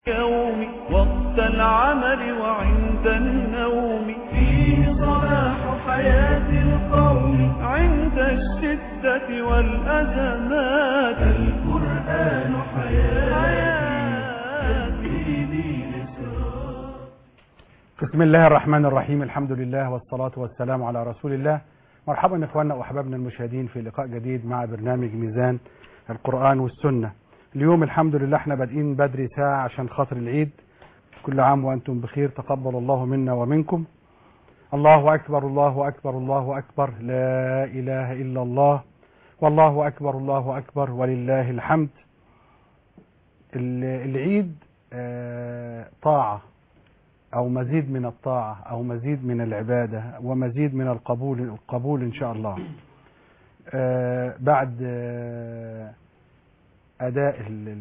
يومي وقت العمل وعند النوم فيه صلاح حياة القوم عند الشدة والأزمات القرآن حياتي للإسراء. بسم الله الرحمن الرحيم. الحمد لله والصلاة والسلام على رسول الله. مرحبا إخواننا وأحبابنا المشاهدين في لقاء جديد مع برنامج ميزان القرآن والسنة. اليوم الحمد لله احنا بادئين بدري ساعة عشان خاطر العيد. كل عام وأنتم بخير، تقبل الله منا ومنكم. الله أكبر الله أكبر الله أكبر، لا إله إلا الله، والله أكبر الله أكبر ولله الحمد. العيد طاعة أو مزيد من الطاعة أو مزيد من العبادة ومزيد من القبول إن شاء الله. بعد أداء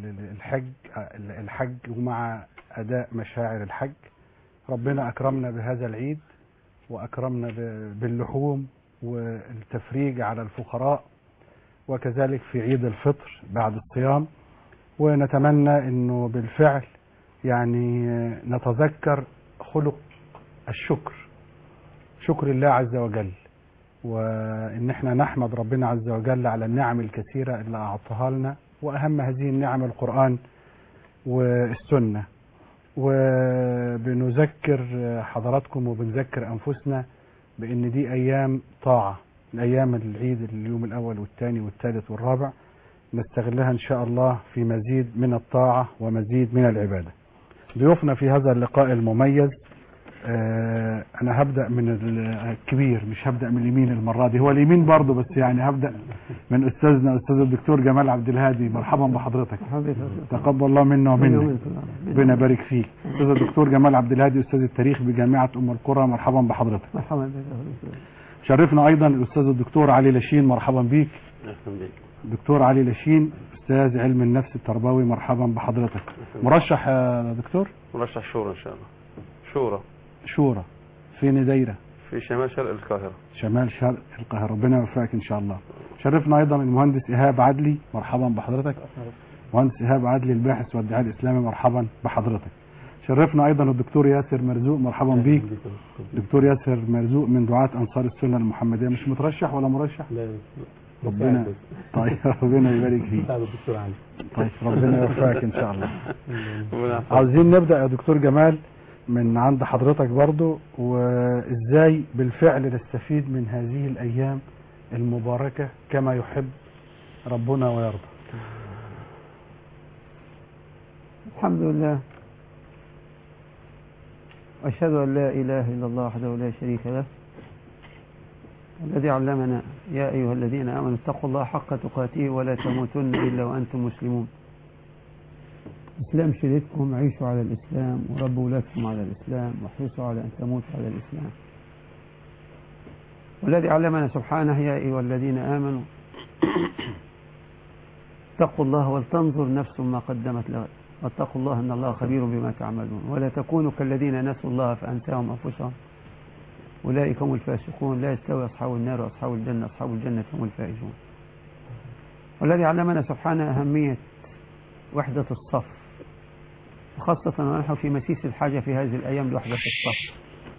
الحج ومع أداء مشاعر الحج، ربنا أكرمنا بهذا العيد وأكرمنا باللحوم والتفريج على الفقراء، وكذلك في عيد الفطر بعد الصيام. ونتمنى أنه بالفعل يعني نتذكر خلق الشكر، شكر الله عز وجل، وإن احنا نحمد ربنا عز وجل على النعم الكثيرة اللي أعطاها لنا، وأهم هذه النعم القرآن والسنة. وبنذكر حضراتكم وبنذكر أنفسنا بأن دي أيام طاعة، أيام العيد، اليوم الأول والثاني والثالث والرابع، نستغلها إن شاء الله في مزيد من الطاعة ومزيد من العبادة. ضيوفنا في هذا اللقاء المميز، أنا هبدأ من الكبير، مش هبدأ من اليمين المرة دي، هو اليمين برضه بس يعني هبدأ من أستاذنا أستاذ الدكتور جمال عبد الهادي. مرحبا بحضرتك، تقبل الله منا ومنك، ربنا يبارك فيك. أستاذ الدكتور جمال عبد الهادي أستاذ التاريخ بجامعة أم القرى، مرحبا بحضرتك. مرحبا. شرفنا أيضا الأستاذ الدكتور علي لاشين، مرحبا بيك. دكتور علي لاشين أستاذ علم النفس التربوي، مرحبا بحضرتك. مرشح يا دكتور؟ مرشح شورى إن شاء الله. شورى فين دايرة؟ في شمال شرق القاهرة. شمال شرق القاهرة، ربنا يوفقك إن شاء الله. شرفنا أيضا المهندس إيهاب عدلي، مرحبا بحضرتك. مهندس إيهاب عدلي الباحث والداعية الإسلامي، مرحبا بحضرتك. شرفنا أيضا الدكتور ياسر مرزوق، مرحبا بيك. دكتور ياسر مرزوق من دعاة أنصار السنة المحمدية. مش مترشح ولا مرشح؟ لا، ربنا طيب ربنا يبارك فيك. طيب ربنا يوفقك إن شاء الله. عاوزين نبدأ يا دكتور جمال من عند حضرتك برضو، وإزاي بالفعل نستفيد من هذه الأيام المباركة كما يحب ربنا ويرضى. الحمد لله، أشهد أن لا إله إلا الله وحده لا شريك له، الذي علمنا يا أيها الذين آمنوا اتقوا الله حق تقاته ولا تموتن إلا وأنتم مسلمون. الإسلام شريككم، عيشوا على الإسلام وربوا أولادكم على الإسلام واحرصوا على أن تموتوا على الإسلام. والذي علمنا سبحانه يا أيها الذين آمنوا اتقوا الله ولتنظر نفس ما قدمت لغد واتقوا الله إن الله خبير بما تعملون ولا تكونوا كالذين نسوا الله فأنساهم أنفسهم أولئك هم الفاسقون لا يستوي أصحاب النار وأصحاب الجنة، أصحاب الجنة هم الفائزون. والذي علمنا سبحانه أهمية وحدة الصف، وخاصة ونحن في مسيس الحاجة في هذه الأيام لوحدة الصف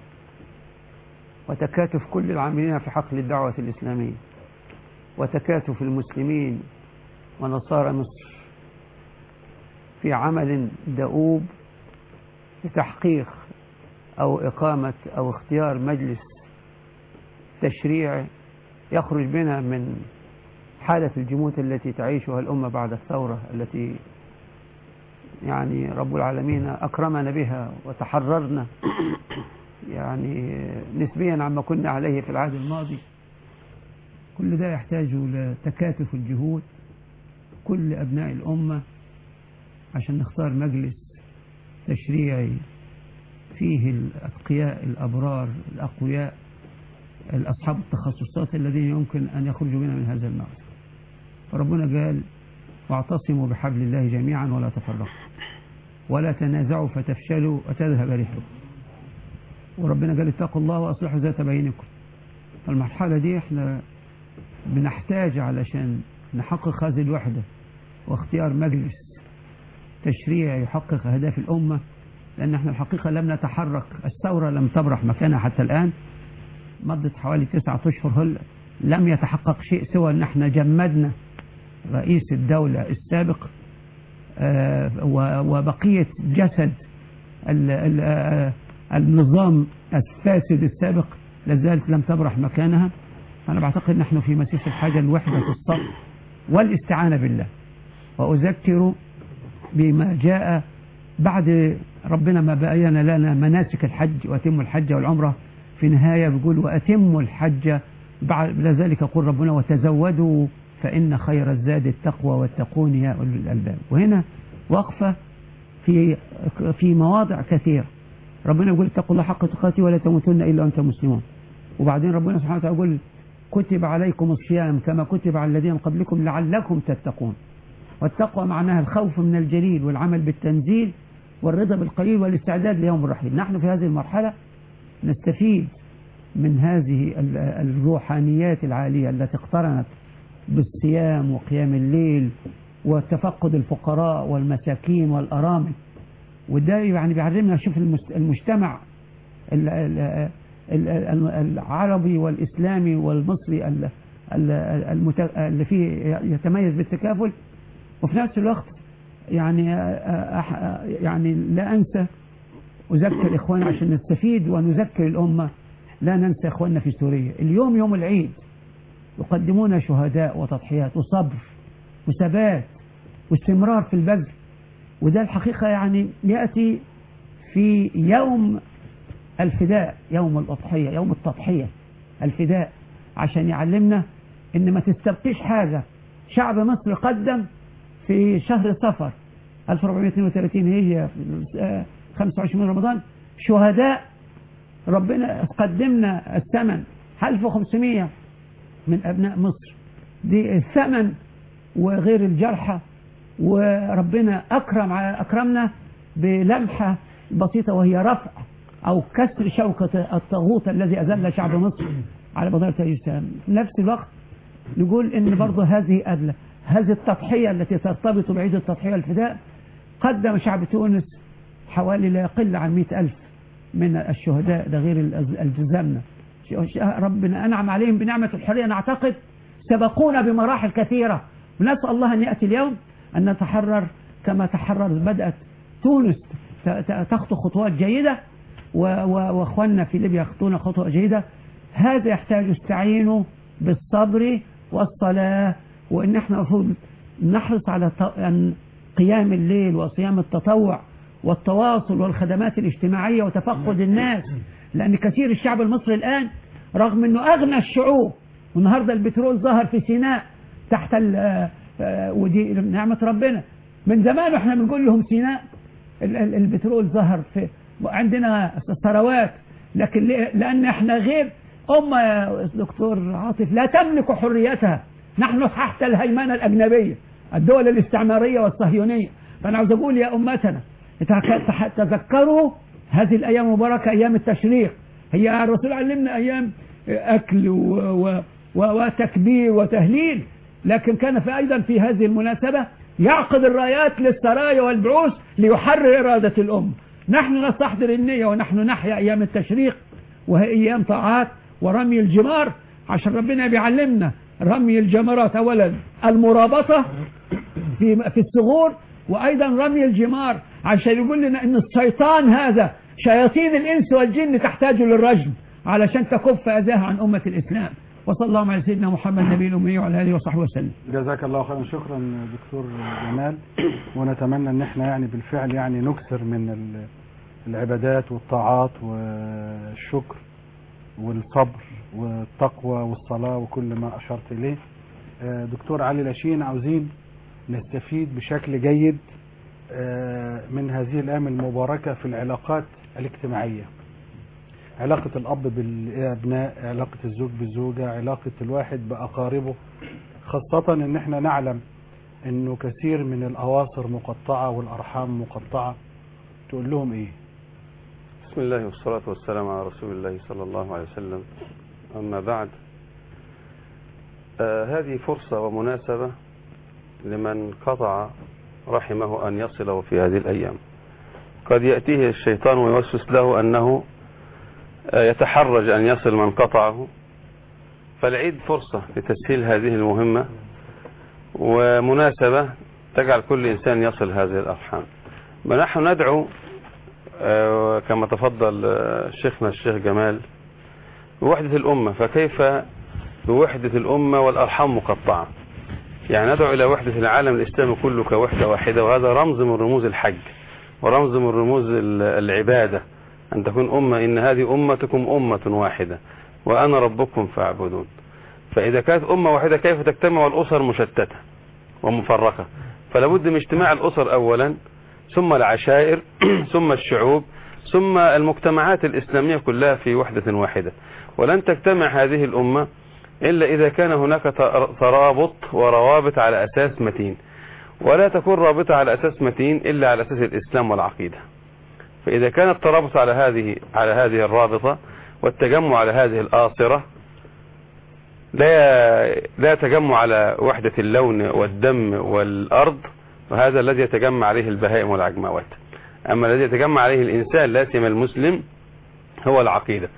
وتكاتف كل العاملين في حقل الدعوة الإسلامية وتكاتف المسلمين ونصارى مصر في عمل دؤوب لتحقيق أو إقامة أو اختيار مجلس تشريع يخرج بنا من حالة الجمود التي تعيشها الأمة بعد الثورة، التي يعني رب العالمين أكرمنا بها وتحررنا يعني نسبيا عما كنا عليه في العهد الماضي. كل ده يحتاج لتكاتف الجهود كل أبناء الأمة عشان نختار مجلس تشريعي فيه الأتقياء الأبرار الأقوياء الأصحاب التخصصات الذين يمكن أن يخرجوا بنا من هذا المأزق. فربنا قال واعتصموا بحبل الله جميعا ولا تفرقوا ولا تنازعوا فتفشلوا وتذهب ريحكم. وربنا قال اتقوا الله وأصلحوا ذات بينكم. فالمرحلة دي احنا بنحتاج علشان نحقق هذه الوحدة واختيار مجلس تشريع يحقق أهداف الأمة، لأن احنا الحقيقة لم نتحرك، الثورة لم تبرح مكانها حتى الآن، مضت حوالي 9 أشهر لم يتحقق شيء سوى أن احنا جمدنا رئيس الدولة السابق وبقية جسد النظام الفاسد السابق لازالت لم تبرح مكانها. أنا بعتقد نحن في مسيس الحاجة لوحدة الصف والاستعانة بالله. وأذكر بما جاء بعد ربنا ما بين لنا مناسك الحج، وأتم الحج والعمرة، في نهاية بيقول وأتم الحج، بعد ذلك يقول ربنا وتزودوا فإن خير الزاد التقوى واتقون يا أولي الألباب. وهنا وقفة في مواضع كثيرة. ربنا يقول اتقوا الله حق تقاته ولا تموتن إلا وأنتم مسلمون. وبعدين ربنا سبحانه وتعالى يقول كتب عليكم الصيام كما كتب على الذين قبلكم لعلكم تتقون. والتقوى معناها الخوف من الجليل والعمل بالتنزيل والرضا بالقليل والاستعداد ليوم الرحيل. نحن في هذه المرحلة نستفيد من هذه الروحانيات العالية التي اقترنت بالصيام وقيام الليل وتفقد الفقراء والمساكين والأرامل. وده يعني بيعلمنا نشوف المجتمع العربي والإسلامي والمصري اللي فيه يتميز بالتكافل. وفي نفس الوقت يعني لا أنسى أذكر إخواني عشان نستفيد ونذكر الأمة، لا ننسى إخواننا في سوريا. اليوم يوم العيد يقدمون شهداء وتضحيات وصبر وثبات واستمرار في البذل. وده الحقيقة يعني يأتي في يوم الفداء، يوم الأضحية، يوم التضحية، الفداء، عشان يعلمنا إن ما تستبقيش حاجة. شعب مصر قدم في شهر صفر 1432 هي 25 رمضان شهداء. ربنا قدمنا الثمن 1500 من أبناء مصر، دي الثمن وغير الجرحى. وربنا أكرمنا بلمحة بسيطة وهي رفع أو كسر شوكة الطاغوت الذي أذل شعب مصر على مدار تاريخ. في نفس الوقت نقول إن برضه هذه التضحية التي ترتبط بعيد التضحية الفداء قدم شعب تونس حوالي لا يقل عن 100,000 من الشهداء، ده غير الجزامنا. ربنا أنعم عليهم بنعمة الحرية، نعتقد سبقونا بمراحل كثيرة، ونسأل الله أن يأتي اليوم أن نتحرر كما بدأت تونس تخطو خطوات جيدة، وأخواننا في ليبيا يخطون خطوة جيدة. هذا يحتاج استعينوا بالصبر والصلاة، وإن احنا المفروض نحرص على قيام الليل وصيام التطوع والتواصل والخدمات الاجتماعية وتفقد الناس، لأن كثير الشعب المصري الآن رغم أنه أغنى الشعوب، والنهاردة البترول ظهر في سيناء تحت ودي نعمة ربنا. من زمان احنا بنقول لهم سيناء البترول ظهر في عندنا ثروات، لكن لأن احنا غير أمة يا دكتور عاطف لا تملك حريتها، نحن تحت الهيمنة الأجنبية، الدول الاستعمارية والصهيونية. فأنا عاوز أقول يا أمتنا تذكروا هذه الأيام المباركة، أيام التشريق. هي الرسول علمنا أيام أكل وتكبير وتهليل، لكن كان أيضا في هذه المناسبة يعقد الرايات للسرايا والبعوث ليحرر إرادة الأمة. نحن نستحضر النية ونحن نحيا أيام التشريق، وهي أيام طاعات ورمي الجمار، عشان ربنا بيعلمنا رمي الجمرات أولا المرابطة في الثغور، وأيضا رمي الجمار عشان يقول لنا أن الشيطان هذا شياطين الإنس والجن تحتاج للرجم علشان تكف أذاها عن أمة الإسلام. وصلى الله على سيدنا محمد النبي الأمي وعلى آله وصحبه وسلم. جزاك الله خيرا. شكرا دكتور جمال، ونتمنى أن احنا يعني بالفعل يعني نكثر من العبادات والطاعات والشكر والصبر والتقوى والصلاة وكل ما أشرت إليه. دكتور علي لاشين، عاوزين نستفيد بشكل جيد من هذه الأيام المباركة في العلاقات الاجتماعية، علاقة الأب بالأبناء، علاقة الزوج بالزوجة، علاقة الواحد بأقاربه، خاصة أن احنا نعلم أنه كثير من الأواصر مقطعة والأرحام مقطعة. تقول لهم إيه؟ بسم الله والصلاة والسلام على رسول الله صلى الله عليه وسلم. أما بعد، هذه فرصة ومناسبة لمن قطع رحمه أن يصله في هذه الأيام. قد يأتيه الشيطان ويوسوس له أنه يتحرج أن يصل من قطعه، فالعيد فرصة لتسهيل هذه المهمة ومناسبة تجعل كل إنسان يصل هذه الأرحام. ونحن ندعو كما تفضل شيخنا الشيخ جمال بوحدة الأمة، فكيف بوحدة الأمة والأرحام مقطعة؟ يعني ندعو إلى وحدة العالم الإسلامي كله كوحدة واحدة، وهذا رمز من رموز الحج ورمز من رموز العبادة، أن تكون أمة، إن هذه أمتكم أمة واحدة وأنا ربكم فاعبدون. فإذا كانت أمة واحدة كيف تجتمع الأسر مشتتة ومفرقة؟ فلا بد من اجتماع الأسر أولا، ثم العشائر، ثم الشعوب، ثم المجتمعات الإسلامية كلها في وحدة واحدة. ولن تجتمع هذه الأمة إلا إذا كان هناك ترابط وروابط على أساس متين، ولا تكون رابطة على أساس متين إلا على أساس الإسلام والعقيدة. فإذا كان الترابط على هذه الرابطة والتجمع على هذه الآصرة، لا تجمع على وحدة اللون والدم والأرض، وهذا الذي يتجمع عليه البهائم والعجموات. أما الذي يتجمع عليه الإنسان لا سيما المسلم هو العقيدة.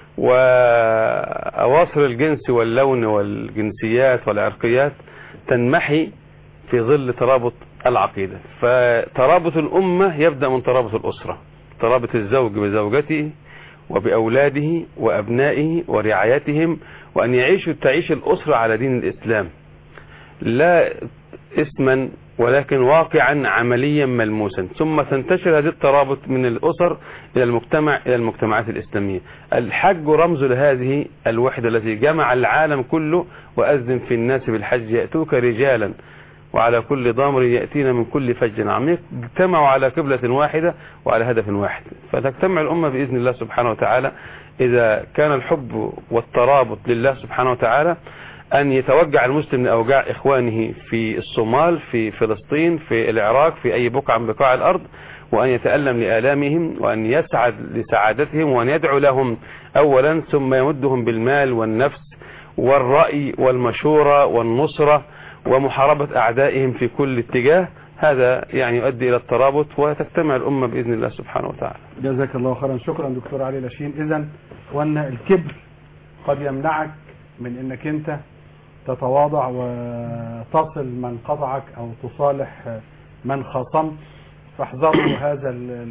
وأواصر الجنس واللون والجنسيات والعرقيات تنمحي في ظل ترابط العقيدة. فترابط الأمة يبدأ من ترابط الأسرة، ترابط الزوج بزوجته وبأولاده وأبنائه ورعايتهم، وأن تعيش الأسرة على دين الإسلام، لا اسما ولكن واقعا عمليا ملموسا. ثم تنتشر هذه الترابط من الأسر إلى المجتمعات الإسلامية. الحج رمز لهذه الوحدة التي جمع العالم كله، وأذن في الناس بالحج يأتوك رجالا وعلى كل ضامر يأتينا من كل فج عميق، اجتمعوا على قبلة واحدة وعلى هدف واحد. فتجتمع الأمة بإذن الله سبحانه وتعالى إذا كان الحب والترابط لله سبحانه وتعالى، أن يتوجع المسلم لأوجاع إخوانه في الصومال، في فلسطين، في العراق، في أي بقعة من بقاع الأرض، وأن يتألم لآلامهم، وأن يسعد لسعادتهم، وأن يدعو لهم أولا، ثم يمدهم بالمال والنفس والرأي والمشورة والنصرة ومحاربة أعدائهم في كل اتجاه. هذا يعني يؤدي إلى الترابط وتجتمع الأمة بإذن الله سبحانه وتعالى. جزاك الله خيرا. شكرا دكتور علي لاشين. إذن وأن الكبر قد يمنعك من أنك أنت تتواضع وتصل من قطعك أو تصالح من خاصمت، فاحذروا هذا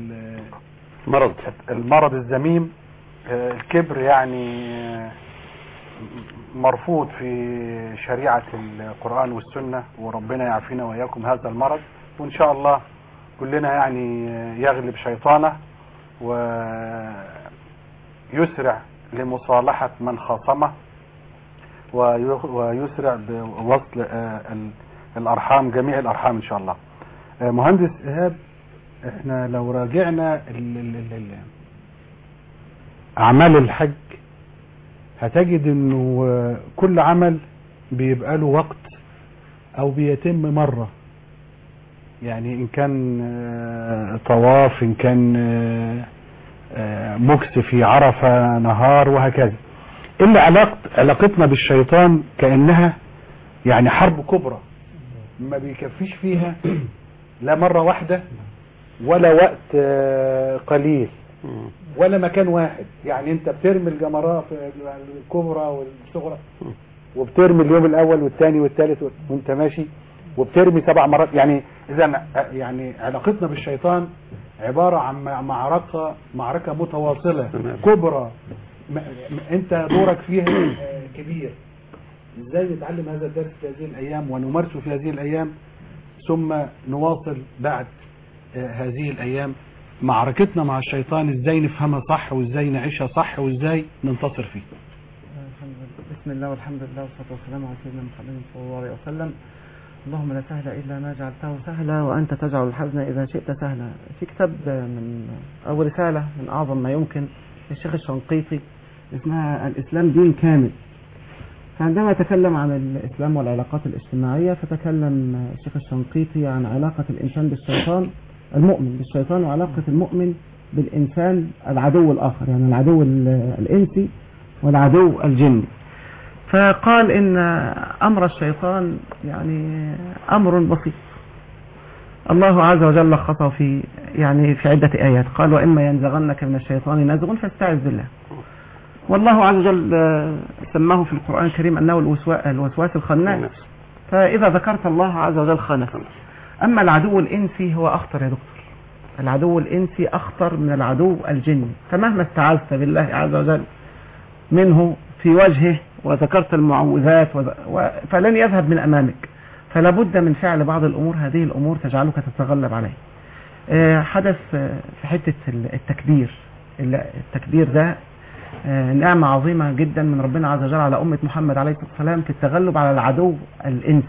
المرض الذميم. الكبر يعني مرفوض في شريعة القرآن والسنة، وربنا يعافينا وإياكم هذا المرض، وإن شاء الله كلنا يعني يغلب شيطانه ويسرع لمصالحة من خاصمه، ويسرع بوصل الأرحام، جميع الأرحام إن شاء الله. مهندس إيهاب، احنا لو راجعنا أعمال الحج هتجد انه كل عمل بيبقى له وقت او بيتم مرة، يعني ان كان طواف، ان كان مكث في عرفة نهار، وهكذا. الا علاقتنا بالشيطان كأنها يعني حرب كبرى ما بيكفيش فيها لا مرة واحدة ولا وقت قليل ولا مكان واحد. يعني انت بترمي الجمرات الكبرى والصغرى، وبترمي اليوم الاول والثاني والثالث وانت ماشي، وبترمي 7 مرات. يعني اذا يعني علاقتنا بالشيطان عبارة عن معركة متواصلة كبرى، انت دورك فيها كبير. ازاي نتعلم هذا الدرس في هذه الايام ونمارسه في هذه الايام، ثم نواصل بعد هذه الايام معركتنا مع الشيطان، ازاي نفهمها صح، وازاي نعيشها صح، وازاي ننتصر فيه. بسم الله والحمد لله والصلاة والسلام على سيدنا محمد صلى الله عليه وسلم. اللهم لا سهل إلا ما جعلته سهلا وأنت تجعل الحزن إذا شئت سهلا. في كتاب أو رسالة من أعظم ما يمكن للشيخ الشنقيطي اسمها الإسلام دين كامل. فعندما تكلم عن الإسلام والعلاقات الاجتماعية، فتكلم الشيخ الشنقيطي عن علاقة الإنسان بالشيطان، المؤمن بالشيطان، وعلاقة المؤمن بالإنسان العدو الآخر، يعني العدو الإنسي والعدو الجني. فقال إن أمر الشيطان يعني أمر بسيط، الله عز وجل لخصه في عدة آيات. قال وإما ينزغنك من الشيطان نزغ فاستعذ بالله. والله عز وجل سماه في القرآن الكريم أنه الوسواس الخناس، فإذا ذكرت الله عز وجل خنس. أما العدو الإنسي هو أخطر يا دكتور، العدو الإنسي أخطر من العدو الجني، فمهما استعذت بالله عز وجل منه في وجهه وذكرت المعوذات فلن يذهب من أمامك، فلا بد من فعل بعض الأمور، هذه الأمور تجعلك تتغلب عليه. حدث في حتة التكبير. التكبير ده نعمة عظيمة جدا من ربنا عز وجل على أمة محمد عليه الصلاة والسلام في التغلب على العدو الإنسي.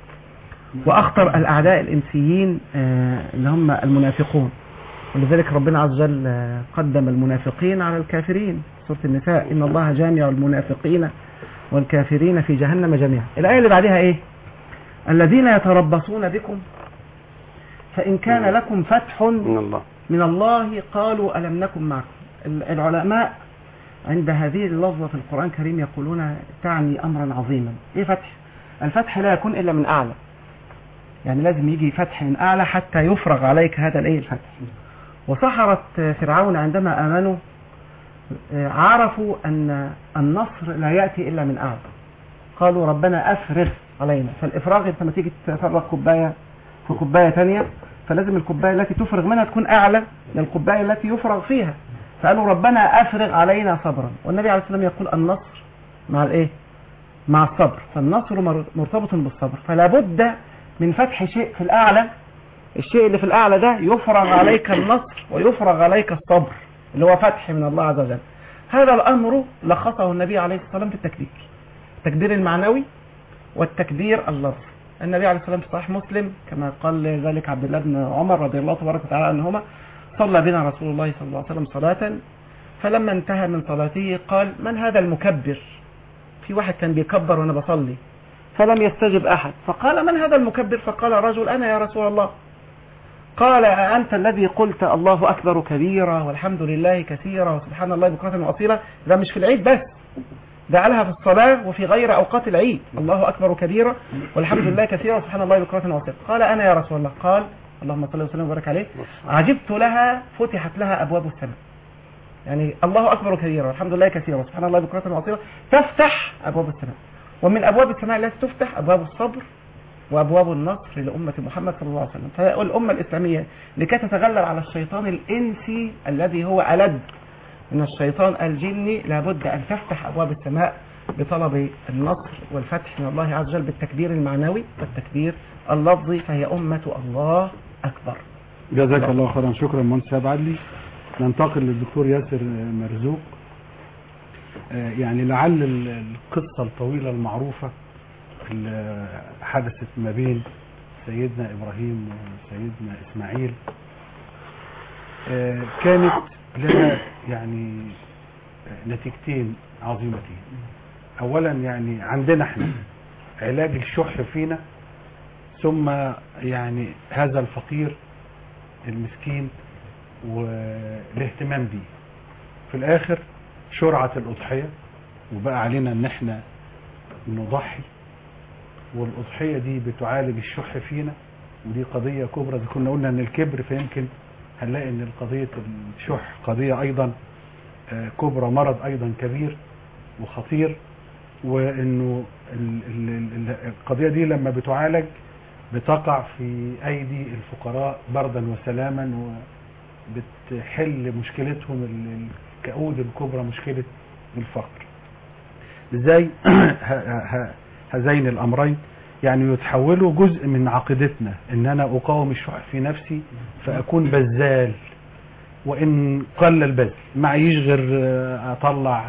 وأخطر الأعداء الإنسيين اللي هم المنافقون، ولذلك ربنا عز وجل قدم المنافقين على الكافرين. سورة النساء إن الله جامع المنافقين والكافرين في جهنم جميعا. الآية اللي بعدها إيه؟ الذين يتربصون بكم فإن كان لكم فتح من الله قالوا ألم نكن معكم. العلماء عند هذه اللفظة في القرآن الكريم يقولون تعني أمرا عظيما. إيه فتح؟ الفتح لا يكون إلا من أعلى، يعني لازم يجي فتح من أعلى حتى يفرغ عليك هذا الفتح. وسحرة فرعون عندما آمنوا عرفوا أن النصر لا يأتي إلا من أعلى، قالوا ربنا أفرغ علينا. فالإفراغ أنت لما تيجي تفرغ كوباية في كوباية تانية فلازم الكوباية التي تفرغ منها تكون أعلى من الكوباية التي يفرغ فيها، فقالوا ربنا أفرغ علينا صبرا. والنبي عليه الصلاة والسلام يقول النصر مع الإيه؟ مع الصبر، فالنصر مرتبط بالصبر، فلا بد من فتح شيء في الأعلى. الشيء اللي في الأعلى ده يفرغ عليك النصر ويفرغ عليك الصبر اللي هو فتح من الله عز وجل. هذا الأمر لخصه النبي عليه الصلاة والسلام في التكبير، التكبير المعنوي والتكبير اللفظي. النبي عليه الصلاة والسلام في صحيح مسلم كما قال ذلك عبد الله بن عمر رضي الله تبارك وتعالى عنهما صلى بنا رسول الله صلى الله عليه وسلم صلاة، فلما انتهى من صلاته قال من هذا المكبر؟ في واحد كان بيكبر وانا بصلي فلم يستجب أحد، فقال من هذا المكبر؟ فقال رجل أنا يا رسول الله. قال أنت الذي قلت الله أكبر كبيرا والحمد لله كثيرا وسبحان الله بكرة وأصيلا؟ ده مش في العيد بس، ده قالها في الصلاة وفي غير أوقات العيد، الله أكبر كبيرا والحمد لله كثيرا وسبحان الله بكرة وأصيلا. قال أنا يا رسول الله. قال اللهم صل وسلم وبارك عليه عجبت لها فتحت لها أبواب السماء. يعني الله أكبر كبيرا والحمد لله كثيرا وسبحان الله بكرة وأصيلا تفتح أبواب السماء، ومن أبواب السماء التي تفتح أبواب الصبر وأبواب النصر لأمة محمد صلى الله عليه وسلم. فالأمة الإسلامية لكي تتغلب على الشيطان الإنسي الذي هو ألد من الشيطان الجني لابد أن تفتح أبواب السماء بطلب النصر والفتح من الله عز وجل بالتكبير المعنوي والتكبير اللفظي، فهي أمة الله أكبر. جزاك الله خيرا. شكرا مهندس عدلي. ننتقل للدكتور ياسر مرزوق. يعني لعل القصة الطويلة المعروفة اللي حدثت ما بين سيدنا إبراهيم وسيدنا إسماعيل كانت لها يعني نتيجتين عظيمتين. أولا يعني عندنا احنا علاج الشح فينا، ثم يعني هذا الفقير المسكين والاهتمام بيه. في الآخر شرعة الأضحية وبقى علينا ان احنا نضحي، والأضحية دي بتعالج الشح فينا، ودي قضية كبرى. إذا كنا قلنا ان الكبر فيمكن هنلاقي ان قضية الشح قضية ايضا كبرى، مرض ايضا كبير وخطير، وانه القضية دي لما بتعالج بتقع في ايدي الفقراء بردا وسلاما، وبتحل مشكلتهم الكؤود الكبرى، مشكلة الفقر. ازاي هذين الامرين يعني يتحولوا جزء من عقيدتنا، ان انا اقاوم الشح في نفسي فاكون بذال، وان قل البذل معيش غير اطلع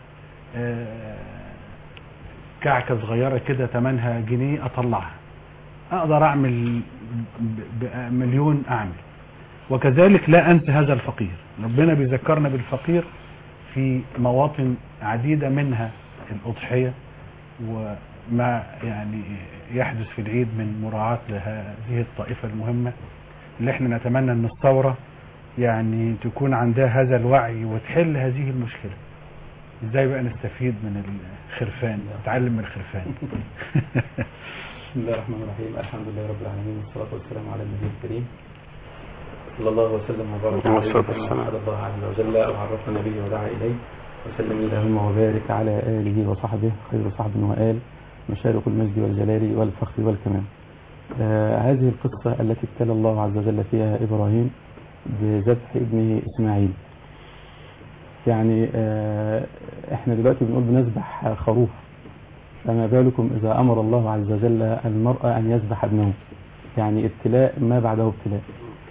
كعكة صغيرة كده تمنها جنيه اطلعها، اقدر اعمل مليون اعمل. وكذلك لا انسى هذا الفقير. ربنا بيذكرنا بالفقير في مواطن عديدة منها الأضحية، وما يعني يحدث في العيد من مراعاة لهذه الطائفة المهمة اللي احنا نتمنى ان الثورة يعني تكون عندها هذا الوعي وتحل هذه المشكلة. ازاي بقى نستفيد من الخرفان، نتعلم من الخرفان. بسم الله الرحمن الرحيم. الحمد لله رب العالمين والصلاة والسلام على النبي الكريم صلى الله وسلم وبارك عليه وسلم على الله عز وجل وعرفنا به ودعا إليه وسلم اللهم وبارك على آله وصحبه خير صحب وآل مشارق المجد والجلال والفخر والكمال. هذه القصة التي ابتلى الله عز وجل فيها إبراهيم بذبح ابنه إسماعيل. يعني احنا دلوقتي بنقول بنذبح خروف، فما بالكم إذا أمر الله عز وجل المرأة أن يذبح ابنه، يعني ابتلاء ما بعده ابتلاء.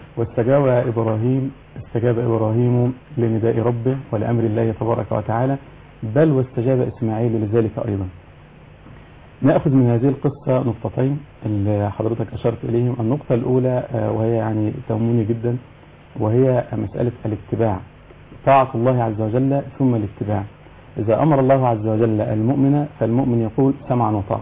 استجاب إبراهيم لنداء ربه ولأمر الله تبارك وتعالى، بل واستجاب إسماعيل لذلك أيضا. نأخذ من هذه القصة نقطتين اللي حضرتك أشرت إليهم. النقطة الأولى وهي يعني تهمني جدا، وهي مسألة الاتباع، طاعة الله عز وجل ثم الاتباع. إذا أمر الله عز وجل المؤمن فالمؤمن يقول سمعا وطاعة.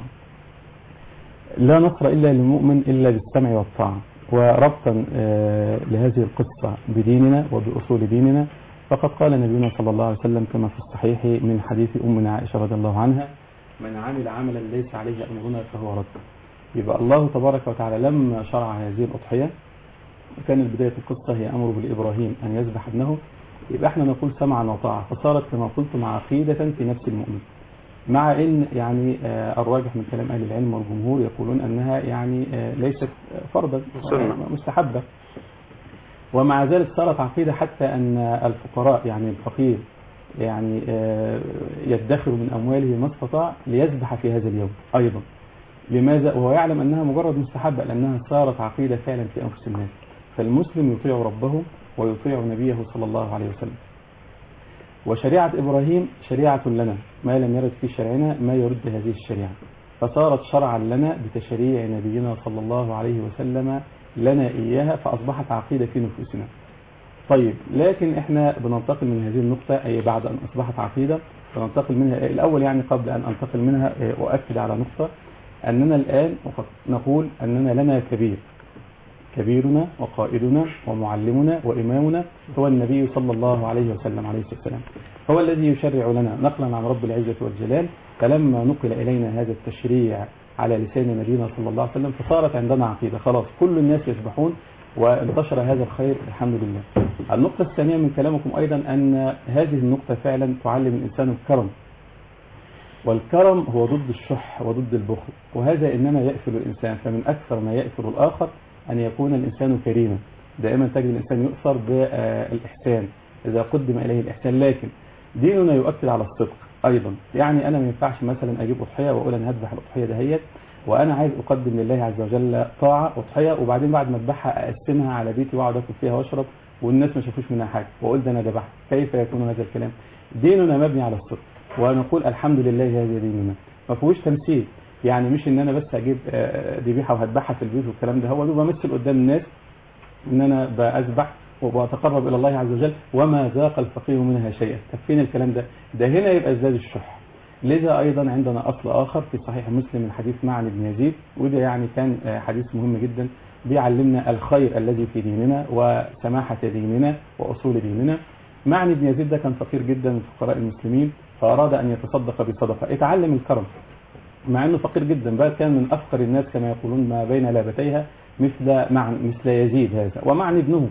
لا نصر إلا للمؤمن إلا بالسمع والطاعة. وربطا لهذه القصة بديننا وبأصول ديننا، فقد قال نبينا صلى الله عليه وسلم كما في الصحيح من حديث أمنا عائشة رضي الله عنها: من عمل عملا ليس عليه أمرنا فهو رد. يبقى الله تبارك وتعالى لما شرع هذه الأضحية كانت بداية القصة هي أمره لإبراهيم أن يذبح ابنه، يبقى احنا نقول سمعا وطاعة، فصارت كما قلت عقيدة في نفس المؤمن. مع ان يعني الراجح من كلام اهل العلم والجمهور يقولون انها يعني ليست فرضا، مستحبة. ومع ذلك صارت عقيدة حتى ان الفقراء، يعني الفقير يعني يدخر من امواله ما استطاع ليذبح في هذا اليوم ايضا. لماذا؟ وهو يعلم انها مجرد مستحبة، لانها صارت عقيدة فعلا في انفس الناس. فالمسلم يطيع ربه ويطيع نبيه صلى الله عليه وسلم. وشريعة إبراهيم شريعة لنا، ما لم يرد في شرعنا ما يرد هذه الشريعة، فصارت شرعا لنا بتشريع نبينا صلى الله عليه وسلم لنا إياها، فأصبحت عقيدة في نفوسنا. طيب، لكن إحنا بننتقل من هذه النقطة، أي بعد أن أصبحت عقيدة بننتقل منها. الأول يعني قبل أن أنتقل منها أؤكد على نقطة، أننا الآن نقول أننا لنا كبيرنا وقائدنا ومعلمنا وإمامنا هو النبي صلى الله عليه وسلم عليه السلام، هو الذي يشرع لنا نقلا عن رب العزة والجلال. فلما نقل إلينا هذا التشريع على لسان نبينا صلى الله عليه وسلم فصارت عندنا عقيدة، خلاص كل الناس يسبحون وانتشر هذا الخير الحمد لله. النقطة الثانية من كلامكم أيضا أن هذه النقطة فعلا تعلم الإنسان الكرم، والكرم هو ضد الشح وضد البخل، وهذا إنما يأثر الإنسان. فمن أكثر ما يأثر الآخر أن يكون الإنسان كريما. دائما تجد الإنسان يؤثر بالإحسان إذا قدم إليه الإحسان. لكن ديننا يؤكد على الصدق أيضا. يعني أنا ما ينفعش مثلا أجيب أضحية وأقول أنا هذبح الأضحية دهيت وأنا عايز أقدم لله عز وجل طاعة أضحية، وبعدين بعد ما أذبحها أقسمها على بيتي وأقعد أكل فيها وأشرب والناس ما شافوش منها حاجة وأقول ده أنا ذبحت. كيف يكون هذا الكلام؟ ديننا مبني على الصدق، ونقول الحمد لله هذا ديننا ما فيهوش تمثيل. يعني مش ان انا بس اجيب ذبيحه وهذبحها في البيت والكلام ده، هو بمثل قدام الناس ان انا بذبح وبتقرب الى الله عز وجل وما ذاق الفقير منها شيئا. فين الكلام ده هنا يبقى ازداد الشح. لذا ايضا عندنا اصل اخر في صحيح مسلم من حديث معن بن يزيد، وده يعني كان حديث مهم جدا بيعلمنا الخير الذي في ديننا وسماحه ديننا واصول ديننا. معن بن يزيد ده كان فقير جدا من فقراء المسلمين، فاراد ان يتصدق بصدقه، اتعلم الكرم مع انه فقير جدا بقى، كان من افقر الناس كما يقولون ما بين لابتيها مثل يزيد هذا ومعن ابنه.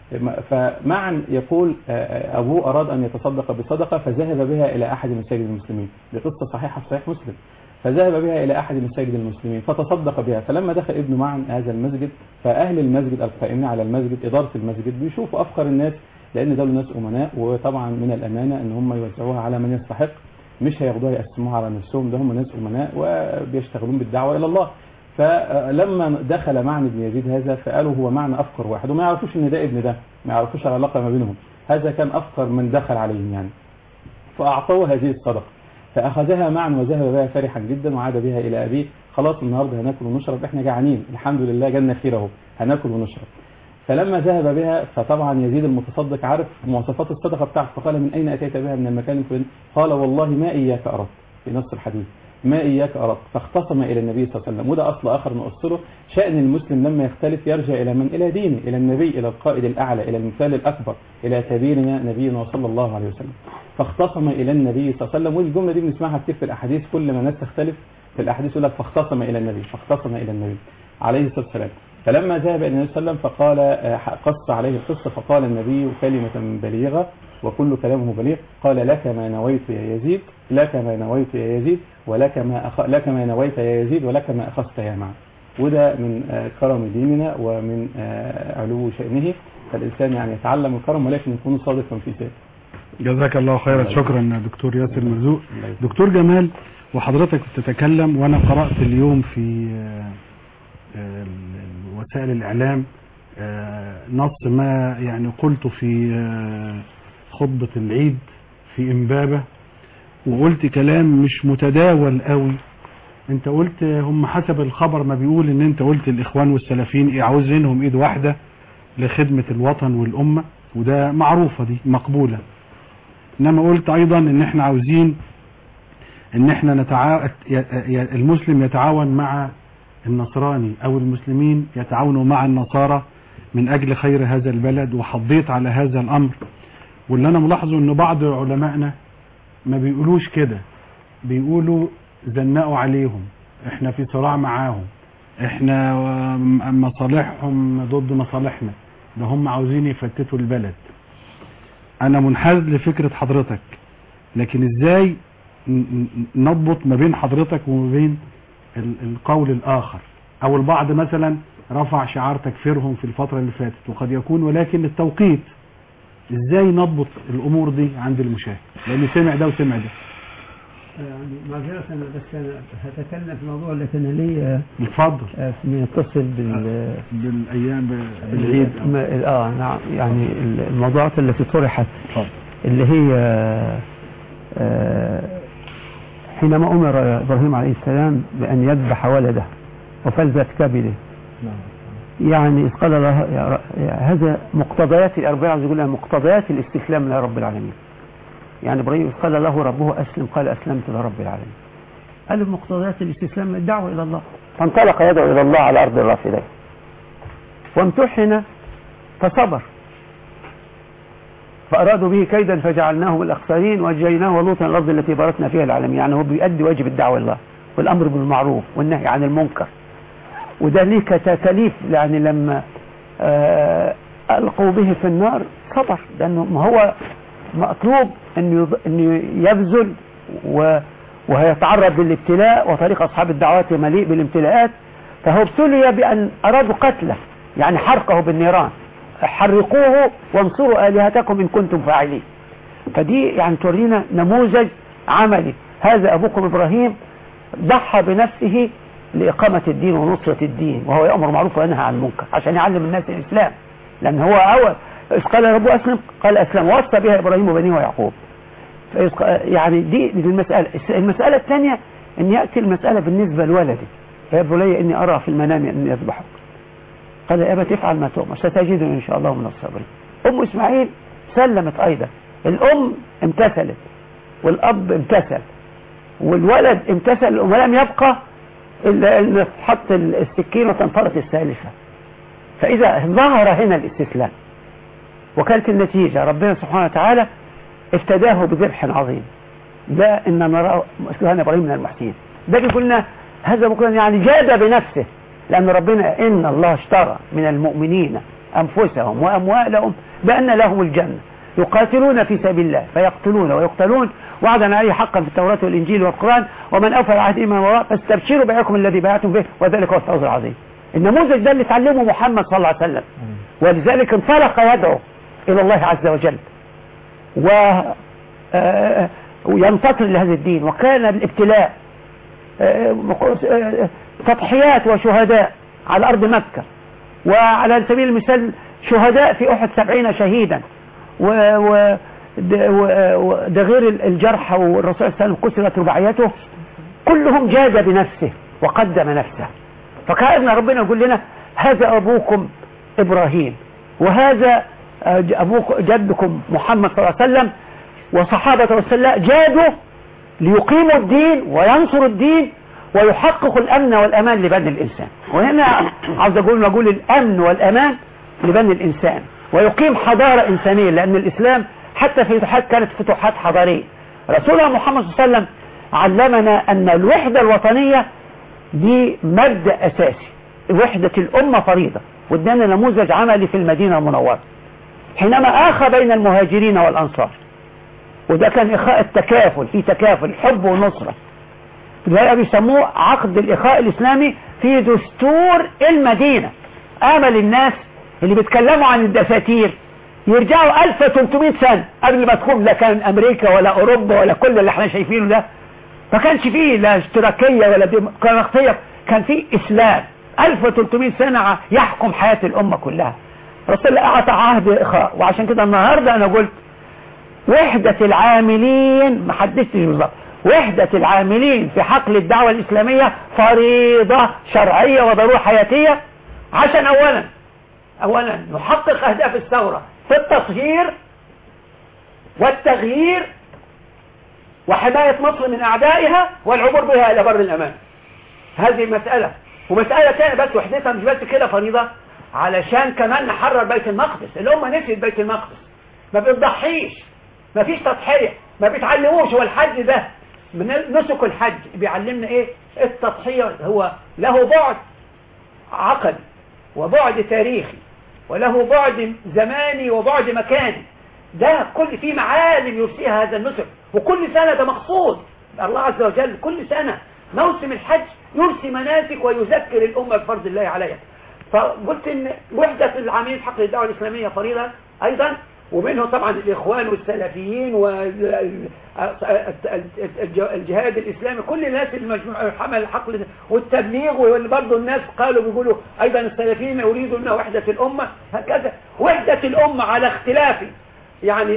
فمعن يقول ابوه اراد ان يتصدق بصدقه فذهب بها الى احد مساجد المسلمين، بقصه صحيحه في صحيح مسلم. فذهب بها الى احد مساجد المسلمين فتصدق بها. فلما دخل ابن معن هذا المسجد فاهل المسجد القائمين على المسجد اداره المسجد بيشوفوا افقر الناس، لان دول ناس امناء، وطبعا من الامانه ان هم يوزعوها على من يستحق، مش هياخدوها يقسموها على نفسهم، ده هم ناس امناء وبيشتغلون بالدعوه الى الله. فلما دخل معن بن يزيد هذا فقالوا هو معن افقر واحد، وما يعرفوش ان ده ابن ده، ما يعرفوش العلاقه ما بينهم، هذا كان افقر من دخل عليهم يعني. فاعطوه هذه الصدقه، فاخذها معن وذهب بها فرحا جدا وعاد بها الى ابيه. خلاص النهارده هناكل ونشرب، احنا جعانين الحمد لله جالنا خير اهو، هناكل ونشرب. فلما ذهب بها فطبعا يزيد المتصدق عارف مواصفات الصدقه بتاعته، فقال من اين اتيت بها؟ من المكان الفلاني. قال والله ما اياك اردت، في نص الحديث ما اياك اردت. فاختصم الى النبي صلى الله عليه وسلم. وده اصل اخر نؤصله، شان المسلم لما يختلف يرجع الى من؟ الى دينه، الى النبي، الى القائد الاعلى، الى المثال الاكبر، الى كبيرنا نبينا صلى الله عليه وسلم. فاختصم الى النبي صلى الله عليه وسلم. والجمله دي بنسمعها كتير في الاحاديث، كل ما الناس تختلف في الأحاديث يقول لك فاختصم إلى النبي عليه الصلاة والسلام. فلما ذهب إلى النبي صلى الله عليه وسلم فقال قص عليه القصة، فقال النبي كلمة بليغة وكل كلامه بليغ، قال لك ما نويت يا يزيد، لك ما نويت يا يزيد، لك ما نويت يا يزيد ولك ما أخذت يا معه. وده من كرم ديننا ومن علو شأنه، فالإنسان يعني يتعلم الكرم ولكن يكون صادقا في ذلك. جزاك الله خيرا. شكرا دكتور ياسر مرزوق. دكتور جمال، وحضرتك تتكلم وأنا قرأت اليوم في وسائل الإعلام نص ما يعني قلت في خطبة العيد في إمبابة، وقلت كلام مش متداول قوي. انت قلت هم حسب الخبر ما بيقول ان انت قلت الإخوان والسلفيين عاوزينهم ايد واحدة لخدمة الوطن والأمة، وده معروفة دي مقبولة. انما قلت ايضا ان احنا عاوزين ان احنا المسلم يتعاون مع النصراني او المسلمين يتعاونوا مع النصارى من اجل خير هذا البلد، وحضيت على هذا الامر. واللي انا ملاحظه ان بعض علمائنا ما بيقولوش كده، بيقولوا زنقوا عليهم، احنا في صراع معاهم، احنا مصالحهم ضد مصالحنا، ده هم عاوزين يفتتوا البلد. انا منحاز لفكرة حضرتك، لكن ازاي نضبط ما بين حضرتك وما بين القول الاخر؟ او البعض مثلا رفع شعار تكفيرهم في الفترة اللي فاتت، وقد يكون ولكن التوقيت. ازاي نضبط الامور دي عند المشاهد، لان سمع ده وسمع ده؟ يعني معذرة أنا بس أنا هتكلم في موضوع اللي كان لي اتفضل يتصل بالايام بالعيد. نعم، يعني الموضوعات التي طرحت اللي هي حينما أمر إبراهيم عليه السلام بأن يذبح ولده وفلذت كبده، يعني قال له هذا مقتضيات الأربعة، عاوز يقول لها مقتضيات الاستسلام لرب العالمين. يعني إبراهيم قال له ربه أسلم، قال أسلمت لرب العالمين. قال مقتضيات الاستسلام الدعوة إلى الله، فانطلق يدعو إلى الله على أرض الرافدين، وامتحن فصبر، فأرادوا به كيدا فجعلناهم الأخسرين وجيناه ولوطا الأرض التي باركنا فيها العالمين. يعني هو بيؤدي واجب الدعوة إلى الله والأمر بالمعروف والنهي عن المنكر، وده ليه كتكاليف. يعني لما ألقوا به في النار صبر، لأنه ما هو مطلوب أنه يبذل وهيتعرض للابتلاء، وطريق أصحاب الدعوات مليء بالامتلاءات. فهو ابتلي بأن أرادوا قتله، يعني حرقه بالنيران، حرقوه وانصروا آلهتكم إن كنتم فاعلين. فدي يعني تورينا نموذج عملي. هذا أبوكم إبراهيم ضحى بنفسه لإقامة الدين ونصرة الدين، وهو يأمر معروف وينهى عن المنكر عشان يعلم الناس الإسلام، لأن هو أول قال ربه أسلم قال أسلم، ووصى بها إبراهيم وبنيه ويعقوب. يعني دي المسألة الثانية أن يأتي المسألة بالنسبة لولده، يا بني إني أرى في المنام أن يذبحك، قال يا أبت افعل ما تؤمر ستجدني إن شاء الله من الصابرين. أم إسماعيل سلمت أيضا، الأم امتثلت والأب امتثل والولد امتثل، ولم يبقى إلا أن تحط السكين وتنطلق الثالثة. فإذا ظهر هنا الاستسلام وكانت النتيجة ربنا سبحانه وتعالى افتداه بذبح عظيم. ده إن نرى كان إبراهيم من المحسنين. ده بيقولنا هذا بيقولنا يعني جاد بنفسه، لأن ربنا إن الله اشترى من المؤمنين أنفسهم وأموالهم بأن لهم الجنة يقاتلون في سبيل الله فيقتلون ويقتلون وعدا عليه حقا في التوراة والإنجيل والقرآن ومن أوفى العهد من وراء فاستبشروا بيعكم الذي بايعتم به وذلك هو الفوز العظيم. النموذج ده اللي تعلمه محمد صلى الله عليه وسلم، ولذلك انطلق يدعو إلى الله عز وجل وينتصر لهذا الدين. وكان الابتلاء تضحيات وشهداء على أرض مكة، وعلى سبيل المثال شهداء في أحد 70 شهيدا، وده غير الجرحى والرسول صلى الله عليه وسلم كسرت رباعيته، كلهم جاد بنفسه وقدم نفسه. فكأن ربنا يقول لنا هذا أبوكم إبراهيم، وهذا أبوك جدكم محمد صلى الله عليه وسلم وصحابة السلاء جادوا ليقيموا الدين وينصروا الدين ويحققوا الأمن والأمان لبني الإنسان. وهنا عاوز أقول الأمن والأمان لبني الإنسان، ويقيم حضارة إنسانية، لأن الإسلام حتى في فتوحات كانت فتوحات حضارية. رسولنا محمد صلى الله عليه وسلم علمنا أن الوحدة الوطنية دي مبدأ أساسي، وحدة الأمة فريضة، وادانا نموذج عملي في المدينة المنورة حينما آخى بين المهاجرين والأنصار، وده كان إخاء التكافل، في تكافل حب ونصرة، ده بيسموه عقد الإخاء الإسلامي في دستور المدينة. آمل الناس اللي بيتكلموا عن الدساتير يرجعوا 1300 سنة قبل ما تكون لا كان أمريكا ولا أوروبا ولا كل اللي احنا شايفينه ده، ما كانش فيه لا اشتراكية ولا ديمقراطية، كان فيه إسلام 1300 سنة يحكم حياة الأمة كلها. رسول الله أعطى عهد إخاء، وعشان كده النهاردة أنا قلت وحدة العاملين، ما حددتش بالظبط، وحدة العاملين في حقل الدعوة الإسلامية فريضة شرعية وضرورة حياتية، عشان أولا نحقق أهداف الثورة في التطهير والتغيير وحماية مصر من أعدائها والعبور بها إلى بر الأمان. هذه مسألة، ومسألة ثانية بس وحدتها مش بس كده فريضة، علشان كمان نحرر بيت المقدس. الأمة نسيت بيت المقدس، ما بتضحيش، ما فيش تضحية، ما بيتعلموش. والحج ده من نسك الحج بيعلمنا ايه؟ التضحية. هو له بعد عقدي وبعد تاريخي وله بعد زماني وبعد مكاني، ده كل فيه معالم يرسيها هذا النسك، وكل سنة ده مقصود الله عز وجل، كل سنة موسم الحج يرسي مناسك ويذكر الأمة بفرض الله عليها. فقلت ان وحدة العاملين في حقل الدعوة الإسلامية فريضة أيضا، ومنه طبعا الإخوان والسلفيين والجهاد الإسلامي، كل الناس المجموعة حمل الحقل والتبليغ، وبرضه الناس بيقولوا أيضا السلفيين يريدوا أن وحدة الأمة، هكذا وحدة الأمة على اختلاف يعني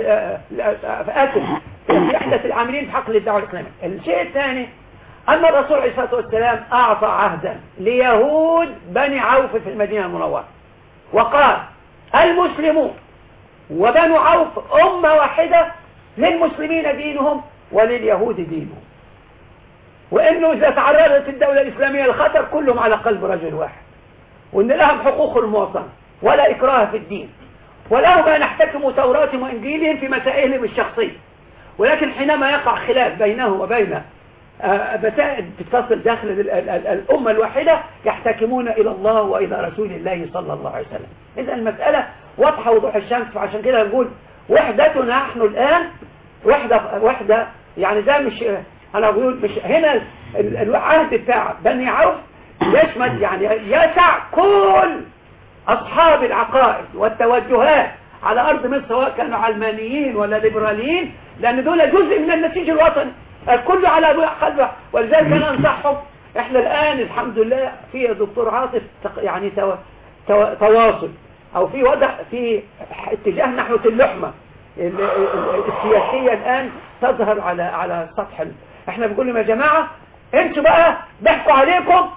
وحدة العاملين في حقل الدعوة الإسلامية. الشيء الثاني أن الرسول عليه الصلاة والسلام أعطى عهدا ليهود بني عوف في المدينة المنورة، وقال المسلمون وبنو عوف أمة واحدة، للمسلمين دينهم ولليهود دينهم، وإنه إذا تعرضت الدولة الإسلامية الخطر كلهم على قلب رجل واحد، وإن لهم حقوق المواطنة ولا إكراه في الدين، ولهم أن يحتكموا توراتهم وإنجيلهم في مسائلهم الشخصية، ولكن حينما يقع خلاف بينهم وبين مسائل تتصل داخل الأمة الواحدة يحتكمون إلى الله وإلى رسول الله صلى الله عليه وسلم. إذا المسألة واضحة وضوح الشمس. فعشان كده نقول وحدتنا نحن الآن وحدة يعني ده مش، أنا بقول مش هنا العهد بتاع بني عوف يشمل يعني يسع كل أصحاب العقائد والتوجهات على أرض مصر، سواء كانوا علمانيين ولا ليبراليين، لأن دول جزء من النسيج الوطني الكل على قلبه. ولذلك أنا أنصحهم، إحنا الآن الحمد لله في دكتور عاطف يعني تواصل أو في وضع في اتجاه نحو اللحمة السياسية الآن تظهر على سطح إحنا بنقول لهم يا جماعة انتوا بقى ضحكوا عليكم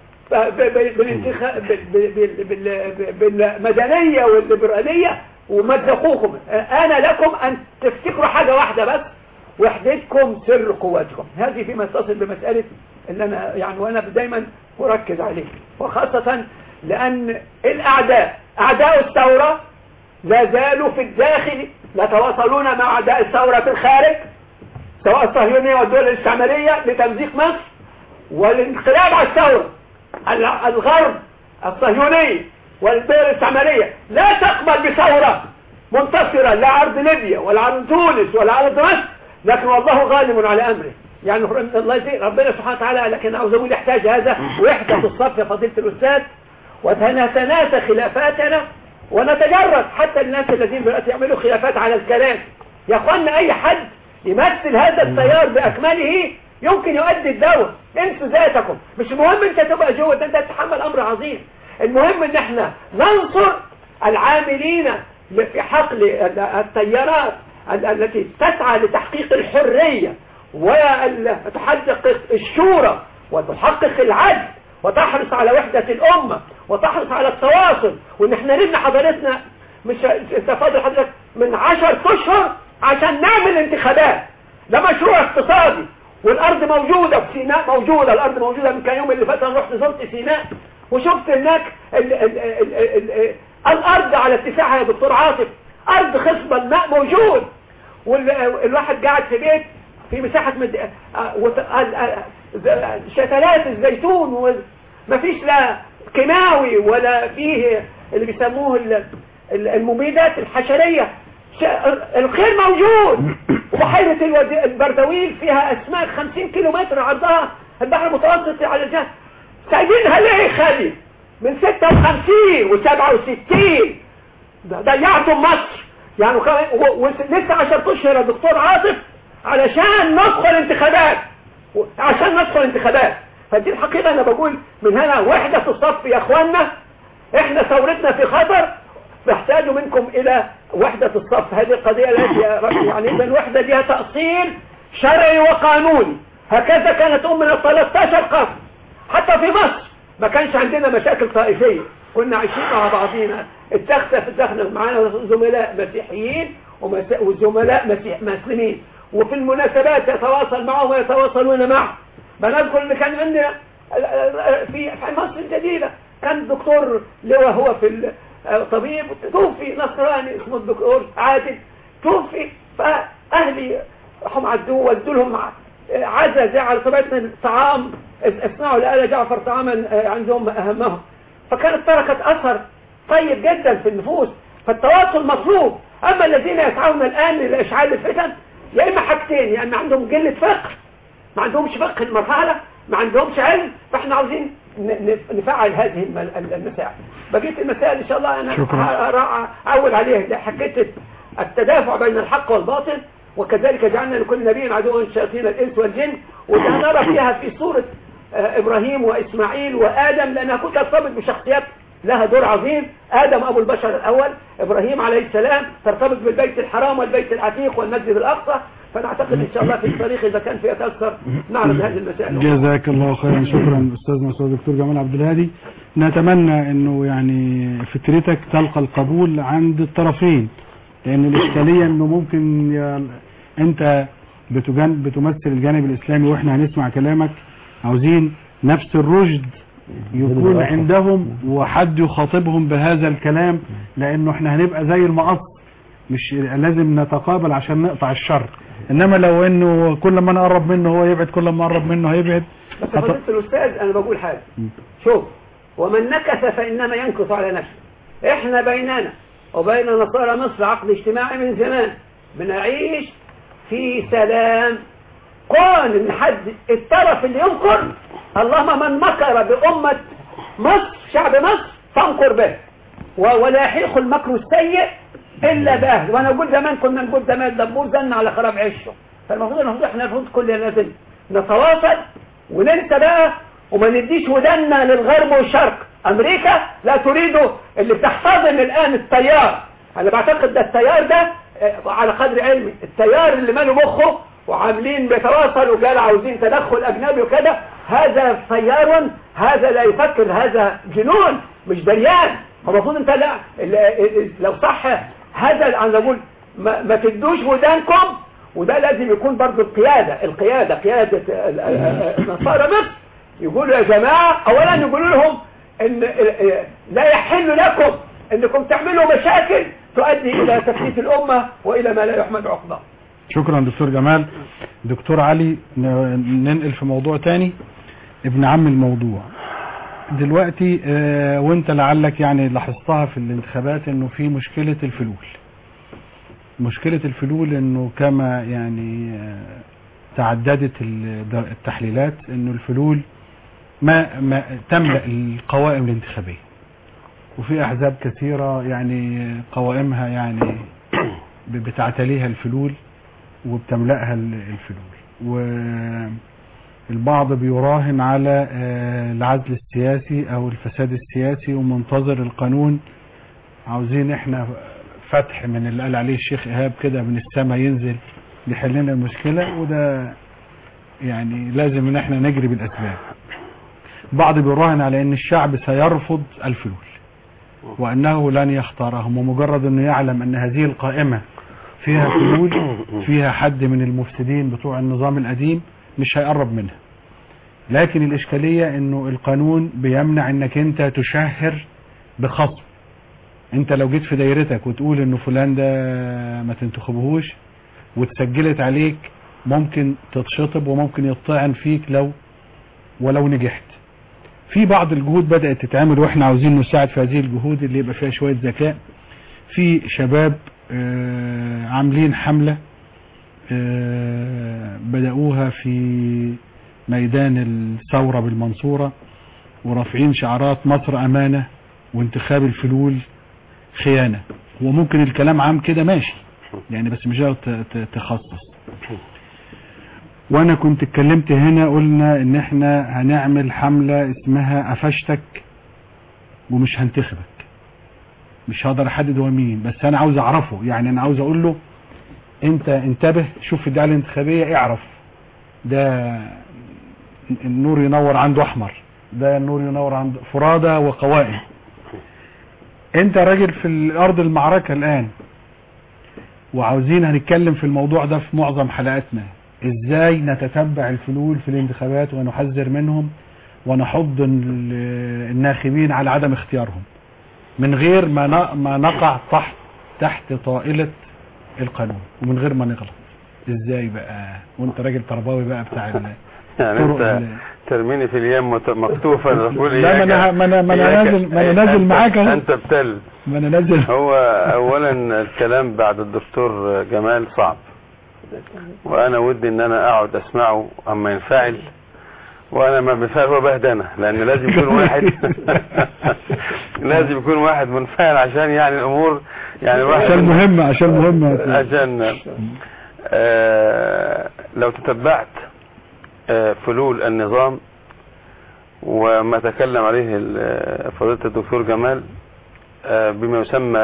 بالمدنية والليبرالية ومدقوكم. أنا لكم أن تفتكروا حاجة واحدة بس، وحدتكم سر قوتكم. هذه فيما يتصل بمسألة اللي أنا يعني وأنا دايما أركز عليه، وخاصة لأن أعداء الثورة لا زالوا في الداخل يتواصلون مع أعداء الثورة في الخارج، سواء الصهيونية والدول الاستعمارية لتمزيق مصر والانقلاب على الثورة. الغرب الصهيوني والدول الاستعمارية لا تقبل بثورة منتصرة لا عرض ليبيا ولا عرض تونس ولا عرض مصر، لكن والله غالب على أمره. يعني ربنا سبحانه وتعالى، لكن عاوز أقول يحتاج هذا وحدة الصف يا فضيلة الأستاذ، ونتناسى خلافاتنا ونتجرد. حتى الناس الذين دلوقتي يعملوا خلافات على الكلام، يا اخوانا أي حد يمثل هذا التيار بأكمله يمكن يؤدي الدور. انسوا ذاتكم، مش مهم انت تبقى جوه، انت تتحمل امر عظيم. المهم ان احنا ننصر العاملين في حقل التيارات التي تسعى لتحقيق الحرية وتحقق الشورى وتحقق العدل وتحرص على وحدة الأمة وتحرص على التواصل. وان احنا نبني حضارتنا، مش انت فاضل حضرتك من 10 اشهر عشان نعمل انتخابات، ده مشروع اقتصادي، والارض موجودة في سيناء، موجودة الارض موجودة. من كام يوم اللي فات انا رحت زرت سيناء وشفت هناك الارض على اتساعها يا دكتور عاطف، ارض خصبة، الماء موجود، والواحد قاعد في بيت في مساحة شتلات الزيتون، ومفيش لا كيماوي ولا فيه اللي بيسموه المبيدات الحشرية. الخير موجود. وبحيرة البردويل فيها أسماك 50 كيلومتر عرضها، البحر المتوسط على الجهة. سايبينها ليه خالي؟ من 56 و67 ضيعتم مصر يعني، ولسه 10 اشهر يا دكتور عاطف علشان ندخل انتخابات. فدي الحقيقة انا بقول من هنا وحدة الصف يا اخوانا، احنا ثورتنا في خطر، نحتاج منكم الى وحدة الصف. هذه القضية التي يعني اذا الوحدة لها تأصيل شرعي وقانوني. هكذا كانت امنا 13 قرن. حتى في مصر ما كانش عندنا مشاكل طائفية، كنا عايشين مع بعضينا. اتدخل معانا زملاء مسيحيين وزملاء مسلمين، وفي المناسبات يتواصل معهم ويتواصلون معه. بنذكر اللي كان عندنا في مصر الجديدة كان دكتور لواء، هو في طبيب توفي، نصراني اسمه الدكتور عادل توفي، فأهلي هم عدوه ودوا لهم عزة زي على طبيعتنا الطعام، اصنعوا لآل جعفر طعاما عندهم أهمهم. فكانت تركت أثر طيب جدا في النفوس. فالتواصل مطلوب. أما الذين يسعون الآن لإشعال الفتن يا إما حاجتين، يعني ما عندهم قلة فقه، ما عندهمش فقه المرحلة، ما عندهمش علم. فاحنا عاوزين نفعل هذه المسائل. بقيت المسائل إن شاء الله أنا أعول عليها. حكيت التدافع بين الحق والباطل، وكذلك جعلنا لكل نبي عدوا شياطين الإنس والجن، وده نرى فيها في سورة إبراهيم وإسماعيل وآدم، لأنها كنت ترتبط بشخصيات لها دور عظيم. آدم أبو البشر الأول، إبراهيم عليه السلام ترتبط بالبيت الحرام والبيت العتيق والمسجد الأقصى. فنعتقد إن شاء الله في الطريق إذا كان في أكثر نعرض هذه المسائل. جزاك الله خيرا. شكرا أستاذنا الدكتور جمال عبد الهادي. نتمنى إنه يعني فكرتك تلقى القبول عند الطرفين، لأن الإشكالية إنه ممكن أنت بتمثل الجانب الإسلامي وإحنا هنسمع كلامك، عاوزين نفس الرشد يكون عندهم وحد يخاطبهم بهذا الكلام، لأنه إحنا هنبقى زي المقص، مش لازم نتقابل عشان نقطع الشر. إنما لو إنه كل ما نقرب منه هو يبعد، كل ما نقرب منه هيبعد. بس فضيلة الأستاذ أنا بقول حاجة، شوف، ومن نكث فإنما ينكث على نفسه. إحنا بيننا وبين نصارى مصر عقد اجتماعي من زمان، بنعيش في سلام. كون ان حد الطرف اللي ينكر، اللهم من مكر بأمة مصر شعب مصر فانكر به، ولا يحيق المكر السيء إلا بأهل. وانا اقول زمان كنا نقول زمان دبور زن على خراب عشه. فالمفروض احنا المفروض كلنا لازم نتواصل وننسى بقى، وما نديش ودنا للغرب والشرق. امريكا لا تريد اللي بتحتضن الان التيار. انا بعتقد ده التيار ده على قدر علمي، التيار اللي ماله مخه وعاملين بيتواصلوا وقال عاوزين تدخل اجنبي وكده، هذا تيار، هذا لا يفكر، هذا جنون مش دريان. المفروض انت لا لو صح هذا انا بقول ما تدوش ودانكم. وده لازم يكون برضو قيادة نصارى مصر يقولوا يا جماعة، اولا يقولوا لهم ان لا يحل لكم انكم تعملوا مشاكل تؤدي الى تفتيت الامة والى ما لا يحمد عقباه. شكرا دكتور جمال. دكتور علي، ننقل في موضوع تاني، ابن عم الموضوع دلوقتي. وانت لعلك يعني لاحظتها في الانتخابات انه في مشكلة الفلول انه كما يعني تعددت التحليلات انه الفلول ما تملأ القوائم الانتخابية، وفي احزاب كثيرة يعني قوائمها يعني بتعتليها الفلول وبتملأها الفلول، والبعض بيراهن على العزل السياسي او الفساد السياسي ومنتظر القانون. عاوزين احنا فتح من اللي قال عليه الشيخ ايهاب كده من السماء ينزل يحل لنا المشكلة، وده يعني لازم ان احنا نجري بالاسباب. بعض بيراهن على ان الشعب سيرفض الفلول وانه لن يختارهم، ومجرد انه يعلم ان هذه القائمة فيها فلول، فيها حد من المفسدين بتوع النظام القديم، مش هيقرب منها. لكن الاشكالية انه القانون بيمنع انك انت تشهر بخصم. انت لو جيت في دايرتك وتقول انه فلان ده ما تنتخبهوش وتسجلت عليك ممكن تتشطب وممكن يطعن فيك ولو نجحت. في بعض الجهود بدأت تتعمل واحنا عاوزين نساعد في هذه الجهود اللي يبقى فيها شوية ذكاء. في شباب عاملين حملة بدأوها في ميدان الثورة بالمنصورة، ورافعين شعارات مصر أمانة وانتخاب الفلول خيانة. وممكن الكلام عام كده ماشي يعني، بس مش تخصص. وانا كنت اتكلمت هنا، قلنا ان احنا هنعمل حملة اسمها قفشتك ومش هنتخبك. مش هقدر احدد هو مين، بس انا عاوز اعرفه. يعني انا عاوز اقول له انت انتبه، شوف الدعاية الانتخابية، اعرف ده النور ينور عنده احمر، ده النور ينور عنده فرادة وقوائم. انت راجل في ارض المعركة الان، وعاوزين هنتكلم في الموضوع ده في معظم حلقاتنا، ازاي نتتبع الفلول في الانتخابات ونحذر منهم ونحض الناخبين على عدم اختيارهم من غير ما نقع تحت طائلة القانون ومن غير ما نغلط. ازاي بقى وانت راجل تربوي بقى بتاع يعني انت ترميني في اليم مكتوفا نقول لا ما انا نازل معاك انت بتل ما انا نازل. هو اولا الكلام بعد الدكتور جمال صعب، وانا ودي ان انا اقعد اسمعه اما ينفعل، وانا ما بنفعل هو بهدنه، لان لازم يكون واحد لازم يكون واحد منفعل عشان يعني الامور يعني عشان مهمه عشان لو تتبعت فلول النظام وما تكلم عليه فضيلة الدكتور جمال بما يسمى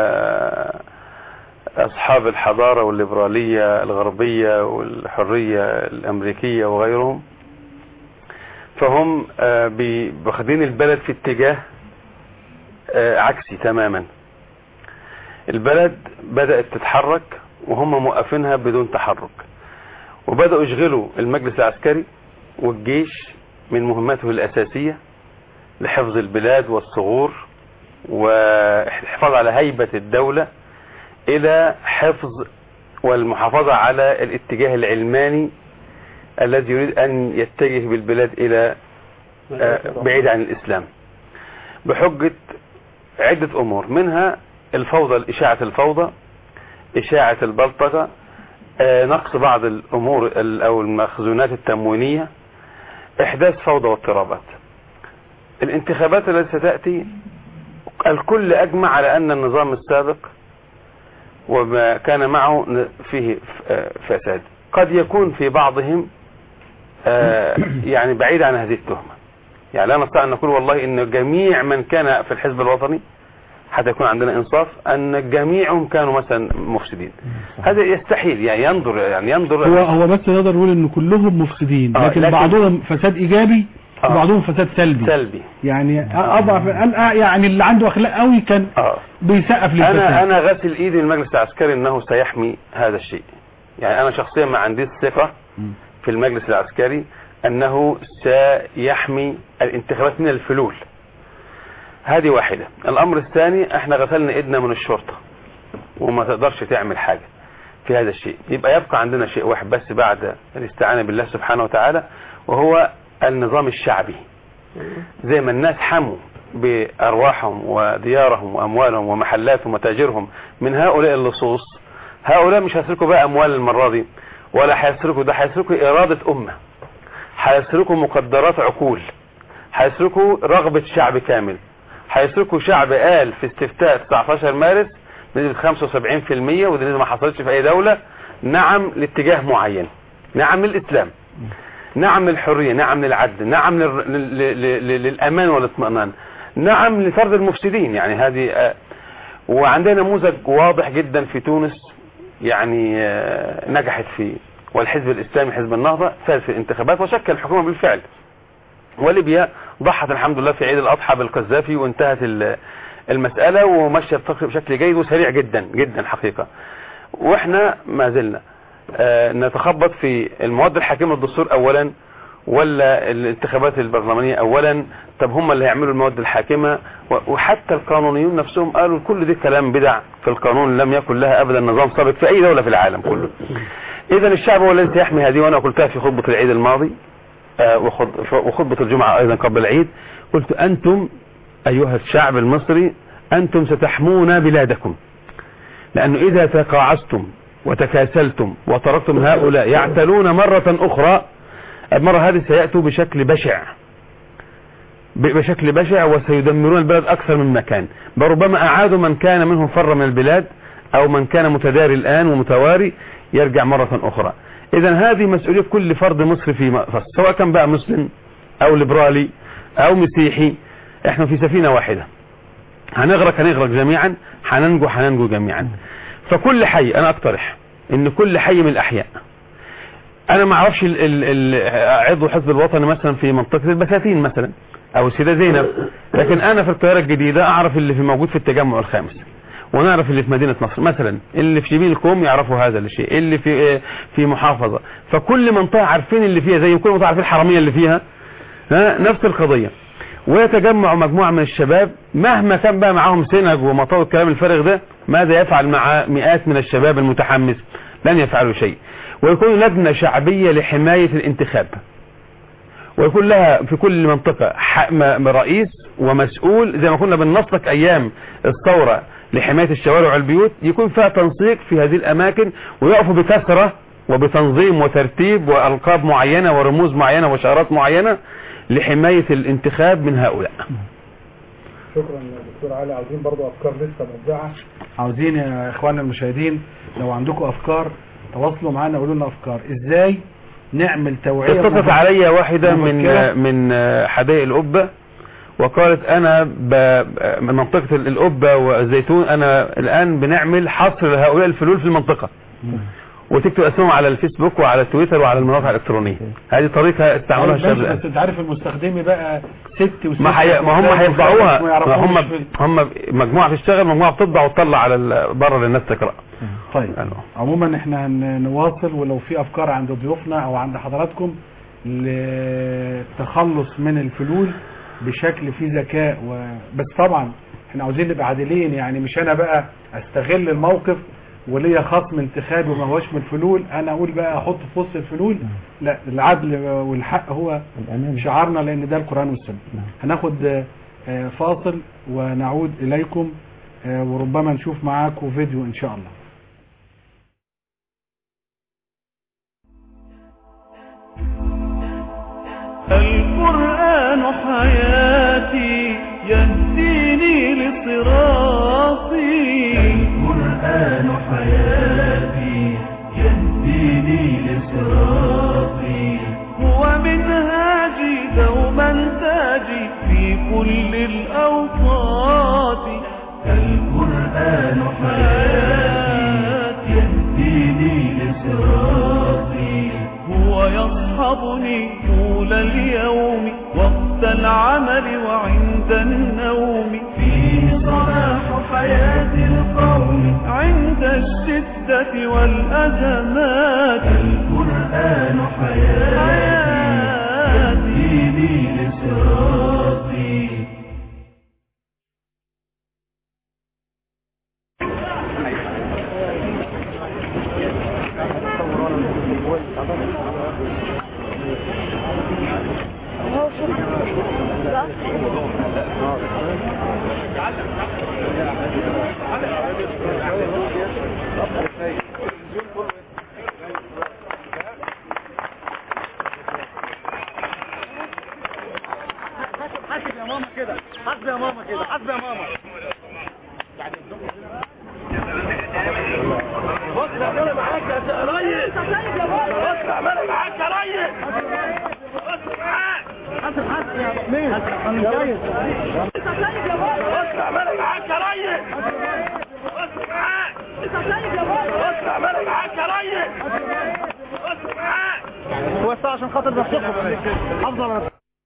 أصحاب الحضارة والليبرالية الغربية والحرية الأمريكية وغيرهم، فهم واخدين البلد في اتجاه عكسي تماما. البلد بدأت تتحرك وهم موقفينها بدون تحرك، وبدأوا يشغلوا المجلس العسكري والجيش من مهمته الأساسية لحفظ البلاد والثغور والحفاظ على هيبة الدولة، إلى حفظ والمحافظة على الاتجاه العلماني الذي يريد أن يتجه بالبلاد إلى بعيد عن الإسلام، بحجة عدة أمور، منها الفوضى، إشاعة الفوضى، إشاعة البلطجة، نقص بعض الأمور أو المخزونات التموينية، إحداث فوضى واضطرابات. الانتخابات التي ستأتي الكل أجمع على أن النظام السابق وما كان معه فيه فساد. قد يكون في بعضهم يعني بعيد عن هذه التهمة، يعني لا نستطيع أن نقول والله إن جميع من كان في الحزب الوطني حتى يكون عندنا إنصاف أن جميعهم كانوا مثلا مفسدين. هذا يستحيل، يعني ينظر هو بس نقدر نقول إن كلهم مفسدين، لكن بعضهم فساد إيجابي وبعضهم فساد سلبي. يعني أضعف يعني اللي عنده أخلاق قوي كان بيسقف للفساد. أنا غسل إيدي المجلس العسكري أنه سيحمي هذا الشيء. يعني أنا شخصيا ما عنديش ثقة في المجلس العسكري أنه سيحمي الانتخابات من الفلول. هذه واحدة. الأمر الثاني، احنا غسلنا ايدنا من الشرطة وما تقدرش تعمل حاجة في هذا الشيء. يبقى عندنا شيء واحد بس بعد الاستعانة بالله سبحانه وتعالى، وهو النظام الشعبي. زي ما الناس حموا بأرواحهم وديارهم وأموالهم ومحلاتهم وتاجرهم من هؤلاء اللصوص، هؤلاء مش هيسرقوا بقى أموال المرة دي، ولا هيسرقوا، ده هيسرقوا إرادة أمة، هيسرقوا مقدرات عقول، هيسرقوا رغبة شعب كامل، هيسرقوا شعب قال في استفتاء 19 مارس بنسبة 75%، ودي ما حصلتش في أي دولة، نعم لاتجاه معين، نعم للإسلام، نعم للحرية، نعم للعدل، نعم للأمان والاطمئنان، نعم لفرد المفسدين. يعني هذه وعندنا نموذج واضح جدا في تونس يعني نجحت فيه، والحزب الإسلامي حزب النهضة فاز في الانتخابات وشكل الحكومة بالفعل. وليبيا ضحت الحمد لله في عيد الأضحى بالقذافي وانتهت المسألة ومشى بشكل جيد وسريع جدا جدا حقيقة. واحنا ما زلنا نتخبط في المواد الحاكمة الدستور أولا ولا الانتخابات البرلمانية أولا. طب هم اللي هيعملوا المواد الحاكمة، وحتى القانونيون نفسهم قالوا كل دي كلام بدع في القانون، لم يكن لها أبدا نظام سابق في أي دولة في العالم كله. إذا الشعب هو الذي سيحمي هذه، وأنا قلتها في خطبة العيد الماضي وخطبة الجمعة أيضا قبل العيد. قلت أنتم أيها الشعب المصري أنتم ستحمون بلادكم، لأنه إذا تقاعستم وتكاسلتم وتركتم هؤلاء يعتلون مرة أخرى، المرة هذه سيأتوا بشكل بشع وسيدمرون البلد أكثر من مكان، بربما أعادوا من كان منهم فر من البلاد أو من كان متداري الآن ومتواري يرجع مرة أخرى. إذا هذه مسؤولية كل فرد مصري في مصر، سواء كان بقى مسلم أو ليبرالي أو مسيحي. احنا في سفينة واحدة، هنغرق جميعا، هننجو جميعا. فكل حي، أنا أقترح إن كل حي من الأحياء، أنا ما أعرفش عضو حزب الوطني مثلا في منطقة البساتين مثلا أو السيدة زينب، لكن أنا في القاهرة الجديدة أعرف اللي في موجود في التجمع الخامس، ونعرف اللي في مدينة نصر مثلا، اللي في شبين الكوم يعرفوا هذا الشيء، اللي في محافظة. فكل منطقة عارفين اللي فيها، زي كل منطقة عارفين الحرامية اللي فيها، نفس القضية. ويتجمع مجموعة من الشباب مهما كان بقى معاهم سنج ومطاوي الكلام الفارغ ده، ماذا يفعل مع مئات من الشباب المتحمس؟ لن يفعلوا شيء. ويكون لجنة شعبية لحماية الانتخاب، ويكون لها في كل منطقة رئيس ومسؤول، زي ما كنا بننسق أيام الثورة لحماية الشوارع والبيوت، يكون فيها تنسيق في هذه الأماكن، ويقفوا بكثرة وبتنظيم وترتيب وألقاب معينة ورموز معينة وشعارات معينة لحماية الانتخاب من هؤلاء. شكرا دكتور علي. عاوزين برضو أفكار لسه مبدعة، عاوزين يا إخواننا المشاهدين لو عندكم أفكار تواصلوا معنا، قولوا لنا أفكار إزاي نعمل توعية. اتصلت علي واحدة من حدائق القبة وقالت أنا من منطقة القبة والزيتون، أنا الآن بنعمل حصر لهؤلاء الفلول في المنطقة، وتكتب اسمهم على الفيسبوك وعلى تويتر وعلى المواقع الإلكترونية. هذه طريقة استعملها الشباب الآن. بس انت عارف المستخدمي بقى ست وست، ما هم هيطبعوها، هم مجموعة تشتغل، مجموعة بتطبع وتطلع على بره للناس تقرأ. طيب عموما احنا هنواصل، ولو في افكار عند ضيوفنا او عند حضراتكم للتخلص من الفلول بشكل فيه ذكاء بس طبعا احنا عاوزين نبقى عادلين، يعني مش انا بقى استغل الموقف وليا خصم انتخابي وما هوش من الفلول انا اقول بقى احط في وسط الفلول. لا، العدل والحق هو شعارنا، لان ده القرآن والسنة. هناخد فاصل ونعود اليكم، وربما نشوف معاكم فيديو ان شاء الله. القرآن حياتي يهديني لصراطي، القرآن حياتي يهديني لصراطي، هو منهاجي دوما تاجي في كل الأوقات، القرآن حياتي يهديني لصراطي، هو يصحبني طول اليوم وقت العمل وعند النوم، فيه صلاح حياة القوم عند الشدة والأزمات، القرآن حياتي يهديني لصراطي. حاسب يا ماما كده، حاسب يا ماما كده، حاسب يا ماما. بص انا معاك يا ريس، بص انا معاك يا ريس، بص معاك، حاسب يا مين انا جاي، بص انا معاك يا ريس، بص معاك، بص انا معاك يا ريس، بص معاك. هو الساعه عشان خاطر نفسكم حافظوا على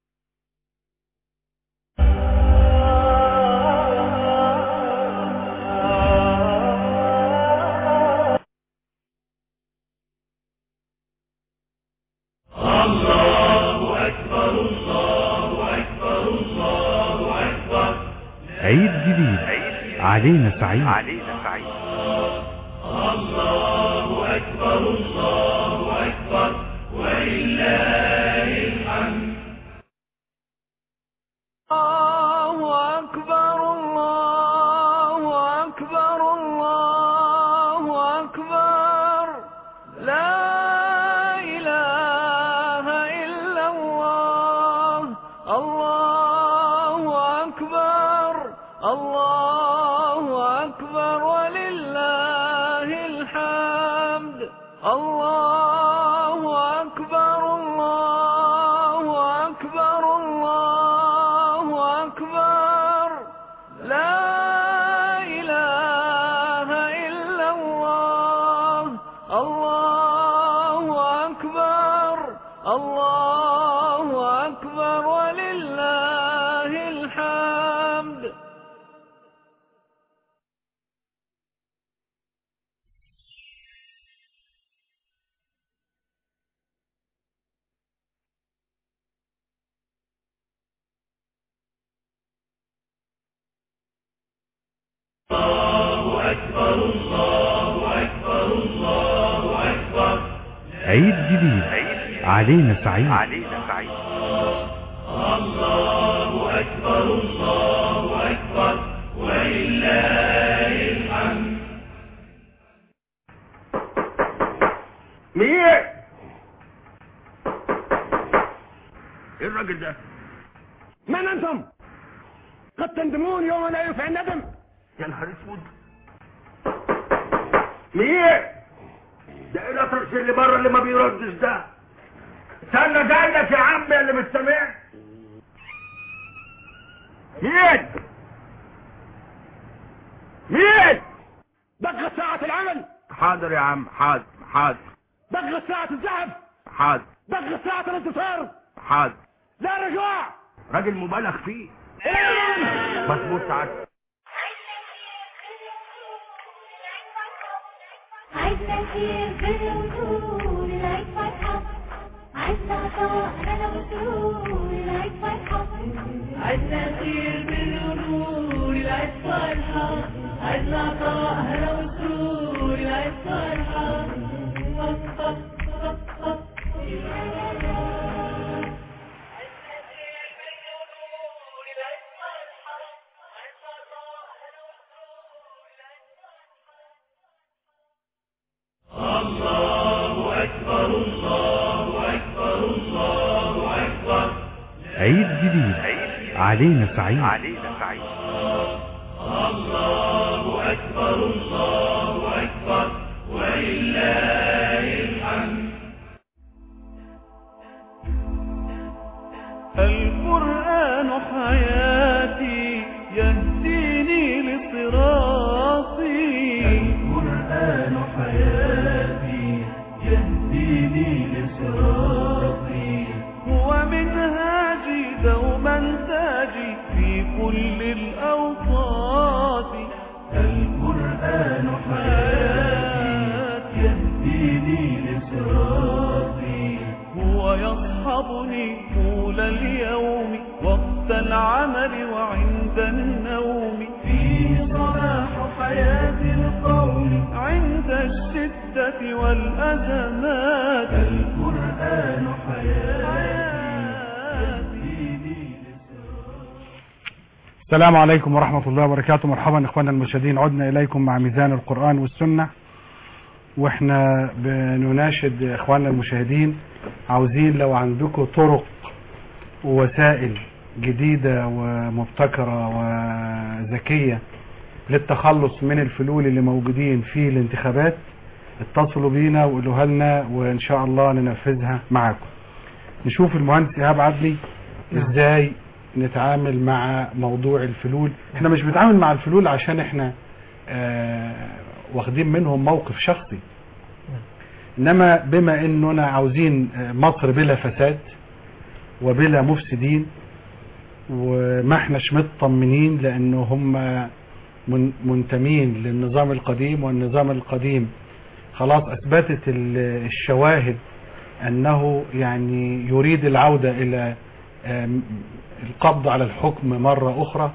عيد جديد علينا سعيد. الله أكبر الله أكبر ولله الحمد. الله أكبر الله أكبر الله أكبر لا إله إلا الله. الله أكبر الله أكبر ولله الحمد. الله أكبر الله أكبر الله أكبر لا إله إلا الله. الله أكبر الله أكبر ولله الحمد. الله أكبر الله أكبر الله أكبر. عيد جديد علينا سعيد. الله أكبر الله أكبر ولله الحمد. مين؟ ايه الراجل ده؟ من انتم؟ قد تندمون يوم لا ينفع الندم. يا نهار اسود. مين؟ ده ايه الاطرش اللي بره اللي ما بيردش ده؟ استنى جاي لك يا عم اللي مش سامع. مين؟ مين؟ بقى ساعة العمل. حاضر يا عم حاضر حاضر. بقى ساعة الذهب. حاضر. بقى ساعة الانتصار. حاضر. لا رجوع. راجل مبالغ فيه. مظبوط ساعات. عايزة كتير بالوصول العيد فرحة. عايزة عطاء هنا وسرور العيد فرحة. عايزة كتير بالوصول العيد فرحة. عايزة عطاء هنا وسرور العيد فرحة. الله أكبر الله أكبر الله أكبر. عيد جديد علينا سعيد. الله أكبر الله أكبر ولله الحمد. القرآن حياتي يهديني لصراطي. القرآن حياتي يهديني لصراطي. هو منهاجي دوما تاجي في كل الأوقات. القرآن حياتي يهديني لصراطي. هو يصحبني طول اليوم وقت العمل وعند النوم. فيه صلاح حياة القوم عند الشدة والأزمات. القرآن حياتي. السلام عليكم ورحمة الله وبركاته. مرحبا اخوانا المشاهدين، عدنا اليكم مع ميزان القرآن والسنة، واحنا بنناشد اخواننا المشاهدين، عاوزين لو عندكم طرق ووسائل جديدة ومبتكرة وذكية للتخلص من الفلول اللي موجودين في الانتخابات، اتصلوا بينا وقولوها لنا وان شاء الله ننفذها معاكم. نشوف المهندس ايهاب عدلي ازاي نتعامل مع موضوع الفلول. احنا مش بنتعامل مع الفلول عشان احنا واخدين منهم موقف شخصي، انما بما اننا عاوزين مصر بلا فساد وبلا مفسدين، وما احناش مطمنين لانه هم منتمين للنظام القديم، والنظام القديم خلاص اثبتت الشواهد انه يعني يريد العودة الى القبض على الحكم مرة اخرى،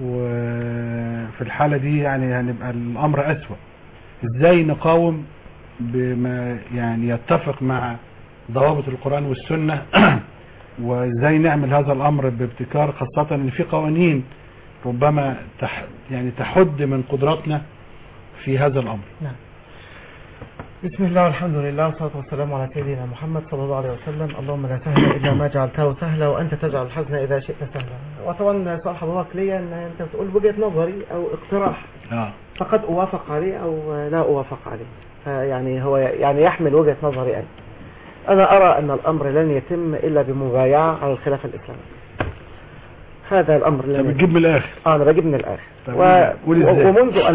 وفي الحالة دي يعني هنبقى الامر اسوأ. ازاي نقاوم بما يعني يتفق مع ضوابط القرآن والسنة وازاي نعمل هذا الامر بابتكار، خاصة ان في قوانين ربما يعني تحد من قدراتنا في هذا الامر. نعم. بسم الله والحمد لله والصلاة والسلام على سيدنا محمد صلى الله عليه وسلم. اللهم لا سهل إلا ما جعلته سهلا وأنت تجعل الحزن إذا شئت سهلا. وطبعا سؤال حضرتك لي أن أنت بتقول وجهة نظري أو اقتراح فقد أوافق عليه أو لا أوافق عليه، فيعني هو يعني يحمل وجهة نظري أنا أرى أن الأمر لن يتم إلا بمبايعة على الخلافة الإسلامية. هذا الأمر لن بتجيب من الآخر. أنا بجيب من الآخر. ومنذ أن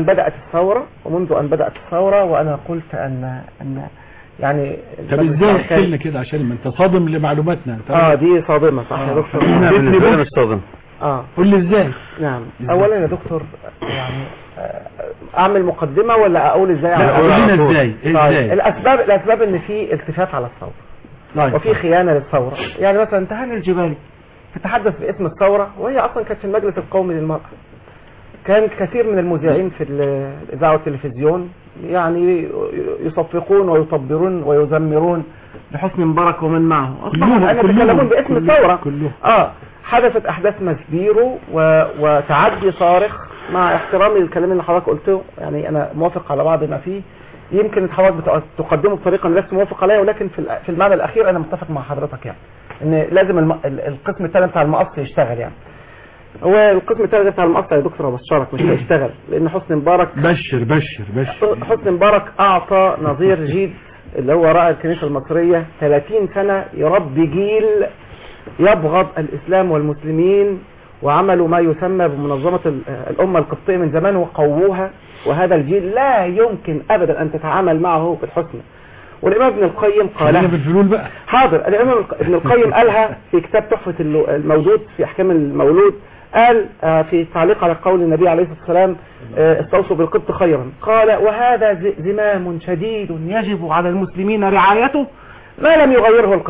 بدأت الثورة وأنا قلت أن يعني طب ازاي احكي لنا كده عشان ما انت صادم لمعلوماتنا. دي صادمة صح يا دكتور. بالنسبة لي مش صادم. قول لي ازاي. نعم اولا يا دكتور يعني اعمل مقدمة ولا اقول ازاي؟ قول لنا ازاي. الاسباب ان في التفات على الثورة وفي خيانة للثورة. يعني مثلا تهاني الجبالي تتحدث باسم الثورة وهي اصلا كانت في المجلس القومي للمرأة. كان كثير من المذيعين في الاذاعة والتلفزيون يعني يصفقون ويطبرون ويزمرون لحسني مبارك ومن معه. اصلا يتكلمون باسم الثورة. حدثت احداث مسبيرو وتعدي صارخ، مع احترامي للكلام اللي حضرتك قلته، يعني انا موافق على بعض ما فيه، يمكن حضرتك تقدمه بطريقه لست موافق عليها، ولكن في المعنى الاخير انا متفق مع حضرتك يعني ان لازم القسم الثاني بتاع المقص يشتغل. يعني هو القسم الثاني بتاع المقص يا دكتور ابشرك مش هيشتغل، لان حسني مبارك بشر حسني مبارك اعطى نظير جيد اللي هو رائد الكنيسه المصريه 30 سنه يربي جيل يبغض الإسلام والمسلمين، وعملوا ما يسمى بمنظمة الأمة القبطية من زمان وقووها، وهذا الجيل لا يمكن أبدا أن تتعامل معه بالحسنى. والإمام ابن القيم قالها بالفلول بقى. حاضر. الإمام ابن القيم قالها في كتاب تحفة المولود في أحكام المولود، قال في تعليق على قول النبي عليه الصلاة والسلام استوصوا بالقبط خيرا، قال وهذا زمام شديد يجب على المسلمين رعايته ما لم يغيره القبط.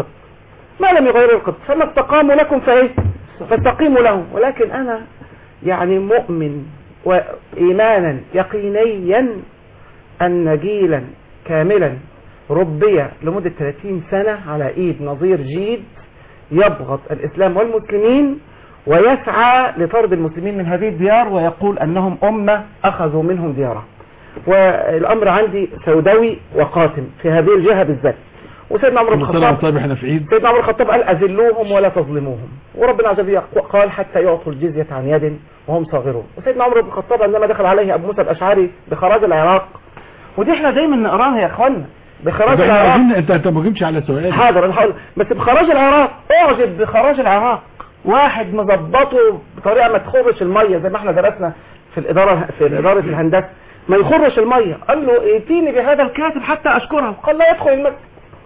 فما استقاموا لكم فاستقيموا لهم. ولكن أنا يعني مؤمن وإيمانا يقينيا أن جيلا كاملا ربي لمدة 30 سنة على إيد نظير جيد يبغض الإسلام والمسلمين ويسعى لطرد المسلمين من هذه الديار ويقول أنهم أمة أخذوا منهم ديارهم. والأمر عندي سوداوي وقاتم في هذه الجهة بالذات. وسيدنا عمر بن الخطاب قال أذلوهم ولا تظلموهم، وربنا عز وجل قال حتى يعطوا الجزية عن يد وهم صاغرون. وسيدنا عمر بن الخطاب عندما دخل عليه أبو موسى الأشعري بخراج العراق، ودي احنا دايما نقراها يا اخوانا، بخراج العراق. انت ما جبتش على سؤال. حاضر انا هقول، بس بخراج العراق اعجب بخراج العراق، واحد مظبطه بطريقه ما تخرش الميه زي ما احنا درسنا في الاداره الهندسه، ما يخرش الميه. قال له ائتيني بهذا الكاتب حتى اشكره، قال لا يدخل المسجد.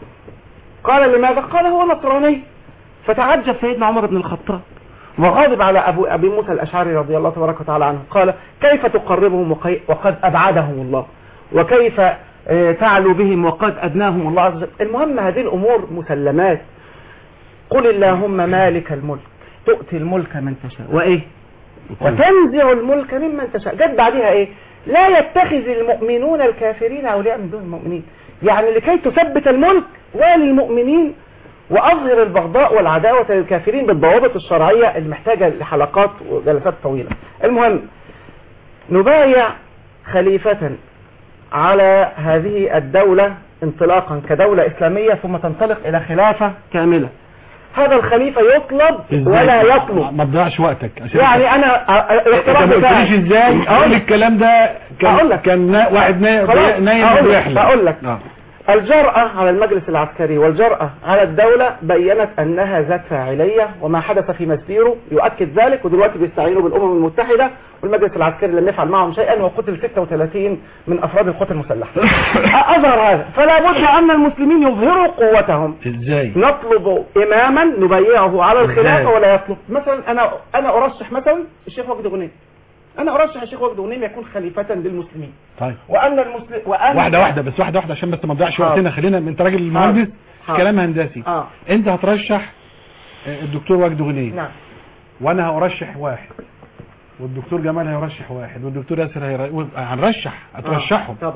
قال لماذا؟ قال هو نصراني. فتعجب سيدنا عمر بن الخطاب وغاضب على أبي موسى الأشعري رضي الله تبارك وتعالى عنه، قال كيف تقربهم وقد أبعدهم الله، وكيف تعلو بهم وقد أدناهم الله عز وجل. المهم هذه الأمور مسلمات. قل اللهم مالك الملك تؤتي الملك من تشاء وتنزع الملك ممن تشاء. جد بعدها لا يتخذ المؤمنون الكافرين أولياء من دون المؤمنين، يعني لكي تثبت الملك وللمؤمنين وأظهر البغضاء والعداوة للكافرين بالضوابط الشرعية المحتاجة لحلقات وجلسات طويلة. المهم نبايع خليفة على هذه الدولة انطلاقا كدولة إسلامية ثم تنطلق إلى خلافة كاملة. هذا الخليفة يطلب ولا يطلب. ما تضيعش وقتك يعني انا الاختلاف بتاعي ازاي اقول الكلام ده كان واحد نايم بيحلم. اقول لك الجرأة على المجلس العسكري والجرأة على الدولة بيّنت أنها ذات فاعلية، وما حدث في مسبيرو يؤكد ذلك. ودلوقتي بيستعينوا بالأمم المتحدة والمجلس العسكري لم يفعل معهم شيئا، وقتل 36 من أفراد القوات المسلحة. أظهر هذا، فلا بد أن المسلمين يظهروا قوتهم. إزاي؟ نطلب إماما نبيعه على الخلافة ولا يطلب. مثلا أنا أرشح مثلا الشيخ وجدي غنيم، أنا أرشح الشيخ وجدي غنيم يكون خليفة للمسلمين. طيب. وأن المسلم واحدة عشان بس ما نضيعش وقتنا. خلينا، انت راجل مهندس كلام هندسي. انت هترشح الدكتور وجدي غنيم. نعم. وانا هرشح واحد، والدكتور جمال هيرشح واحد، والدكتور ياسر هنرشح هترشحهم. طبعا.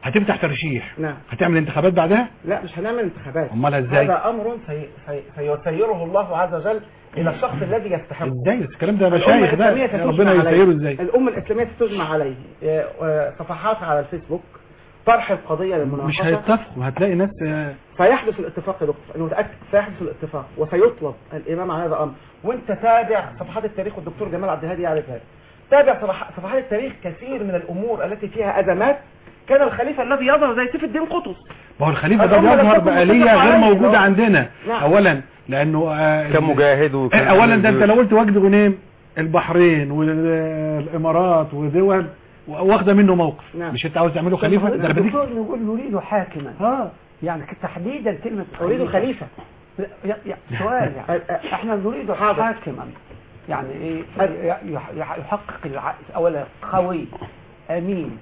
هتفتح ترشيح، نعم. هتعمل انتخابات بعدها؟ لا مش هنعمل انتخابات. امال ازاي؟ هذا امر سيسيره الله عز وجل الى الشخص الذي يستحقه. ازاي الكلام ده؟ مشايخ ده ربنا يسيره ازاي؟ الامه الاسلاميه ستجمع عليه صفحات على الفيسبوك، طرح القضيه للمناقشه. مش هيتفقوا، هتلاقي ناس سيحدث الاتفاق يا دكتور، انا متاكد سيحدث الاتفاق وسيطلب الامام على هذا الامر. وانت تابع صفحات التاريخ، والدكتور جمال عبد الهادي يعرف هذا. تابع صفحات التاريخ، كثير من الامور التي فيها ازمات كان الخليفه الذي يظهر زي سيف الدين قطز. ما هو الخليفه ده بيظهر بآلية غير موجوده عندنا. نعم. اولا لانه كمجاهد اولا ده انت لو قلت وجد غنيم البحرين والامارات ودول واخده منه موقف. نعم. مش انت عاوز تعمله خليفه؟ ده الدكتور نقول نريد حاكما. يعني تحديدا كلمه اريد خليفه. سؤال يعني احنا نريد حاكما يعني ايه يحقق اولا قوي امين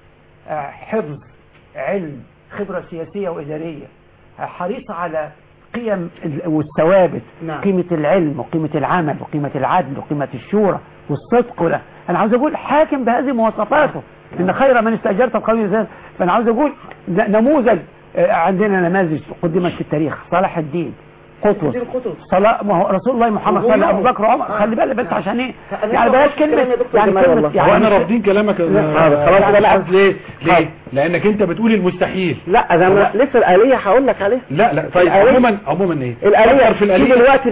حفظ علم خبره سياسيه واداريه حريص على قيم والثوابت. نعم. قيمه العلم وقيمه العمل وقيمه العدل وقيمه الشورى والصدق. انا عاوز اقول حاكم بهذه مواصفاته. ان خير من استاجرت القوي ذات. فانا عاوز اقول نموذج عندنا نماذج قدمت في التاريخ. صلاح الدين قطز، ما هو رسول الله محمد صلى الله عليه وسلم، ابو بكر وعمر. خلي بالك بس عشان ايه يعني بلاش كلمه يعني وانا رافضين كلامك خلاص. انا ليه لانك انت بتقول المستحيل. لا ده انا لسه الآلية هقول لك عليها. لا طيب عموما ايه الآلية في دلوقتي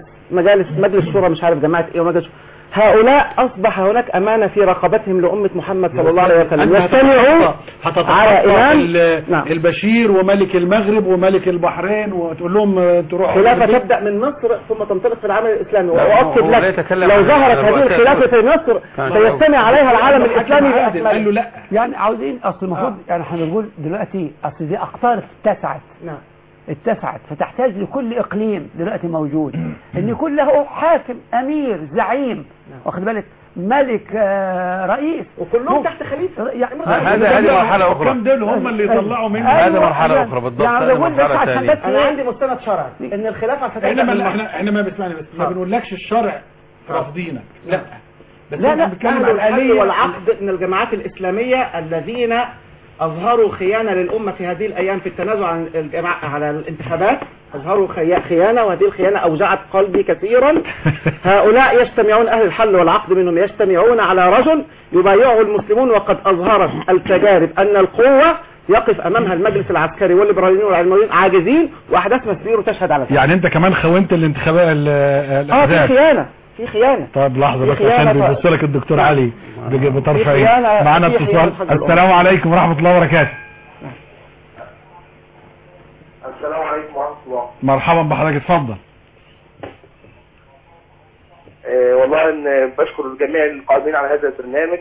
مجلس الشورى مش عارف جماعه ايه ومجلس. هؤلاء اصبح هناك امانه في رقبتهم لامه محمد صلى الله عليه وسلم. يستمعوا على امام البشير وملك المغرب وملك البحرين وتقول لهم تروحوا. خلافه تبدا من مصر ثم تنطلق في العالم الاسلامي. واؤكد لك لو ظهرت هذه الخلافه في مصر سيستمع عليها العالم الاسلامي. قال له لا يعني عاوزين اصل المفروض يعني احنا بنقول دلوقتي اصل دي اقطار اتسعت. نعم. اتسعت فتحتاج لكل اقليم دلوقتي موجود ان يكون له حاكم امير زعيم. واخد بالك ملك رئيس وكلهم تحت خليفه. هذه مرحله اخرى. كم دول هم اللي يطلعوا منه. هذه مرحله اخرى بالضبط. يعني مرحله ثانيه. انا عندي مستند شرعي ان الخلافه احنا ما بسمعنا بس ما بنقولكش الشرع رافضينك. لا بس لا بنتكلم عن الآلية والعقد من الجماعات الاسلاميه الذين اظهروا خيانه للامه في هذه الايام في التنازل عن على الانتخابات. اظهروا خيانه، وهذه الخيانه اوجعت قلبي كثيرا. هؤلاء يجتمعون اهل الحل والعقد منهم يجتمعون على رجل يبايعه المسلمون، وقد اظهرت التجارب ان القوه يقف امامها المجلس العسكري والليبراليين والعلمانيين عاجزين، واحداث مسيره تشهد على ذلك. يعني انت كمان خونت الانتخابات الاحزاب. في خيانه. طيب لحظه بس عشان بيبص لك الدكتور علي بطرف عين. معانا اتصال. السلام عليكم ورحمه الله وبركاته. السلام عليكم ورحمه الله. مرحبا بحضرتك، اتفضل. والله ان بشكر الجميع القائمين على هذا البرنامج.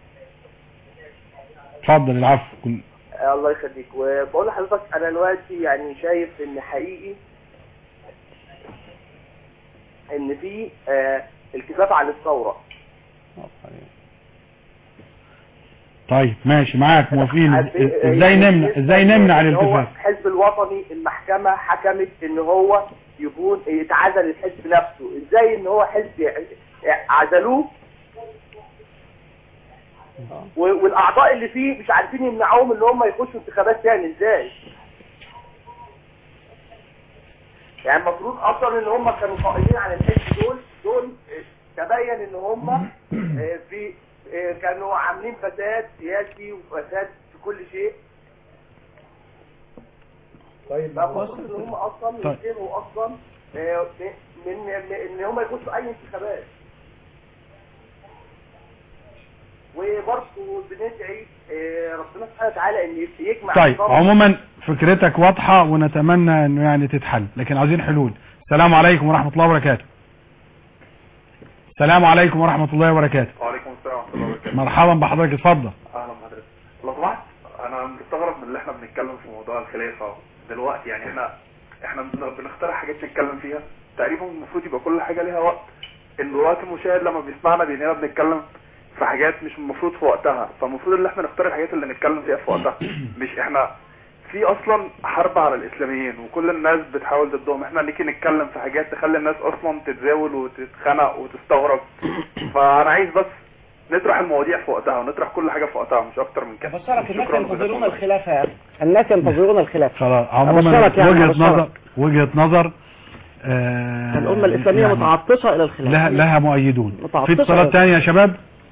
اتفضل. العفو. الله يخليك. وبقول لحضرتك انا دلوقتي يعني شايف ان حقيقي ان في الكفاف عن الثوره. طيب ماشي معاك، موافقين. ازاي نمنع الالتفاف؟ الحزب الوطني المحكمه حكمت ان هو يكون يتعزل الحزب نفسه. ازاي ان هو حزب عزلوه والاعضاء اللي فيه مش عارفين يمنعوهم ان هم يخشوا انتخابات تاني؟ ازاي يعني؟ المفروض اصلا ان هم كانوا قائمين عن الحزب دول تبين ان هم في كانوا عاملين فساد سياسي وفساد في كل شيء. طيب المفروض ان هم اصلا ينتهوا اصلا من ان هم يخشوا اي انتخابات. وبرضه بندعي ربنا سبحانه وتعالى ان يجمع. طيب عموما فكرتك واضحه ونتمنى انه يعني تتحل، لكن عاوزين حلول. السلام عليكم ورحمه الله وبركاته. السلام عليكم ورحمه الله وبركاته. وعليكم السلام ورحمه الله وبركاته. مرحبا بحضرتك، اتفضل. اهلا بحضرتك. لو سمحت انا مستغرب من اللي احنا بنتكلم في موضوع الخلافه دلوقتي. يعني احنا بنختار حاجات نتكلم فيها تقريبا. المفروض يبقى كل حاجه ليها وقت. ان الوقت المشاهد لما بيسمعنا بيننا بنتكلم في حاجات مش المفروض في وقتها، فالمفروض ان احنا نختار الحاجات اللي نتكلم فيها في وقتها. مش احنا في اصلا حرب على الاسلاميين وكل الناس بتحاول ضدهم، احنا نيجي نتكلم في حاجات تخلي الناس اصلا تتزاول وتتخنق وتستغرب. فانا عايز بس نطرح المواضيع في وقتها ونطرح كل حاجه في وقتها، مش اكتر من كده. بشرك الناس ينتظرون الخلافه يا اخي، الناس ينتظرون الخلافه. خلاص عموما وجهة نظر الامه الاسلاميه متعطشه الى الخلافه، لها مؤيدون. في اتصالات ثانيه يا شباب؟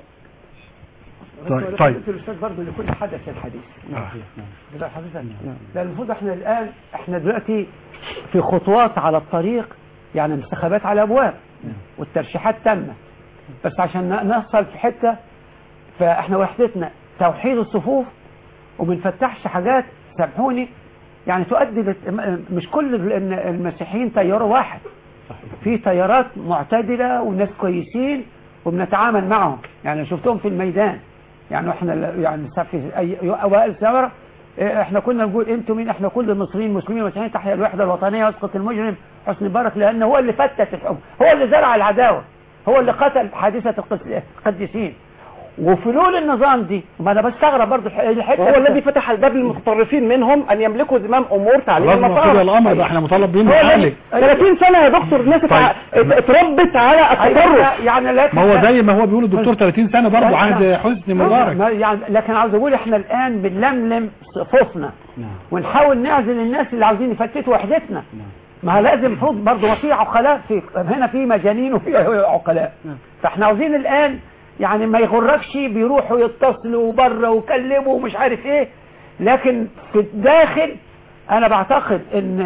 طيب الاستاذ برضه لكل حدث الحديث. لا حضرتك لا، المفروض احنا دلوقتي في خطوات على الطريق، يعني الانتخابات على ابواب والترشيحات تامه، بس عشان نوصل في حته فاحنا وحدتنا توحيد الصفوف وما نفتحش حاجات، سامحوني يعني تؤدي مش كل المسيحيين تيار واحد، في تيارات معتدله وناس كويسين وبنتعامل معهم، يعني شفتهم في الميدان، يعني احنا يعني في اوائل الثوره احنا كنا نقول انتم مين؟ احنا كل المصريين مسلمين ومسيحيين تحيا الوحده الوطنيه واسقط المجرم حسني مبارك، لان هو اللي فتت الحكم، هو اللي زرع العداوه، هو اللي قتل حادثه القديسين. وفلول النظام دي، ما انا بستغرب برضه هو الذي فتح الباب للمتطرفين منهم ان يملكوا زمام امور تعليم المصالح. الامر بقى احنا مطالب بيهم نعالج 30 سنه يا دكتور الناس اتربت على التطرف، يعني ما هو زي ما هو بيقول الدكتور 30 سنه برضه عهد حسني مبارك، يعني لكن عاوز اقول احنا الان بنلملم صفوفنا ونحاول نعزل الناس اللي عاوزين يفتتوا وحدتنا. ما لازم المفروض برضه ما في عقلاء، هنا في مجانين وفي عقلاء، فاحنا عاوزين الان يعني ما يغركش بيروحوا يتصلوا بره ويكلموا ومش عارف ايه، لكن في الداخل انا بعتقد ان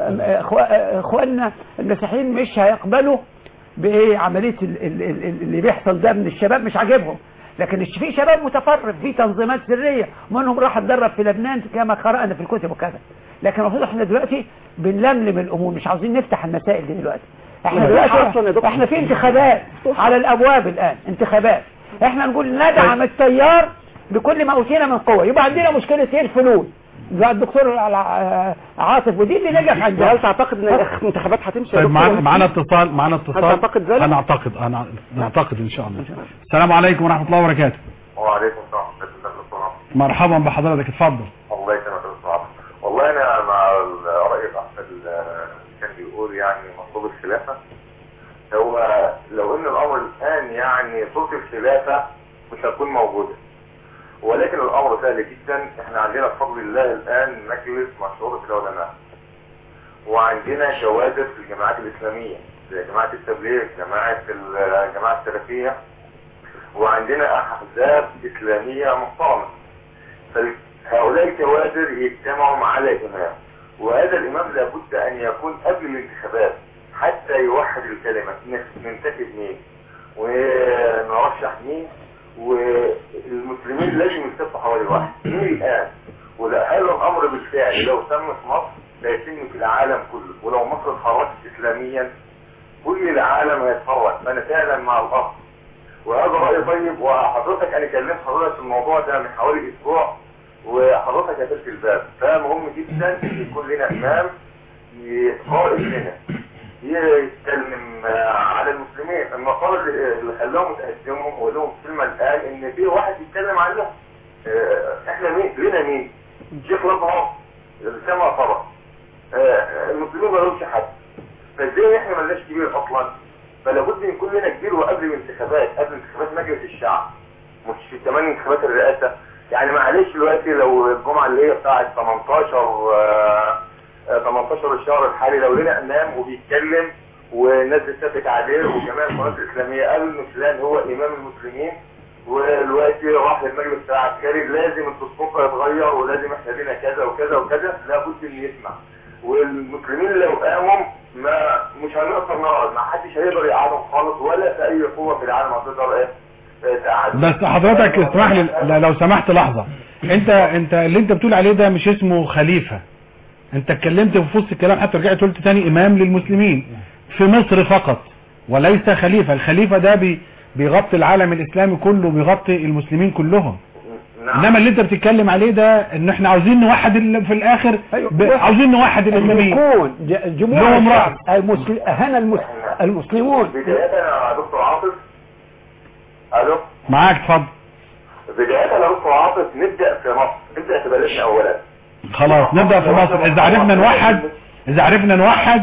اخواننا المسيحيين مش هيقبلوا بايه عمليه اللي بيحصل ده من الشباب، مش عاجبهم. لكن في شباب متفرق في تنظيمات سريه، منهم راح اتدرب في لبنان كما قرانا في الكتب وكذا. لكن المفروض احنا دلوقتي بنلملم الامور، مش عاوزين نفتح المسائل دي دلوقتي. احنا دلوقتي احنا في انتخابات على الابواب الان، انتخابات، احنا نقول ندعم التيار بكل ما اوتينا من قوه، يبقى عندنا مشكله ايه؟ الفلول زي الدكتور عاطف، ودي اللي نجح عندها. هل تعتقد ان الانتخابات هتمشي؟ طيب معانا اتصال هل تعتقد ذلك؟ انا اعتقد ان شاء الله. السلام عليكم ورحمه الله وبركاته. وعليكم السلام ورحمه الله. مرحبا بحضرتك، اتفضل. الله يسلمك يا استاذ عاطف. والله انا مع راي الاخ اللي كان بيقول يعني مطلوب الخلافه. هو لو ان الامر الان يعني صوت الخلافه مش هتكون موجوده، ولكن الامر سهل جدا. احنا عندنا بفضل الله الان مجلس مشروع العلماء، وعندنا كوادر في الجماعات الاسلاميه زي جماعه التبليغ، الجماعه السلفيه، وعندنا احزاب اسلاميه محترمه. فهؤلاء الكوادر يجتمعوا على امام، وهذا الامام لابد ان يكون قبل الانتخابات حتى يوحد الكلمه، ننتخب مين ونرشح مين، والمسلمين لازم يتفقوا حوالي واحد مين الان. وهذا الامر بالفعل لو تم في مصر سيتم في العالم كله، ولو مصر اتحركت اسلاميا كل العالم هيتحرك. فانا فعلا مع الامر، وهذا رايي طيب. وحضرتك انا كلمت حضرتك في الموضوع ده من حوالي اسبوع، وحضرتك قفلت الباب. فمهم جدا ان يكون لنا امام قائد لنا يتكلم على المسلمين. المقالة اللي خلاهم متقدمهم ولهم كلمة الآن إن في واحد يتكلم عنه. إحنا مين؟ لنا مين؟ شيخ الأزهر كما طرح. المسلمين ما لهمش حد، فإزاي إحنا مالناش كبير أصلا؟ فلابد إن يكون لنا كبير، وقبل الانتخابات، قبل انتخابات مجلس الشعب، مش كمان انتخابات الرئاسة. يعني معلش دلوقتي لو الجمعة اللي هي بتاعت 18 الشهر الحالي لو لنا امام وبيتكلم والناس بتتفق عليه وجميع القنوات الاسلاميه قالوا ان فلان هو امام المسلمين، ودلوقتي راح للمجلس العسكري لازم الدستور يتغير ولازم احنا لنا كذا وكذا وكذا، لابد ان يسمع. والمسلمين لو قاموا مش هنقدر نقعد، ما حدش هيقدر يقعدهم خالص، ولا في اي قوه في العالم هتقدر ايه تقعد. بس حضرتك اسمح لي لو سمحت لحظه، انت اللي انت بتقول عليه ده مش اسمه خليفه. انت اتكلمت في وسط الكلام حتى رجعت قلت تاني امام للمسلمين في مصر فقط وليس خليفة. الخليفة ده بيغطي العالم الاسلامي كله، بيغطي المسلمين كلهم. انما اللي انت بتتكلم عليه ده ان احنا عاوزين نوحد في الاخر، عاوزين نوحد الاسلاميين يكون جمهور هنا المسلمون. بداية يا دكتور عاطف، الو معاك اتفضل. بداية يا دكتور عاطف نبدأ في مصر، نبدأ في بلدنا اولا. خلاص نبدأ في مصر. اذا عرفنا نوحد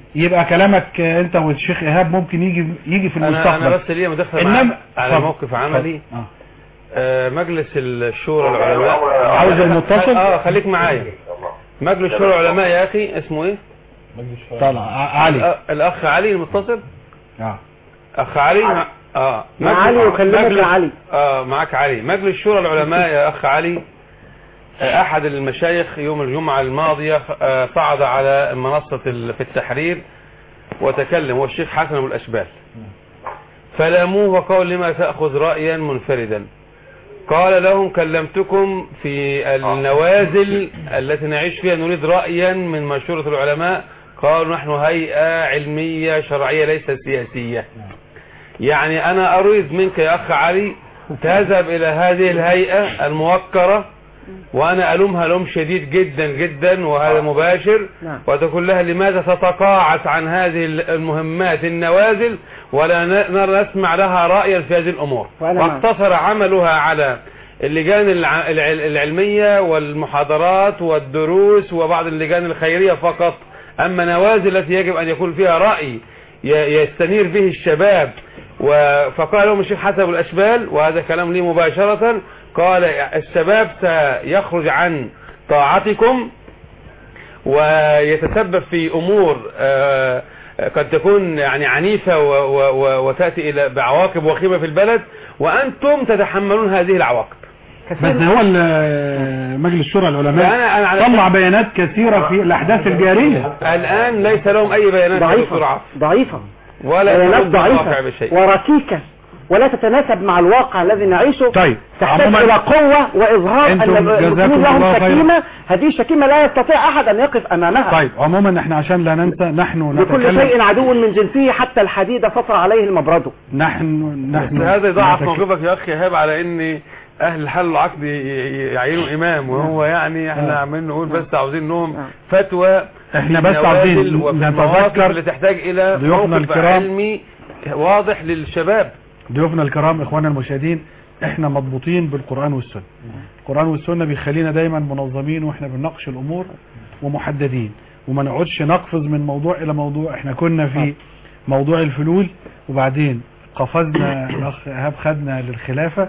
يبقى كلامك انت والشيخ ايهاب ممكن يجي في المستقبل. انا بس ليا مداخله على موقف عملي. مجلس الشورى العلماء عاوز المتصل. خليك معايا. مجلس الشورى العلماء يا اخي اسمه ايه؟ طلع علي. الاخ علي المتصل. اخ علي. علي وكلمك يا علي. معاك علي. مجلس الشورى العلماء يا اخ علي، احد المشايخ يوم الجمعة الماضية صعد على منصة في التحرير وتكلم، هو الشيخ حسن ابو الاشبال، فلاموه وقال لما تأخذ رأيا منفردا. قال لهم كلمتكم في النوازل التي نعيش فيها نريد رأيا من مشورة العلماء. قالوا نحن هيئة علمية شرعية ليست سياسية. يعني انا اريد منك يا اخ علي تذهب الى هذه الهيئة الموقرة، وانا الومها لوم شديد جدا جدا وهذا مباشر، وتقول لها لماذا تتقاعس عن هذه المهمات النوازل ولا نسمع لها رأيا في هذه الامور. واقتصر عملها على اللجان العلمية والمحاضرات والدروس وبعض اللجان الخيرية فقط. اما نوازل التي يجب ان يكون فيها رأي يستنير به الشباب، فقال لهم الشيخ حسن ابو الاشبال، وهذا كلام لي مباشرة، قال الشباب سيخرج عن طاعتكم ويتسبب في امور قد تكون يعني عنيفة وتأتي الى بعواقب وخيمة في البلد، وانتم تتحملون هذه العواقب. بس هو مجلس شورى العلماء طلع بيانات كثيرة في الاحداث الجارية. الان ليس لهم اي بيانات ضعيفة ولا بيانات ضعيفة وركيكة ولا تتناسب مع الواقع الذي نعيشه. طيب تحتاج الى قوة واظهار ان المسلمين لهم شكيمة، هذه الشكيمة لا يستطيع احد ان يقف امامها. طيب عموما احنا عشان لا ننسى نحن لكل شيء عدو من جنسه حتى الحديد سطر عليه المبرد. نحن هذا يضعف موقفك يا اخي ايهاب على ان اهل الحل والعقد يعينوا امام، وهو يعني احنا عمالين نقول بس عاوزين لهم فتوى. احنا بس عاوزين نتذكر اللي تحتاج الى موقف علمي واضح للشباب. ضيوفنا الكرام اخواننا المشاهدين، احنا مضبوطين بالقرآن والسنة. القرآن والسنة بيخلينا دايما منظمين واحنا بنناقش الامور ومحددين، وما نقعدش نقفز من موضوع الى موضوع. احنا كنا في موضوع الفلول، وبعدين قفزنا الاخ ايهاب خدنا للخلافة،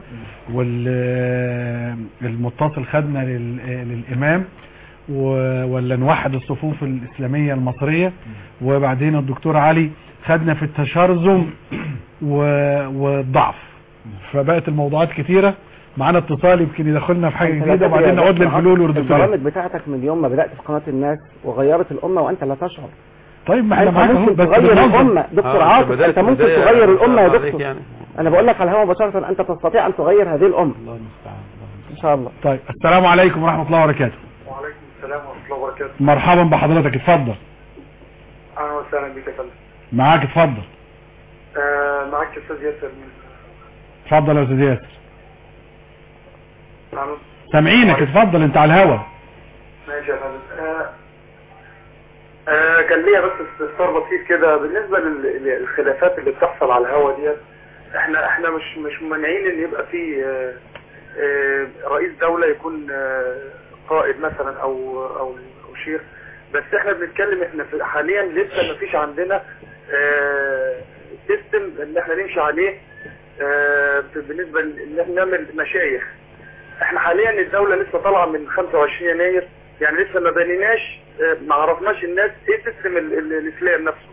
والمتصل خدنا للامام، ولا نوحد الصفوف الاسلامية المصرية، وبعدين الدكتور علي خدنا في التشرذم والضعف. فبقت الموضوعات كثيرة. معانا اتصال يمكن يدخلنا في حاجة جديدة، وبعدين نعود للفلول والدكتورات. البرامج بتاعتك من يوم ما بدأت في قناة الناس وغيرت الأمة وأنت لا تشعر. طيب ما احنا معاك ممكن تغير الأمة دكتور عاطف، أنت ممكن تغير الأمة يا دكتور يعني. أنا بقول لك على الهواء مباشرة أنت تستطيع أن تغير هذه الأمة. الله المستعان إن شاء الله. طيب السلام عليكم ورحمة الله وبركاته. وعليكم السلام ورحمة الله وبركاته. مرحبا بحضرتك، اتفضل. أهلا وسهلا بك يا فندم. معاك اتفضل. معاك أستاذ ياسر. اتفضل يا أستاذ ياسر. سامعينك، اتفضل انت على الهوا. ماشي يا فندم. كان ليا بس استفسار بسيط كده بالنسبة للخلافات اللي بتحصل على الهوا ديت. احنا مش مانعين ان يبقى في رئيس دولة يكون قائد مثلا او شيخ، بس احنا بنتكلم احنا حاليا لسه ما فيش عندنا سيستم ان احنا نمشي عليه بالنسبة ان احنا نعمل مشايخ. احنا حاليا الدولة لسه طالعة من 25 يناير، يعني لسه ما بنيناش، ما عرفناش الناس ايه سيستم الاسلام نفسه.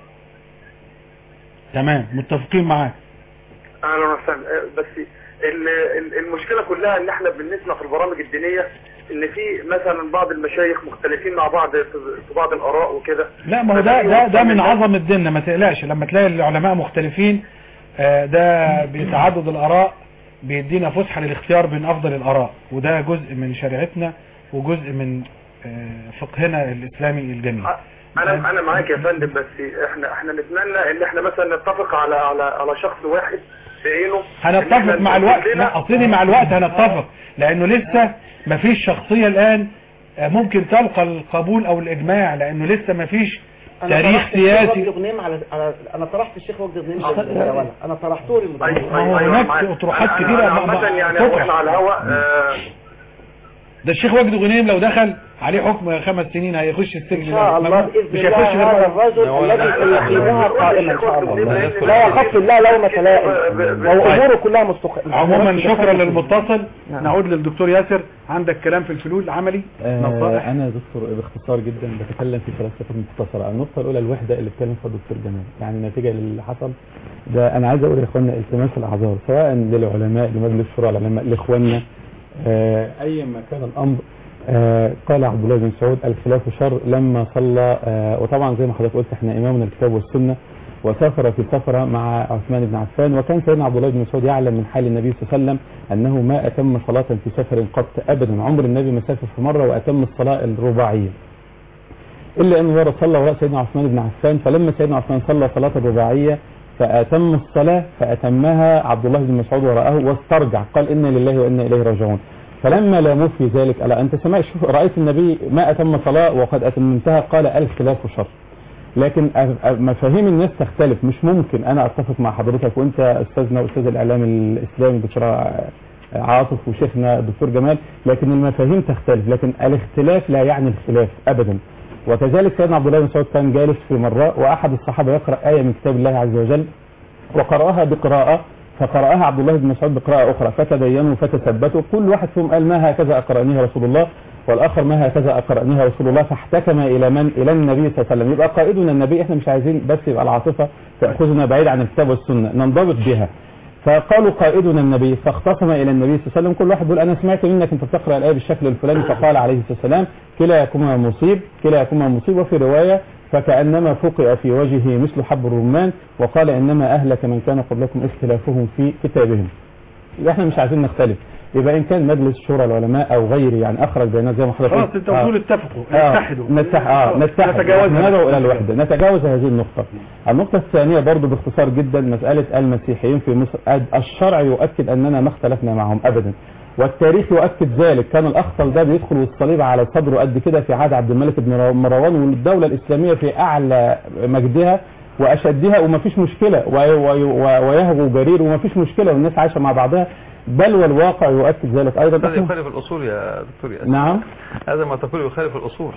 تمام، متفقين معاك. اهلا وسهلا. بس المشكلة كلها ان احنا بنسمع في البرامج الدينية ان في مثلا بعض المشايخ مختلفين مع بعض في بعض الاراء وكده. لا ما هو ده من عظمة ديننا، ما تقلقش لما تلاقي العلماء مختلفين. ده بتعدد الاراء بيدينا فسحة للاختيار بين افضل الاراء، وده جزء من شريعتنا وجزء من فقهنا الاسلامي الجميل. انا معاك يا فندم، بس احنا نتمنى ان احنا مثلا نتفق على شخص واحد بعينه. هنتفق مع الوقت. لا اصلي مع الوقت هنتفق، لانه لسه مفيش شخصية الان ممكن تلقى القبول او الاجماع، لانه لسه مفيش تاريخ سياسي. انا طرحت الشيخ وجدي غنيم انا طرحته للمدرسة. هناك اطروحات كثيرة مثلا يعني احنا على الهواء. ده الشيخ وجدي غنيم لو دخل عليه حكم 5 سنين هيخش السجن. ان شاء الله باذن مش الله هيخش هذا الرجل الذي سيقيمها قائما ان شاء الله. لا يخف الله لومة لائم واموره كلها مستقيمه. عموما شكرا للمتصل. نعود للدكتور ياسر، عندك كلام في الفلول العملي؟ نصائح. انا دكتور باختصار جدا بتكلم في 3 نقاط مختصره. النقطه الاولى الوحده اللي اتكلم فيها الدكتور جمال، يعني نتيجه للي حصل ده انا عايز اقول يا اخوانا التماس الاعذار سواء للعلماء لمجلس شورى العلماء لاخواننا ايا ما كان الامر. قال عبد الله بن مسعود الخلاف شر لما صلى وطبعا زي ما حضرتك قلت احنا امامنا الكتاب والسنه، وسافر في سفره مع عثمان بن عفان، وكان سيدنا عبد الله بن مسعود يعلم من حال النبي صلى الله عليه وسلم انه ما اتم صلاه في سفر قط ابدا، عمر النبي ما سافر في مره واتم الصلاه الرباعيه الا انه مره صلى وراء سيدنا عثمان بن عفان، فلما سيدنا عثمان صلى صلاه الرباعيه فاتم الصلاه فاتمها عبد الله بن مسعود وراءه واسترجع قال انا لله وانا اليه راجعون. فلما لاموه في ذلك الا انت سمعت شوف رايت النبي ما اتم صلاه وقد اتممتها قال الخلاف شر. لكن مفاهيم الناس تختلف، مش ممكن انا اتفق مع حضرتك وانت استاذنا واستاذ الاعلام الاسلامي الدكتور عاطف وشيخنا الدكتور جمال، لكن المفاهيم تختلف، لكن الاختلاف لا يعني الخلاف ابدا. وكذلك سيدنا عبد الله بن مسعود كان جالس في مره واحد الصحابه يقرا ايه من كتاب الله عز وجل وقراها بقراءه، فقراها عبد الله بن مسعود بقراءه اخرى فتبينوا فتثبتوا، كل واحد فيهم قال ما هكذا اقرأنيها رسول الله والاخر ما هكذا اقرأنيها رسول الله، فاحتكم الى من؟ الى النبي صلى الله عليه وسلم. يبقى قائدنا النبي، احنا مش عايزين بس يبقى العاطفه تاخذنا بعيد عن الكتاب والسنه، ننضبط بها. فقالوا قائدنا النبي، فاختصم الى النبي صلى الله عليه وسلم، كل واحد بيقول انا سمعت منك انت بتقرا الايه بالشكل الفلاني، فقال عليه الصلاه والسلام كلاكما مصيب كلاكما مصيب، وفي روايه فكانما فقئ في وجهه مثل حب الرمان، وقال انما اهلك من كان قبلكم اختلافهم في كتابهم. يبقى احنا مش عايزين نختلف، يبقى ان كان مجلس شورى العلماء او غيره يعني اخرج بيانات زي ما حضرتك خلاص انت وصول اتفقوا نتحدوا نتحد ندعو الى الوحده نتجاوز هذه النقطه. النقطه الثانيه برضو باختصار جدا مساله المسيحيين في مصر، الشرع يؤكد اننا ما اختلفنا معهم ابدا، والتاريخ يؤكد ذلك. كان الاخطل ده بيدخل والصليب على صدره قد كده في عهد عبد الملك بن مروان، والدوله الاسلاميه في اعلى مجدها واشدها وما فيش مشكله، ويهجو جرير وما فيش مشكله والناس عايشه مع بعضها، بل والواقع يؤكد ذلك ايضا. هذا يخالف الاصول يا دكتور ياسر. نعم هذا ما تقول يخالف الاصول.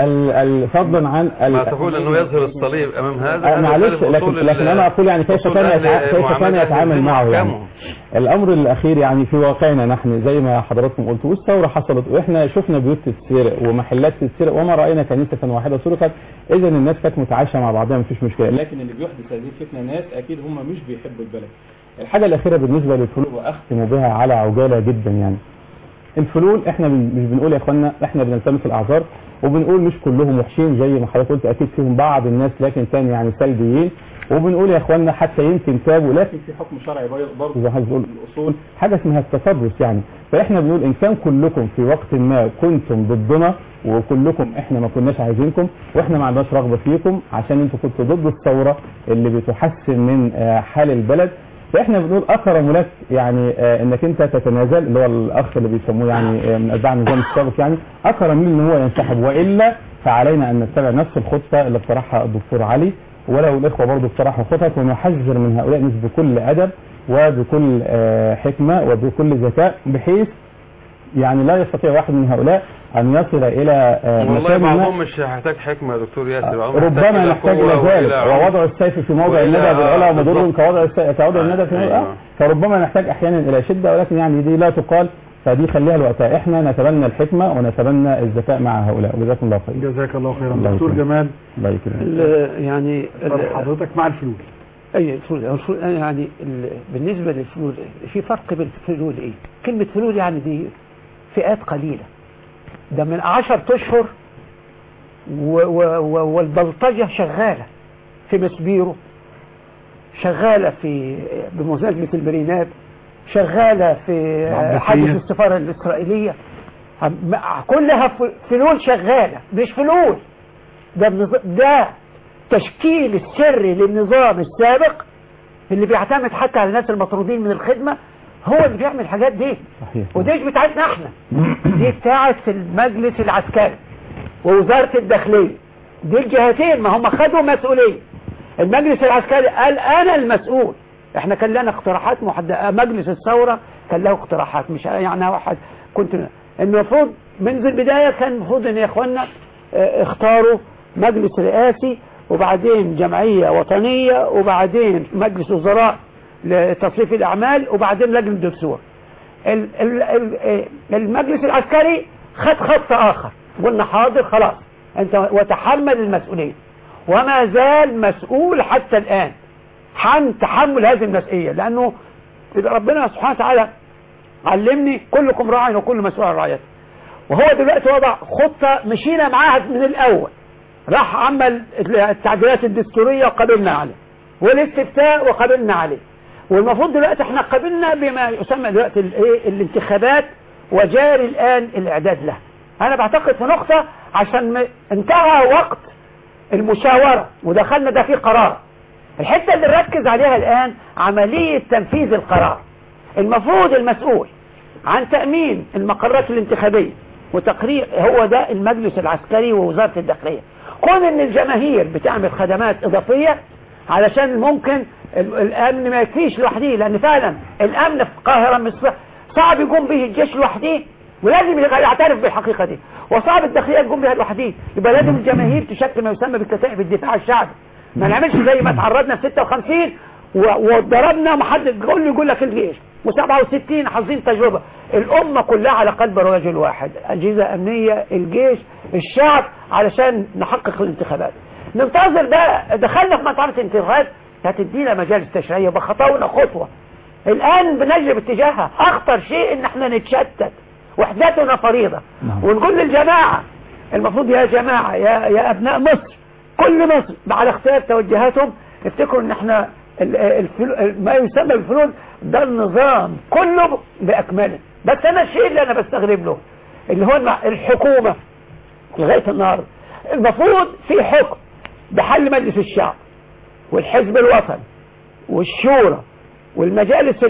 فضلا عن ما تقول انه يظهر الصليب امام هذا معلش، لكن انا اقول يعني كيف كان يتعامل معه يعني. الامر الاخير يعني في واقعنا نحن زي ما حضراتكم قلتوا، والثوره حصلت واحنا شفنا بيوت تتسرق ومحلات تتسرق وما راينا كنيسه واحده سرقت، اذا الناس كانت متعايشه مع بعضها مفيش مشكله، لكن اللي بيحدث هذه الفتنه ناس اكيد هم مش بيحبوا البلد. الحاجه الاخيره بالنسبه للفلول واختم بها على عجاله جدا، يعني الفلول احنا مش بنقول يا اخوانا احنا بنلتمس الاعذار وبنقول مش كلهم وحشين زي ما حضرتك قلت، اكيد فيهم بعض الناس لكن كان يعني سلبيين، وبنقول يا اخوانا حتى يمكن تابوا، لكن في حكم شرعي برضه زي ما بنقول الاصول حاجه اسمها التسدس يعني. فاحنا بنقول ان كان كلكم في وقت ما كنتم ضدنا وكلكم احنا ما كناش عايزينكم واحنا ما عندناش رغبه فيكم عشان انتوا كنتوا ضد الثوره اللي بتحسن من حال البلد، فاحنا بنقول اكرم لك يعني انك انت تتنازل، اللي هو الاخ اللي بيسموه يعني من اتباع النظام السابق، يعني اكرم من ان هو ينسحب، والا فعلينا ان نتبع نفس الخطه اللي اقترحها الدكتور علي، ولو الاخوه برضه اقترحوا خطط، ونحذر من هؤلاء الناس بكل ادب وبكل حكمه وبكل ذكاء، بحيث يعني لا يستطيع واحد من هؤلاء ان يصل الى والله بعضهم مش هيحتاج حكمه يا دكتور ياسر، ربما نحتاج الى ذلك، ووضع السيف في موضع الندى بالعلا ومضر كوضع الندى في موضع، فربما نحتاج احيانا الى شده، ولكن يعني دي لا تقال، فدي خليها لوقتها. احنا نتبنى الحكمه ونتبنى الذكاء مع هؤلاء، وجزاكم الله خير. جزاك الله خيرا دكتور جمال. الله يكرمك. يعني حضرتك مع الفلول. اي الفلول يعني بالنسبه للفلول في فرق بين الفلول ايه؟ كلمه فلول يعني دي فئات قليله، ده من 10 اشهر والبلطجه شغاله في مسبيرو، شغاله في بمناسبه البرينات، شغاله في حادث السفاره الاسرائيليه، كلها فلول شغاله، مش فلول، ده تشكيل السري للنظام السابق اللي بيعتمد حتى على الناس المطرودين من الخدمه، هو اللي بيعمل الحاجات دي. صحيح. ودي مش بتاعتنا احنا، دي بتاعت المجلس العسكري ووزاره الداخليه، دي الجهتين ما هم خدوا مسؤوليه. المجلس العسكري قال انا المسؤول، احنا كان لنا اقتراحات محدده، مجلس الثوره كان له اقتراحات، مش يعني واحد كنت المفروض منذ البداية كان المفروض ان يا اخوانا اختاروا مجلس رئاسي وبعدين جمعية وطنية وبعدين مجلس وزراء لتصريف الأعمال وبعدين لجنة دستور. المجلس العسكري خد خط آخر، قلنا حاضر خلاص أنت وتحمل المسؤولية، وما زال مسؤول حتى الآن عن تحمل هذه المسؤولية، لأنه ربنا سبحانه وتعالى علمني كلكم راع وكل مسؤول عن رعيته. وهو دلوقتي وضع خطة مشينا معاها من الأول، راح عمل التعديلات الدستورية وقبلنا عليه والاستفتاء وقبلنا عليه، والمفروض دلوقتي احنا قبلنا بما يسمى دلوقتي الانتخابات وجاري الآن الإعداد لها. أنا بعتقد في نقطة عشان انتهى وقت المشاورة ودخلنا ده في قرار. الحتة اللي نركز عليها الآن عملية تنفيذ القرار. المفروض المسؤول عن تأمين المقرات الانتخابية وتقرير هو ده المجلس العسكري ووزارة الداخلية. كون ان الجماهير بتعمل خدمات إضافية علشان ممكن الأمن ما يكفيش لوحده، لأن فعلا الأمن في القاهرة مصر صعب يقوم به الجيش لوحده ولازم يعترف بالحقيقة دي، وصعب الداخلية تقوم بها لوحده، يبقى لازم الجماهير تشكل ما يسمى بالكتائب الدفاع الشعبي. ما نعملش زي ما تعرضنا في 56 وضربنا محدد يقول لك الجيش و67 حافظين تجربة. الأمة كلها على قلب رجل واحد، أجهزة أمنية، الجيش، الشعب، علشان نحقق الانتخابات. ننتظر بقى دخلنا في مرحلة انتخابات هتدينا مجالس تشريعية بخطونا خطوة. الآن بنجري باتجاهها. أخطر شيء إن احنا نتشتت، وحدتنا فريضة. ونقول للجماعة المفروض يا جماعة يا أبناء مصر، كل مصر على اختيار توجهاتهم افتكروا ان احنا ما يسمى بالفلول ده النظام كله بأكمله. بس انا الشيء اللي انا بستغرب له اللي هو الحكومة لغاية النهاردة المفروض في حكم بحل مجلس الشعب والحزب الوطني والشورى والمجالس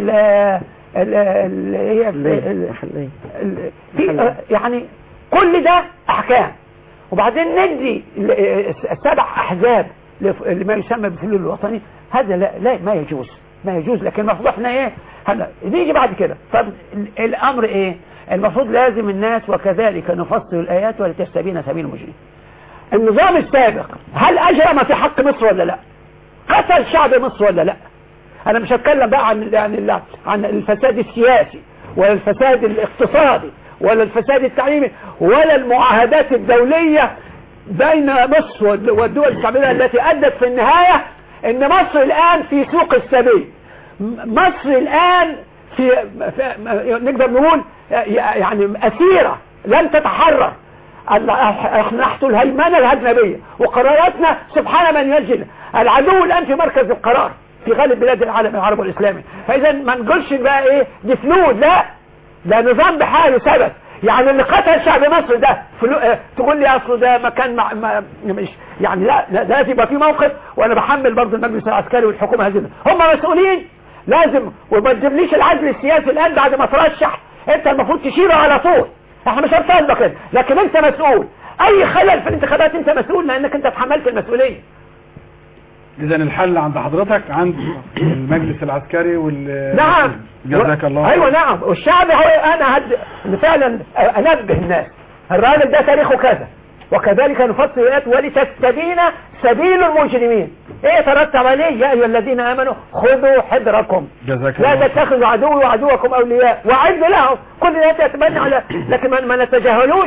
يعني كل ده احكام، وبعدين ندي 7 احزاب لما يسمى بالفلول الوطني. هذا لا ما يجوز. لكن المفروض احنا ايه نيجي بعد كده. طب الامر ايه؟ المفروض لازم الناس وكذلك نفصل الايات ولتستبين سبيل المجرمين. النظام السابق هل اجرم في حق مصر ولا لا؟ قتل شعب مصر ولا لا؟ انا مش هتكلم بقى عن الفساد السياسي ولا الفساد الاقتصادي ولا الفساد التعليمي ولا المعاهدات الدولية بين مصر والدول الشعبية التي أدت في النهاية ان مصر الآن في سوق السبيل. مصر الآن في نقدر نقول يعني أسيرة لن تتحرر. نحن الهيمنة الأجنبية وقراراتنا سبحان من ينجل. العدو الآن في مركز القرار في غالب بلاد العالم العربي والإسلامي. فإذا ما نقولش بقى ايه دي فلود، لا ده نظام بحاله ثبت. يعني اللي قتل شعب مصر ده تقول لي اصله ده مكان مش يعني لا ده يبقى في موقف، وانا بحمل برضه المجلس العسكري والحكومه هذه هم مسؤولين لازم. وما تجيبليش العزل السياسي الان بعد ما ترشح، انت المفروض تشيله على طول. احنا مش هنطالبك كده، لكن انت مسؤول. اي خلل في الانتخابات انت مسؤول لانك انت تحملت المسؤوليه. اذا الحل عند حضرتك عند المجلس العسكري نعم جزاك الله. ايوه نعم. والشعب هو انا فعلا انبه الناس الراجل ده تاريخه كذا وكذلك نفصل الايات ولتستبين سبيل المجرمين. ايه ترتب عليه؟ يا ايها الذين امنوا خذوا حذركم لا تتخذوا عدوي وعدوكم اولياء واعدوا لهم. كل ده يتبنى على، لكن ما نتجاهلوش.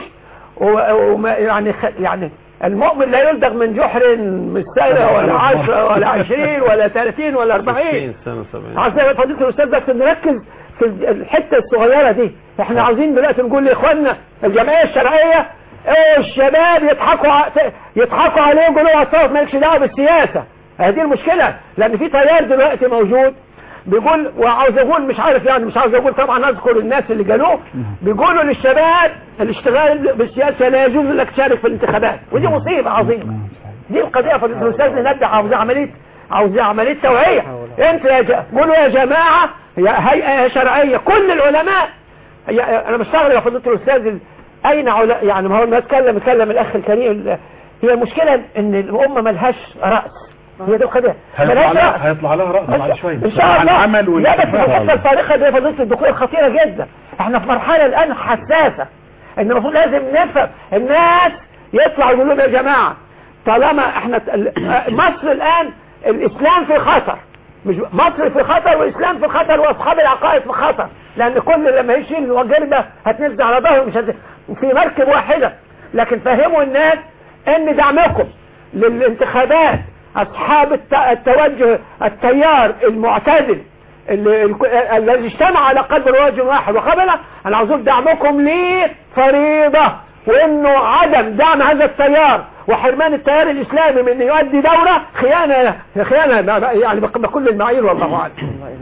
يعني المؤمن لا يلدغ من جحر مش سنة ولا 10 ولا 20 ولا 30 ولا 40 سنة 70. عايزين فضيلة الأستاذ بس نركز في الحتة الصغيرة دي. احنا عاوزين دلوقتي نقول لإخواننا الجمعية الشرعية الشباب يضحكوا عليهم يقولوا اصوات مالكش دعوة بالسياسة. هذه المشكلة، لأن في تيار دلوقتي موجود بيقول، وعاوز اقول مش عارف يعني مش عاوز اقول طبعا اذكر الناس اللي قالوه، بيقولوا للشباب الاشتغال بالسياسه لا يجوز لك تشارك في الانتخابات، ودي مصيبه عظيمه. دي القضيه في الاستاذ نبدا عاوز عمليه توعيه. انت قولوا يا جماعه يا هيئه شرعيه كل العلماء. انا مستغرب يا فضيله الاستاذ اين يعني ما هو الناس اتكلم الاخ الكريم. هي المشكله ان الامه ملهاش راس. هي دي القضيه هيطلع لها رأس بعد شويه ان شاء الله. لا بس الفتره الفارقه دي فضيله الدكتور خطيره جدا. احنا في مرحله الان حساسه. ان المفروض لازم نفهم الناس يطلعوا يقولوا لهم يا جماعه طالما احنا مصر الان الاسلام في خطر، مش مصر في خطر والاسلام في خطر واصحاب العقائد في خطر، لان كل لما يشيل وجربه هتنزل على ظهره مش في مركب واحده. لكن فهموا الناس ان دعمكم للانتخابات اصحاب التوجه التيار المعتدل الذي اجتمع على قلب رجل واحد وقبله، انا عاوز دعمكم ليه فريضه، وانه عدم دعم هذا التيار وحرمان التيار الاسلامي من يؤدي دوره خيانه يعني بكل المعايير. والله اعلم.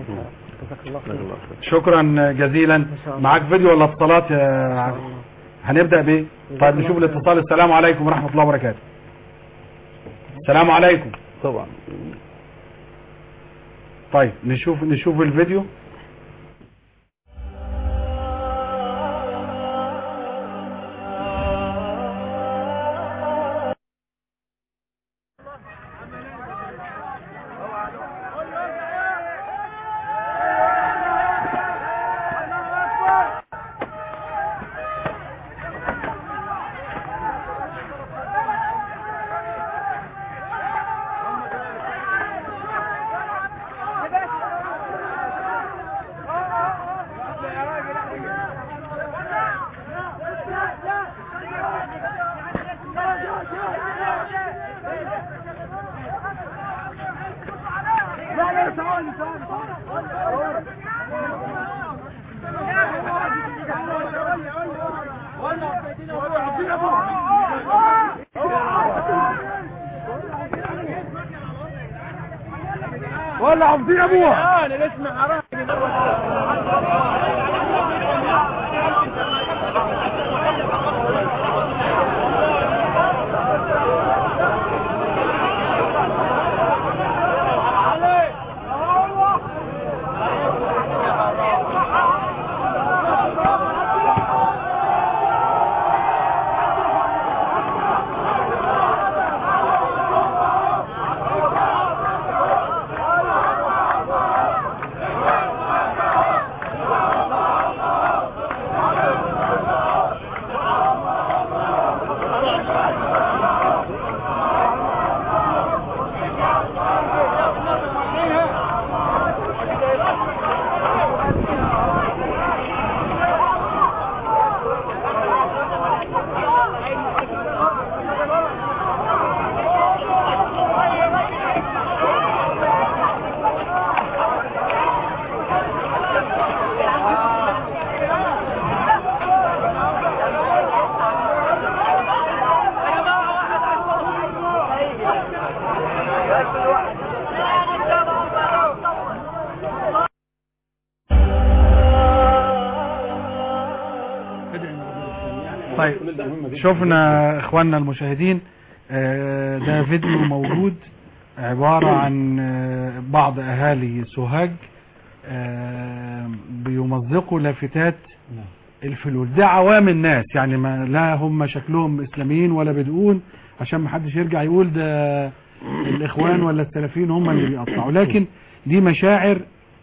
شكرا جزيلا. معاك فيديو ولا اتصالات يا علي؟ هنبدا بايه؟ طيب نشوف الاتصال. السلام عليكم ورحمه الله وبركاته. السلام عليكم. طبعا. طيب نشوف الفيديو. ولا عبدين ابوها الاسم حرام. طيب شفنا اخواننا المشاهدين، ده فيديو موجود عبارة عن بعض اهالي سوهاج بيمزقوا لافتات الفلول. ده عوام الناس، يعني ما لا هم شكلهم اسلاميين ولا بدقون، عشان ما حدش يرجع يقول ده الاخوان ولا السلفيين هم اللي بيقطعوا، لكن دي مشاعر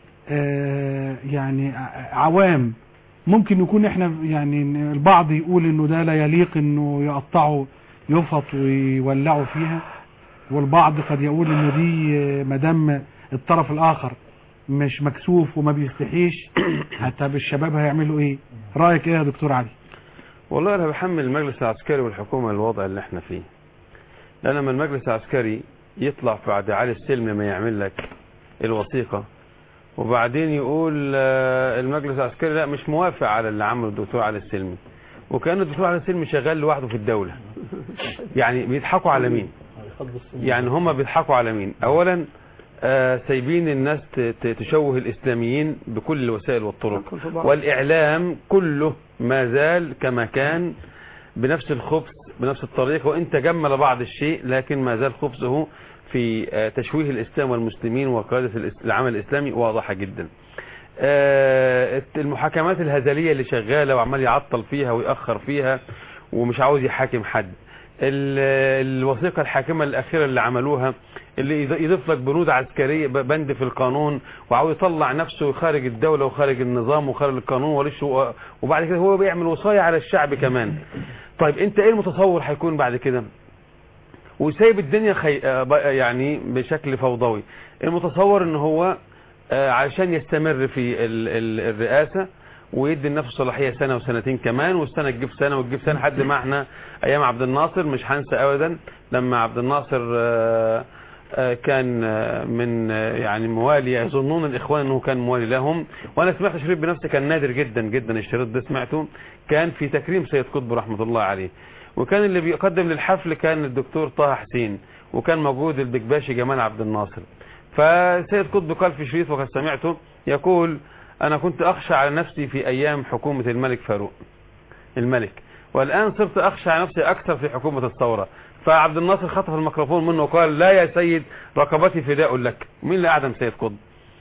يعني عوام. ممكن يكون احنا يعني البعض يقول انه ده لا يليق انه يقطعوا يفط ويولعوا فيها، والبعض قد يقول انه دي مدام الطرف الاخر مش مكسوف وما بيستحيش حتى بالشباب هيعملوا ايه؟ رايك ايه يا دكتور علي؟ والله انا بحمل المجلس العسكري والحكومه الوضع اللي احنا فيه، لان لما المجلس العسكري يطلع بعد علي السلم ما يعمل لك الوثيقه وبعدين يقول المجلس العسكري لا مش موافق على اللي عمله الدكتور علي السلمي، وكان الدكتور علي السلمي شغال لوحده في الدوله. يعني بيضحكوا على مين؟ يعني هم بيضحكوا على مين؟ اولا سايبين الناس تشوه الاسلاميين بكل الوسائل والطرق، والاعلام كله ما زال كما كان بنفس الخبث بنفس الطريقه، وان تجمل بعض الشيء لكن ما زال خبثه في تشويه الاسلام والمسلمين وقياده العمل الاسلامي واضحه جدا. المحاكمات الهزليه اللي شغاله وعمال يعطل فيها ويأخر فيها ومش عاوز يحاكم حد. الوثيقة الحاكمة الأخيرة اللي عملوها، اللي يضيف لك بنود عسكرية بند في القانون، وعاوز يطلع نفسه خارج الدولة وخارج النظام وخارج القانون، وبعد كده هو بيعمل وصاية على الشعب كمان. طيب انت ايه المتصور هيكون بعد كده؟ وسايب الدنيا يعني بشكل فوضوي. المتصور ان هو علشان يستمر في الرئاسة ويدي لنفسه صلاحية سنة وسنتين كمان، والسنة تجيب سنة وتجيب سنة لحد ما احنا ايام عبد الناصر. مش هنسى ابدا لما عبد الناصر كان من يعني موالي، يظنون الاخوان انه كان موالي لهم، وانا سمعت شريط بنفسي كان نادر جدا جدا، الشريط ده سمعته كان في تكريم سيد قطب رحمة الله عليه، وكان اللي بيقدم للحفل كان الدكتور طه حسين، وكان موجود البكباشي جمال عبد الناصر. فسيد قطب قال في شريط وقد سمعته يقول: أنا كنت أخشى على نفسي في أيام حكومة الملك فاروق الملك، والآن صرت أخشى على نفسي أكثر في حكومة الثورة. فعبد الناصر خطف الميكروفون منه وقال: لا يا سيد، رقبتي فداء لك. مين اللي أعدم سيد قطب؟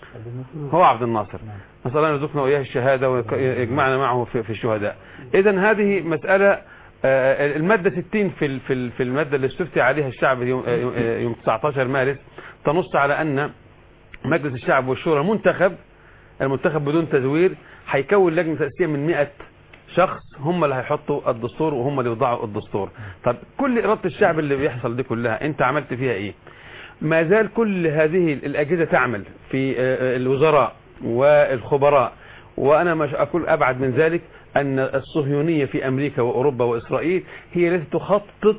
هو عبد الناصر. نسأل الله أن يرزقنا وإياه الشهادة ويجمعنا معه في الشهداء. إذا هذه مسألة. المادة 60 في المادة اللي استفتي عليها الشعب يوم 19 مارس تنص على أن مجلس الشعب والشورى المنتخب بدون تزوير هيكون لجنة تأسيسية من 100 شخص، هم اللي هيحطوا الدستور وهم اللي يوضعوا الدستور. طب كل إرادة الشعب اللي بيحصل دي كلها انت عملت فيها ايه؟ ما زال كل هذه الأجهزة تعمل في الوزراء والخبراء، وأنا مش أقول أبعد من ذلك أن الصهيونية في أمريكا وأوروبا وإسرائيل هي التي تخطط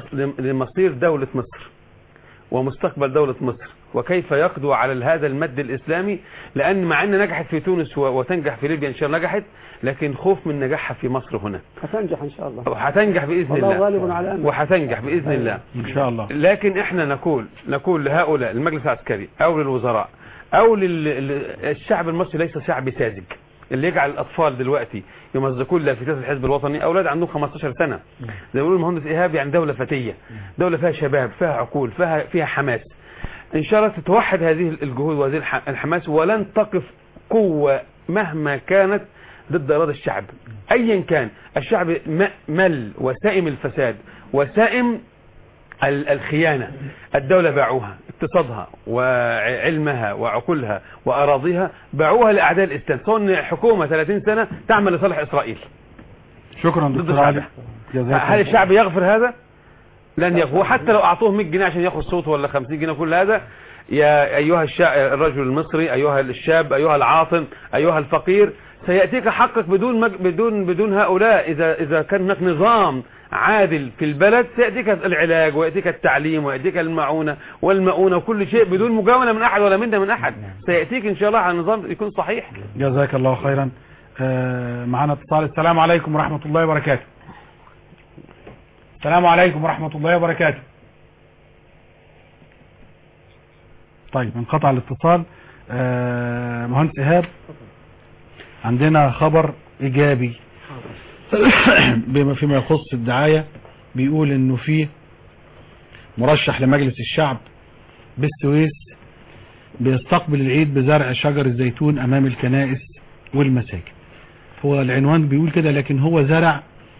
لمصير دولة مصر ومستقبل دولة مصر، وكيف يقضوا على هذا المد الإسلامي. لأن مع أن نجحت في تونس وتنجح في ليبيا إن شاء الله نجحت، لكن خوف من نجاحها في مصر هنا. هتنجح إن شاء الله، وهتنجح بإذن الله، غالب على أمر، وهتنجح بإذن الله إن شاء الله. لكن إحنا نقول لهؤلاء المجلس العسكري أو للوزراء أو للشعب المصري: ليس شعب ساذج اللي يجعل الأطفال دلوقتي يمزقون لافتات الحزب الوطني، أولاد عندهم 15 سنة زي ما يقولوا المهندس إيهاب، يعني دولة فتية، دولة فيها شباب، فيها عقول، فيها حماس. إن شاء الله تتوحد هذه الجهود وهذه الحماس، ولن تقف قوة مهما كانت ضد إرادة الشعب أيا كان. الشعب مل وسائم الفساد وسائم الخيانة. الدولة باعوها، اقتصادها وعلمها وعقولها وأراضيها باعوها لأعداء الإسلام. صون حكومة 30 سنة تعمل لصالح إسرائيل. شكرا دكتور علي. هل الشعب يغفر هذا؟ لن يغفر، حتى لو أعطوه 100 جنيه عشان ياخذ صوت ولا 50 جنيه. كل هذا يا أيها الرجل المصري، أيها الشاب، أيها العاطل، أيها الفقير، سيأتيك حقك بدون هؤلاء. إذا كان هناك نظام عادل في البلد سيأتيك العلاج ويأتيك التعليم ويأتيك المعونة والمؤونة وكل شيء بدون مجاونة من أحد ولا منا من أحد. سيأتيك إن شاء الله على نظام يكون صحيح. جزاك الله خيرا. معنا اتصال. السلام عليكم ورحمة الله وبركاته. السلام عليكم ورحمة الله وبركاته. طيب انقطع الاتصال. مهندس إيهاب، عندنا خبر إيجابي بما فيما يخص الدعاية. بيقول انه في مرشح لمجلس الشعب بالسويس بيستقبل العيد بزرع شجر الزيتون امام الكنائس والمساجد. هو العنوان بيقول كده، لكن هو زرع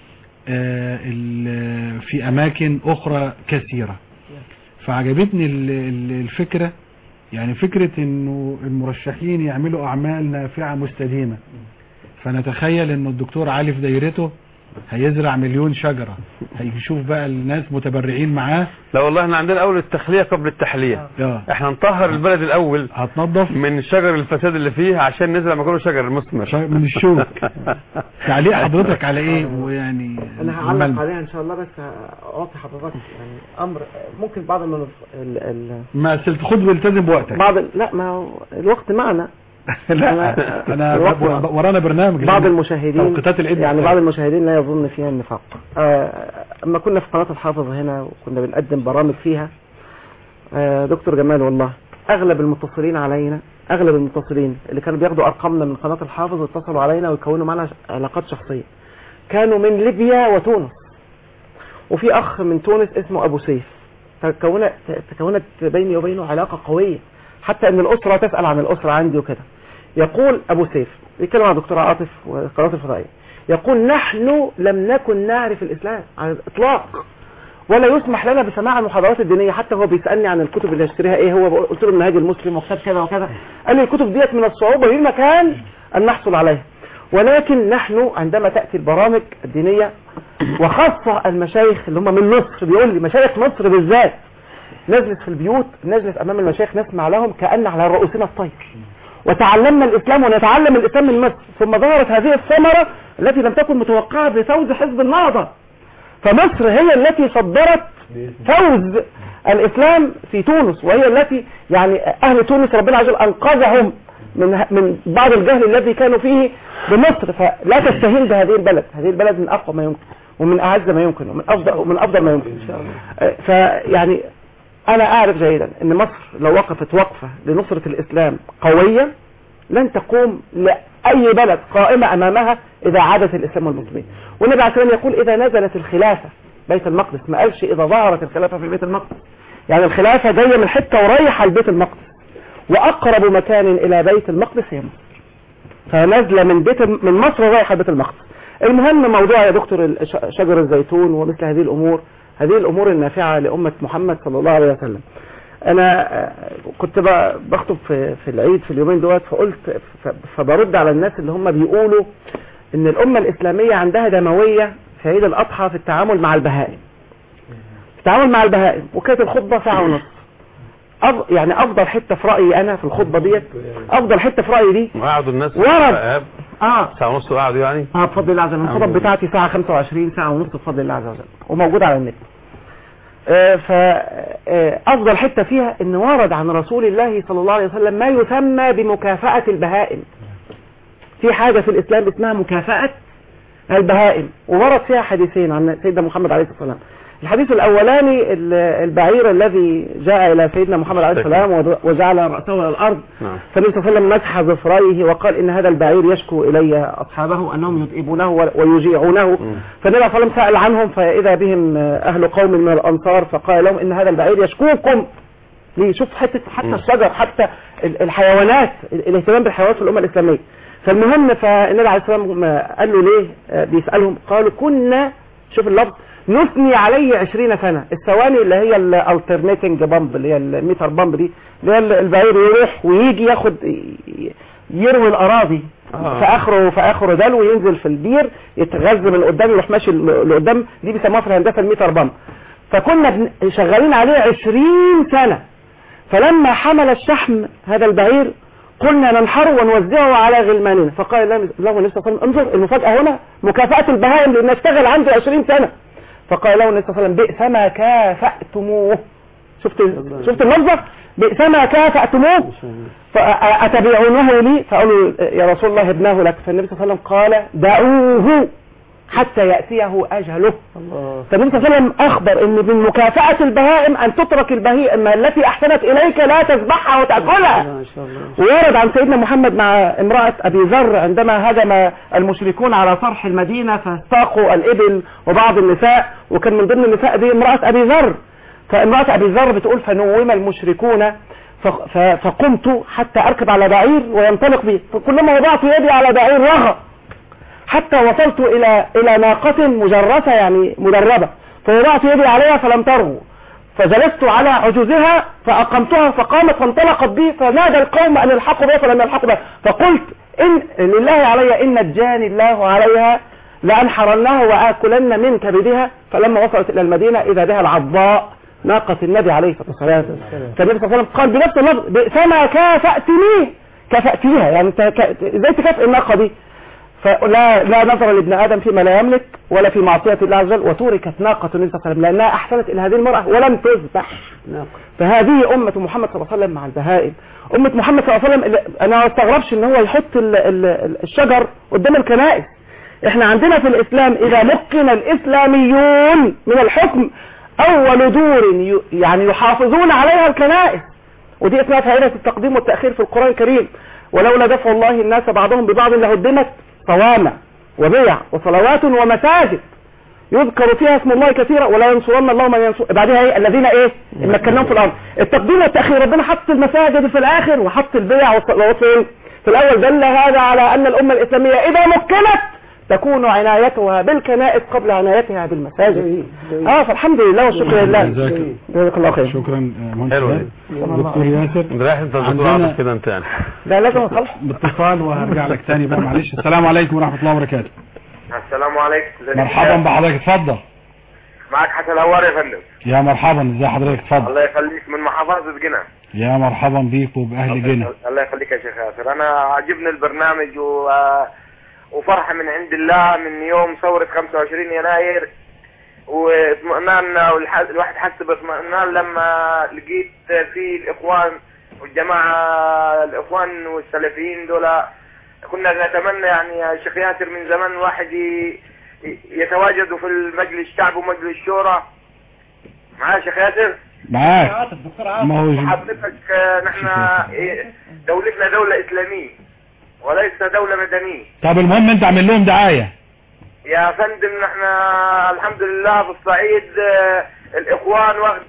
في اماكن اخرى كثيرة. فعجبتني الفكرة، يعني فكرة انه المرشحين يعملوا اعمال نافعة مستديمة. فنتخيل انه الدكتور علي في دايرته هيزرع 1,000,000 شجرة، هيشوف بقى الناس متبرعين معاه. لا والله احنا عندنا اول التخلية قبل التحلية. احنا نطهر البلد الاول، هتنظف من شجر الفساد اللي فيها عشان نزرع مكانه شجر المثمر من الشوك. تعليق حضرتك على ايه؟ ويعني انا هعلق عليها ان شاء الله، بس اعطي حضرتك يعني امر ممكن بعض من ما خد والتزم بوقتك. لا ما هو الوقت معنا. لا انا ورانا برنامج. بعض المشاهدين يعني بعض المشاهدين لا يظن فيها النفاق. اما كنا في قناة الحافظ هنا وكنا بنقدم برامج فيها، دكتور جمال والله اغلب المتصلين علينا، اغلب المتصلين اللي كانوا بياخدوا ارقامنا من قناة الحافظ واتصلوا علينا ويكونوا معنا علاقات شخصية كانوا من ليبيا وتونس. وفي اخ من تونس اسمه ابو سيف، تكونت بيني وبينه علاقة قوية، حتى ان الاسرة تسأل عن الاسرة عندي وكده. يقول ابو سيف يتكلم عن دكتور عاطف وقناة الفضائية، يقول: نحن لم نكن نعرف الاسلام على الاطلاق، ولا يسمح لنا بسماع المحاضرات الدينية. حتى هو بيسألني عن الكتب اللي اشتريها ايه، هو قلت له المنهاج المسلم وكتاب كذا وكذا، قال لي الكتب ديت من الصعوبة في المكان أن نحصل عليها. ولكن نحن عندما تأتي البرامج الدينية وخاصة المشايخ اللي هم من مصر، بيقول لي مشايخ مصر بالذات، نجلس في البيوت، نجلس أمام المشايخ نسمع لهم كأن على رؤوسنا الطير، وتعلمنا الإسلام ونتعلم الإسلام من مصر. ثم ظهرت هذه الثمرة التي لم تكن متوقعة بفوز حزب النهضة. فمصر هي التي صدرت فوز الإسلام في تونس، وهي التي يعني أهل تونس ربنا عز وجل أنقذهم من بعض الجهل الذي كانوا فيه بمصر. فلا تستهين بهذه البلد، هذه البلد من أقوى ما يمكن ومن أعز ما يمكن ومن أفضل ما يمكن. فيعني أنا أعرف جيدا أن مصر لو وقفت وقفة لنصرة الإسلام قوية لن تقوم لأي بلد قائمة أمامها إذا عادت الإسلام والمسلمين. والنبي عليه الصلاة والسلام يقول إذا نزلت الخلافة بيت المقدس، ما قالش إذا ظهرت الخلافة في بيت المقدس، يعني الخلافة جاية من حتة ورايحة لبيت المقدس، وأقرب مكان إلى بيت المقدس هي مصر، فنزل من مصر رايحة بيت المقدس. المهم موضوع يا دكتور شجر الزيتون ومثل هذه الأمور، هذه الأمور النافعة لأمة محمد صلى الله عليه وسلم. أنا كنت بخطب في العيد في اليومين دوت، فقلت فبرد على الناس اللي هم بيقولوا إن الأمة الإسلامية عندها دموية في عيد الأضحى في التعامل مع البهائم. التعامل مع البهائم، وكانت الخطبة ساعة ونص. يعني أفضل حتة في رأيي أنا في الخطبة ديت، أفضل حتة في رأيي دي وقعدوا الناس ورد ساعة ونص وقعدوا يعني بفضل الله عز وجل. الخطب بتاعتي ساعة 25 ساعة ونص بفضل الله عز وجل، وموجودة على النت. فأفضل حتة فيها إن ورد عن رسول الله صلى الله عليه وسلم ما يسمى بمكافأة البهائم. في حاجة في الإسلام اسمها مكافأة البهائم، وورد فيها حديثين عن سيدنا محمد عليه الصلاة والسلام. الحديث الأولاني البعير الذي جاء إلى سيدنا محمد عليه السلام وجعل رأسه على الأرض، فالنبي صلى الله عليه وسلم مسح ظفريه وقال إن هذا البعير يشكو إلي أصحابه أنهم يذئبونه ويجيعونه. فالنبي صلى الله عليه وسلم سأل عنهم فإذا بهم أهل قوم من الأنصار، فقال لهم إن هذا البعير يشكوكم. شوف حتى الشجر، حتى الحيوانات، الاهتمام بالحيوانات في الأمة الإسلامية. فالمهم فالنبي عليه الصلاة والسلام قال له ليه بيسألهم، قالوا كنا، شوف اللفظ، نثني عليه 20 سنة. الثواني اللي هي الالترنيتنج بامب، اللي هي الميتر بامب دي، اللي هي البعير يروح ويجي ياخد يروي الأراضي في آخره دلو وينزل في البير يتغذى من قدام يروح ماشي لقدام، دي بيسموها في الهندسة الميتر بامب. فكنا شغالين عليه 20 سنة. فلما حمل الشحم هذا البعير قلنا ننحره ونوزعه على غلماننا. فقال له النبي صلى الله عليه وسلم انظر المفاجأة هنا، مكافأة البهائم لأن اشتغل عنده 20 سنة. فقال له النبي صلى الله عليه وسلم بئس ما كافأتموه. شفت المنظر، بئس ما كافأتموه فأتبعونه لي؟ فقالوا يا رسول الله ابناه لك. فالنبي صلى الله عليه وسلم قال دعوه حتى يأتيه أجله. فالنبي صلى الله عليه وسلم أخبر أن من مكافأة البهائم أن تترك البهيمة التي أحسنت إليك لا تذبحها وتأكلها. ويرد عن سيدنا محمد مع امرأة أبي ذر عندما هجم المشركون على صرح المدينة فاستاقوا الإبل وبعض النساء، وكان من ضمن النساء دي امرأة أبي ذر. فامرأة أبي ذر بتقول فنوم المشركون فقمت حتى أركب على بعير وينطلق بي، فكلما وضعت يدي على بعير رغى حتى وصلت إلى ناقة مجرسة يعني مدربة، فوضعت يدي عليها فلم ترغو، فجلست على عجوزها فأقمتها فقامت فانطلقت بي، فنادى القوم أن الحقوا بها فلم يلحقوا بها، فقلت إن لله علي إن نجاني الله عليها لأنحرنها وآكلن من كبدها. فلما وصلت إلى المدينة إذا بها العضاء ناقة النبي عليه الصلاة والسلام. فالنبي صلى الله عليه وسلم قال بنفس اللفظ بئسما كافأتها، يعني ازاي تكافئ الناقة دي؟ فلا نظر لابن آدم فيما لا يملك ولا في معصية الله عز وجل، وتركت ناقة النبي صلى الله عليه وسلم لأنها أحسنت إلى هذه المرأة ولم تذبح. فهذه أمة محمد صلى الله عليه وسلم مع البهائم. أمة محمد صلى الله عليه وسلم أنا ما استغربش إن هو يحط الشجر قدام الكنائس. إحنا عندنا في الإسلام إذا مكن الإسلاميون من الحكم أول دور يعني يحافظون عليها الكنائس، ودي اسمها فائدة التقديم والتأخير في القرآن الكريم. ولولا دفع الله الناس بعضهم ببعض لهدمت صوامع وبيع وصلوات ومساجد يذكر فيها اسم الله كثيرا ولا ينصرن الله من ينصر. بعدها ايه الذين ايه مكناهم في الارض. التقديم والتأخير، ربنا حط المساجد في الاخر وحط البيع والصلوات في الاول. دل هذا على ان الامة الاسلامية اذا مكنت تكون عنايتها بالكنائس قبل عنايتها بالمساجد. فالحمد لله والشكر لله. جزاك الله خير. شكرا حلو دكتور ياسر. رايح انت دكتور عاطف كده انت يعني. لا لازم نصلح باتصال وهرجع لك تاني بقى معلش. السلام عليكم ورحمه الله وبركاته. السلام عليكم. مرحبا بحضرتك، اتفضل. معك حسن الهواري يا فندم. يا مرحبا، ازي حضرتك؟ اتفضل. الله يخليك، من محافظة جنة. يا مرحبا بيك وبأهل جنة. الله يخليك يا شيخ ياسر. انا عجبني البرنامج وفرحة من عند الله من يوم ثورة 25 يناير، واطمئنان، الواحد حس باطمئنان لما لقيت في الاخوان والجماعة الاخوان والسلفيين دول. كنا نتمنى يعني يا شيخ ياسر من زمان واحد يتواجدوا في المجلس الشعب ومجلس الشورى. معايا يا شيخ ياسر؟ معاك. ما هو حضرتك نحن دولتنا دولة إسلامية وليس دولة مدنية. طب المهم انت عامل لهم دعاية يا فندم. نحن الحمد لله في الصعيد الإخوان واخد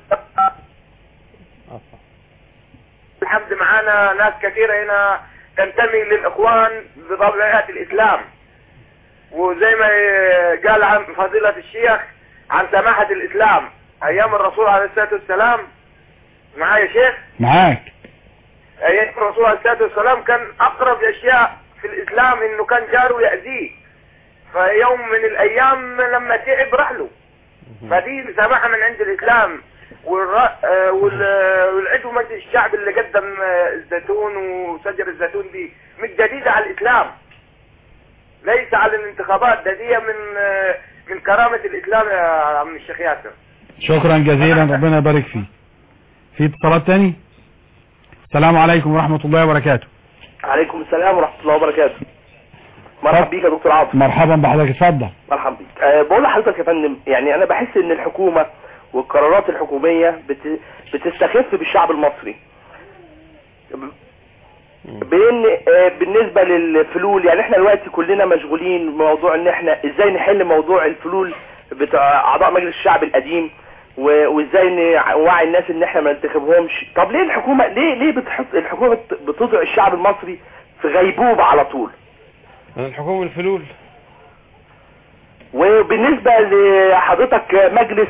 الحمد معانا ناس كثيرة هنا تنتمي للإخوان بطبيعة الإسلام، وزي ما قال عن فضيلة الشيخ عن سماحة الإسلام أيام الرسول عليه الصلاة والسلام. معايا يا شيخ؟ معاك. أيام الرسول عليه الصلاة والسلام كان أقرب أشياء في الإسلام إنه كان جاره يأذيه، فيوم من الأيام لما تعب رحله، فدي سماحة من عند الإسلام. والعدو مجلس الشعب اللي قدم الزيتون وشجر الزيتون دي مش جديدة على الإسلام، ليس على الانتخابات، دي من كرامة الإسلام يا عم الشيخ ياسر. شكرا جزيلا، ربنا يبارك فيك. في اتصالات تاني؟ السلام عليكم ورحمة الله وبركاته. عليكم السلام ورحمة الله وبركاته. مرحبا بيك يا دكتور عاطف. مرحبا بحضرتك، اتفضل. مرحبا بيك. بقول لحضرتك يا فندم، يعني انا بحس ان الحكومة والقرارات الحكومية بتستخف بالشعب المصري. بالنسبة للفلول، يعني احنا دلوقتي كلنا مشغولين بموضوع ان احنا ازاي نحل موضوع الفلول بتاع اعضاء مجلس الشعب القديم، وازاي نوعي الناس ان احنا ما ننتخبهمش. طب ليه الحكومة الحكومة بتضع الشعب المصري في غيبوبة على طول؟ الحكومة الفلول. وبالنسبة لحضرتك مجلس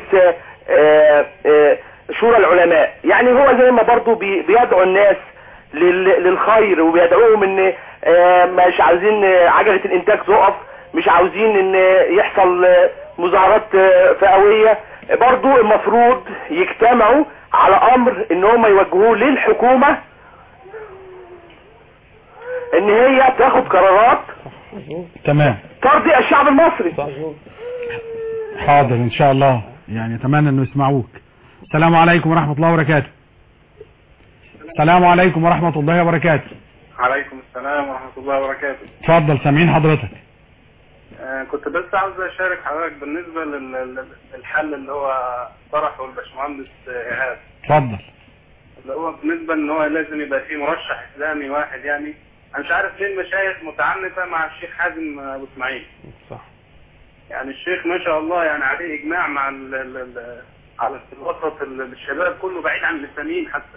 شورى العلماء، يعني هو زي ما برضو بيدعو الناس للخير، وبيدعوهم ان مش عاوزين عجلة الانتاج تقف، مش عاوزين ان يحصل مظاهرات فئوية. برضو المفروض يجتمعوا على امر ان هم يوجهوه للحكومة ان هي تاخد قرارات تمام ترضي الشعب المصري. حاضر ان شاء الله، يعني اتمنى انه يسمعوك. السلام عليكم ورحمة الله وبركاته. السلام عليكم ورحمة الله وبركاته. عليكم السلام ورحمة الله وبركاته. اتفضل، سامعين حضرتك. كنت بس عاوز اشارك حضرتك بالنسبة للحل اللي هو طرحه الباشمهندس ايهاب. اتفضل. اللي هو بالنسبة ان هو لازم يبقى فيه مرشح اسلامي واحد. يعني انا مش عارف ليه المشايخ متعنفة مع الشيخ حازم ابو اسماعيل. صح. يعني الشيخ ما شاء الله يعني عليه اجماع مع على الوسط الشباب كله بعيد عن الاسلاميين حتى.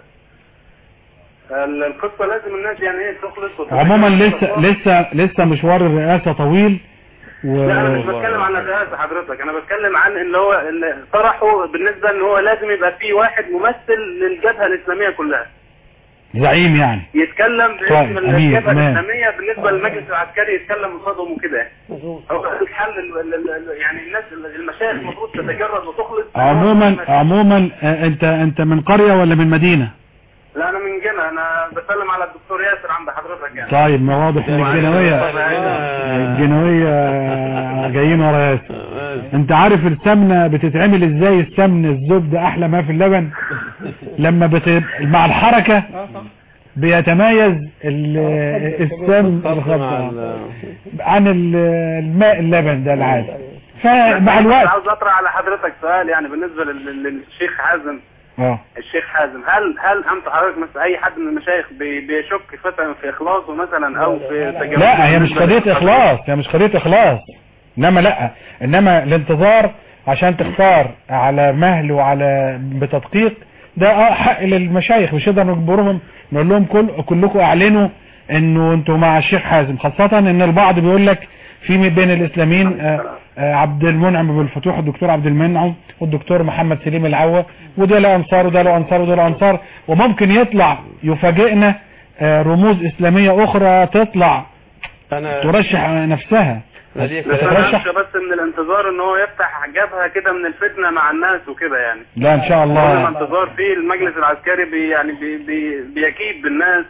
القصة لازم الناس يعني ايه تخلص. عموما لسه مشوار الرئاسة طويل. لا انا مش بتكلم عن الرئاسة حضرتك، انا بتكلم عن اللي هو اللي طرحه بالنسبة ان هو لازم يبقى فيه واحد ممثل للجبهة الاسلامية كلها، زعيم يعني يتكلم باسم الجبهة الاسلامية. بالنسبة للمجلس العسكري يتكلم قصادهم وكده. هو الحل يعني الناس المشايخ المفروض تتجرد وتخلص. عموما انت من قرية ولا من مدينة؟ لا انا من جنة، انا بسلم على الدكتور ياسر عند حضرتك يعني. طيب ما واضح ان الجنوية جايين ورا ياسر. انت عارف السمنة بتتعمل ازاي؟ السمن الزبدة احلى ما في اللبن، لما مع الحركة بيتميز السمن الخضراء عن الماء اللبن ده العادي. فمع الوقت عاوز اطرح على حضرتك سؤال، يعني بالنسبة للشيخ حازم. الشيخ حازم، هل انت حضرتك مثلا اي حد من المشايخ بيشك مثلا في اخلاصه مثلا او في تجاوز؟ لا هي مش قضية اخلاص، انما الانتظار عشان تختار على مهل وعلى بتدقيق ده حق للمشايخ، مش نقدر نجبرهم نقول لهم كلكم اعلنوا انه انتوا مع الشيخ حازم، خاصة ان البعض بيقول لك في بين الاسلاميين عبد المنعم ابو الفتوح، الدكتور عبد المنعم، والدكتور محمد سليم العوة، وده له انصار وده له انصار وده له انصار، وممكن يطلع يفاجئنا رموز اسلامية اخرى تطلع ترشح نفسها. ترشح بس من الانتظار ان هو يفتح جبهة كده من الفتنة مع الناس وكده يعني. لا ان شاء الله. انتظار فيه المجلس العسكري بيكيد بالناس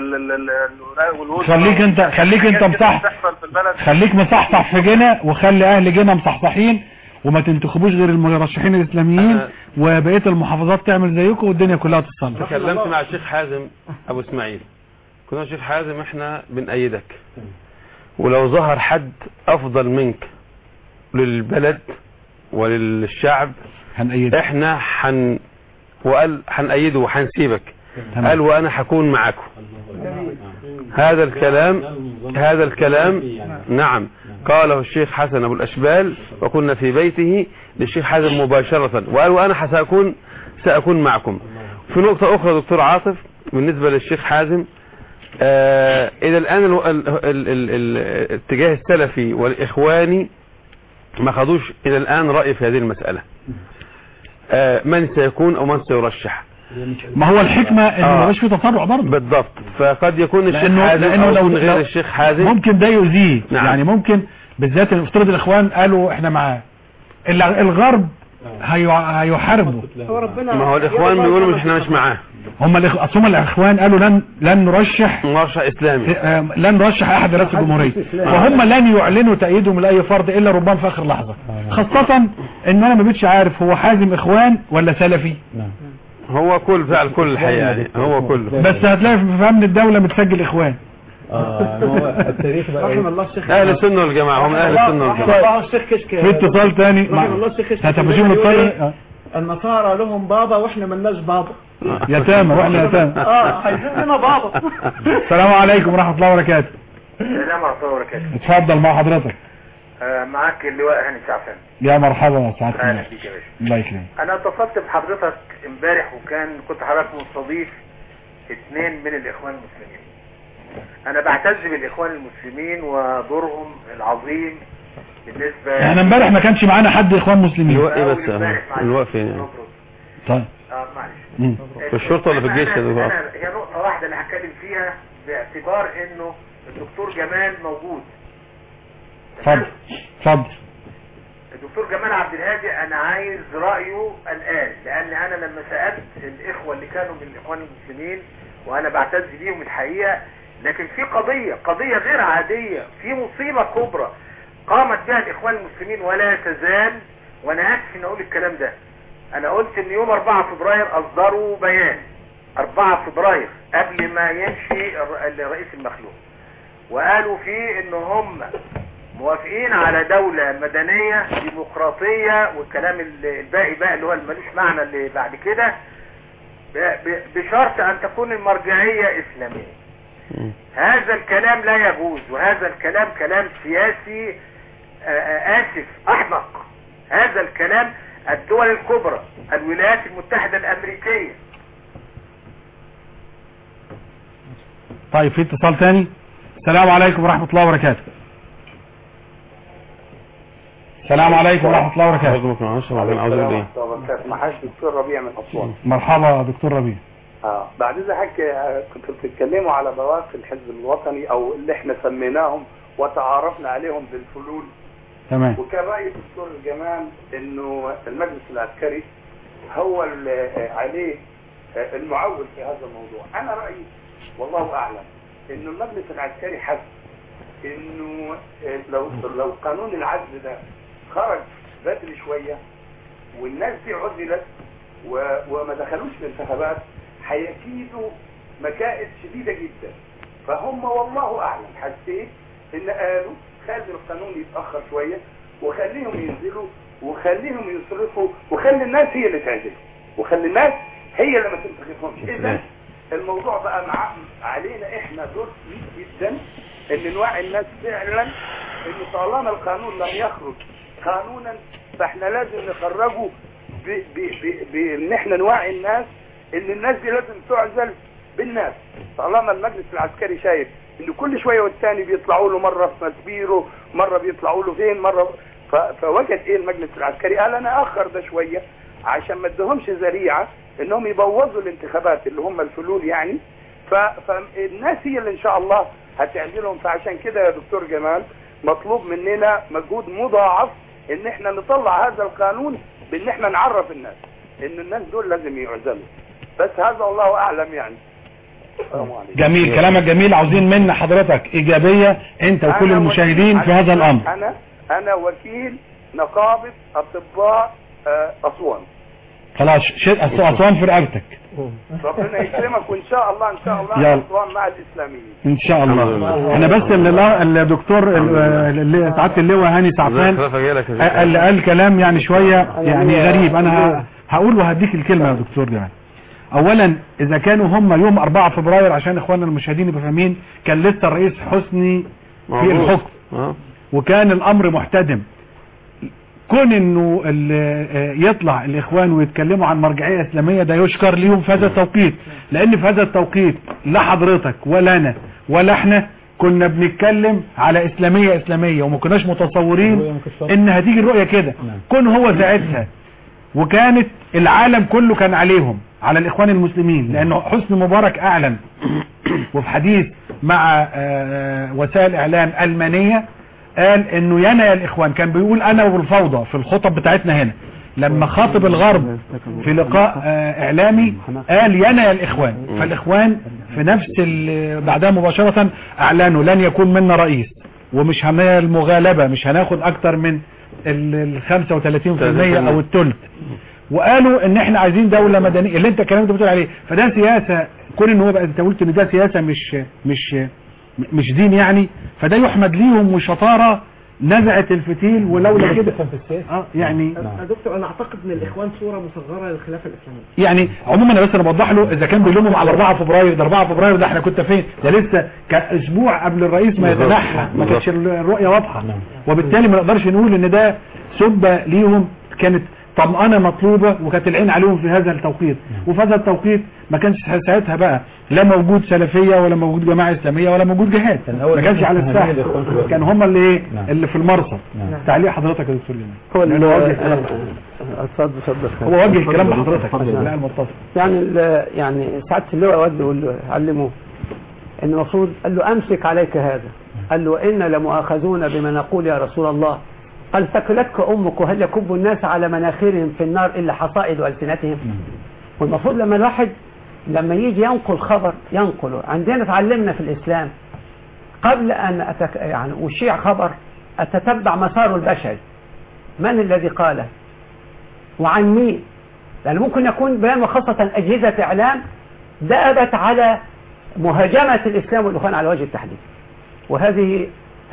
خليك انت خليك مصحصح في جنة، وخلي اهل جنة مصحصحين، وما تنتخبوش غير المرشحين الاسلاميين، وبقية المحافظات تعمل زيكم والدنيا كلها تتصلح. تكلمت مع الشيخ حازم ابو اسماعيل، كنا الشيخ حازم احنا بنأيدك، ولو ظهر حد افضل منك للبلد وللشعب هنأيده، احنا وقال هنأيده وهنسيبك، قال وانا هكون معاكم. هذا الكلام نعم قاله الشيخ حسن ابو الاشبال، وكنا في بيته للشيخ حازم مباشرة، وقال وانا سأكون معكم. في نقطة اخرى دكتور عاطف بالنسبة للشيخ حازم، إذا الآن الاتجاه السلفي والإخواني ما خدوش إلى الآن رأي في هذه المسألة، من سيكون أو من سيرشح. ما هو الحكمة إنه ما بقاش في تطرع برضه. بالضبط، فقد يكون الشيخ حازم أو يكون غير الشيخ حازم، ممكن ده يؤذيه. نعم. يعني ممكن بالذات افترض الإخوان قالوا إحنا معاه، الغرب هيحاربوا. ما هو الإخوان بيقولوا إحنا مش معاه. هم الإخوان قالوا لن نرشح إسلامي، لن نرشح أحد رئاسة الجمهورية، وهم لن يعلنوا تأييدهم لأي فرد إلا ربما في آخر لحظة، خاصة إن أنا ما بقتش عارف هو حازم إخوان ولا سلفي. هو كل فعل كل الحقيقة يعني هو كله، بس هتلاقي في أمن الدولة متسجل إخوان. هو التاريخ بقى رحم الله الشيخ اهل السنه والجماعه، هم اهل السنه والجماعه. الشيخ كشك في اتصال تاني هتفشون الطريق. النصارى لهم بابا واحنا ملناش بابا، يتامى واحنا يتامى. عايزين لنا بابا. السلام عليكم ورحمه الله وبركاته. السلام ورحمه الله وبركاته. اتفضل مع حضرتك. معاك اللواء هاني سعفان. يا مرحبا يا سعاده الله. اهلا بيك يا باشا. الله يكرمك. انا اتصلت بحضرتك امبارح كنت حضرتك مستضيف 2 من الاخوان المسلمين. انا بعتز بالاخوان المسلمين ودورهم العظيم بالنسبه. احنا امبارح ما كانش معانا حد اخوان مسلمين. اللواء بس اللواء فين يعني؟ طيب معلش في الشرطه ولا في الجيش يا دكتور؟ هي نقطه واحده اللي هتكلم فيها باعتبار انه الدكتور جمال موجود. اتفضل. الدكتور جمال عبد الهادي انا عايز رايه الان، لان انا لما سالت الاخوه اللي كانوا من الاخوان المسلمين وانا بعتز بيهم الحقيقه، لكن في قضيه غير عاديه، في مصيبه كبرى قامت بها الاخوان المسلمين ولا تزال، وانا اسف ان اقول الكلام ده. انا قلت ان يوم 4 فبراير اصدروا بيان 4 فبراير قبل ما يمشي الرئيس المخلوع، وقالوا فيه ان هم موافقين على دولة مدنية ديمقراطية، والكلام الباقي بقى اللي هو ملوش معنى اللي بعد كده، بشرط ان تكون المرجعية اسلامية. هذا الكلام لا يجوز، وهذا الكلام كلام سياسي آسف احمق. هذا الكلام الدول الكبرى، الولايات المتحدة الامريكية. طيب في اتصال تاني. السلام عليكم ورحمة الله وبركاته. السلام عليكم ورحمة الله وبركاته. معاش دكتور ربيع من أسوان. مرحبا دكتور ربيع. بعد إذا كنتوا بتتكلموا على بواقي الحزب الوطني أو اللي احنا سميناهم وتعارفنا عليهم بالفلول. تمام. وكان رأي الدكتور الجمال إنه المجلس العسكري هو اللي عليه المعول في هذا الموضوع. أنا رأيي والله أعلم إنه المجلس العسكري حس إنه لو قانون العزل ده خرج بدري شوية والناس دي عزلت وما دخلوش في الانتخابات هيكيدوا مكائد شديدة جدا. فهم والله أعلم حسيت إن قالوا خلي القانون يتأخر شوية وخليهم ينزلوا وخليهم يصرفوا وخلي الناس هي اللي تعزل وخلي الناس هي اللي ما تنتخبهمش. إذا الموضوع بقى علينا إحنا دور كبير جدا إن نوعي الناس فعلا إن طالما القانون لم يخرج قانونا فاحنا لازم نخرجه بان احنا نوعي الناس ان الناس دي لازم تعزل بالناس. طالما المجلس العسكري شايف ان كل شويه والتاني بيطلعوا له مره في مسبيرو، مره بيطلعوا له فين، مره فوجد ايه المجلس العسكري؟ قال انا اخر ده شويه عشان ما ادهمش ذريعه انهم يبوظوا الانتخابات اللي هم الفلول يعني. فالناس هي اللي ان شاء الله هتعملهم. فعشان كده يا دكتور جمال مطلوب مننا مجهود مضاعف ان احنا نطلع هذا القانون، بان احنا نعرف الناس ان الناس دول لازم يعزلوا. بس هذا الله اعلم يعني. جميل، كلامك جميل. عاوزين منا حضرتك ايجابيه انت وكل المشاهدين في هذا الامر. انا وكيل نقابه اطباء اسوان. خلاص اسوان في رقبتك. ربنا يكرمك وان شاء الله اسوان مع الاسلاميين ان شاء الله. انا بس الدكتور سعاده اللواء هاني سعفان اللي قال كلام يعني شويه يعني غريب. انا هقول وهديك الكلمه يا دكتور جمال. اولا اذا كانوا هم يوم 4 فبراير عشان اخواننا المشاهدين يبقوا فاهمين كان لسه الرئيس حسني في الحكم وكان الامر محتدم، كون انه يطلع الاخوان ويتكلموا عن مرجعيه اسلاميه ده يشكر ليهم في هذا التوقيت، لان في هذا التوقيت لا حضرتك ولا انا ولا احنا كنا بنتكلم على اسلاميه وما كناش متصورين ان هتيجي الرؤيه كده. كون هو ساعتها وكانت العالم كله كان عليهم على الاخوان المسلمين، لانه حسني مبارك اعلن وفي حديث مع وسائل اعلام المانيه قال انه يا الاخوان، كان بيقول انا والفوضى في الخطب بتاعتنا هنا لما خاطب الغرب في لقاء اعلامي قال يا الاخوان. فالاخوان في نفس بعدها مباشرة اعلنوا لن يكون منا رئيس ومش المغالبة مش هناخد اكتر من ال 35% او الثلث، وقالوا ان احنا عايزين دولة مدنية اللي انت كلامك بتقول عليه. فده سياسة، كون ان هو بقى انت قلت ان ده سياسة مش دين يعني، فده يحمد ليهم وشطارة نزعت الفتيل. ولولا كده يعني دكتور انا اعتقد ان الاخوان صورة مصغرة للخلافة الاسلامية يعني. عموما انا بس انا بوضح له اذا كان بيلومهم على 4 فبراير، ده 4 فبراير ده احنا كنت فين؟ ده لسه كان اسبوع قبل الرئيس ما يتنحى، ما كانتش الرؤية واضحة، وبالتالي ما نقدرش نقول ان ده سبة ليهم. كانت طمأنة مطلوبة وكانت العين عليهم في هذا التوقيت، وفي هذا التوقيت ما كانش ساعتها بقى لا موجود سلفية ولا موجود جماعة اسلامية ولا موجود جهاد، ما كانش على الساحل، كان هم اللي في المرصد. تعليق حضرتك يا دكتور جمال؟ هو وجه الكلام لحضرتك لا المتصل يعني سعادة اللواء ود يقول له علمه ان المفروض، قال له امسك عليك هذا، قال له إنا لمؤاخذون بما نقول يا رسول الله، قال ثكلتك أمك وهل يكب الناس على مناخرهم في النار إلا حصائد ألسنتهم. والمفروض لما الواحد لما يجي ينقل خبر ينقله. عندنا تعلمنا في الإسلام قبل أن يعني أشيع خبر أتتبع مساره البشري، من الذي قاله وعن مين، لأن ممكن يكون بيان وخاصة أجهزة إعلام دأبت على مهاجمة الإسلام والإخوان على وجه التحديد. وهذه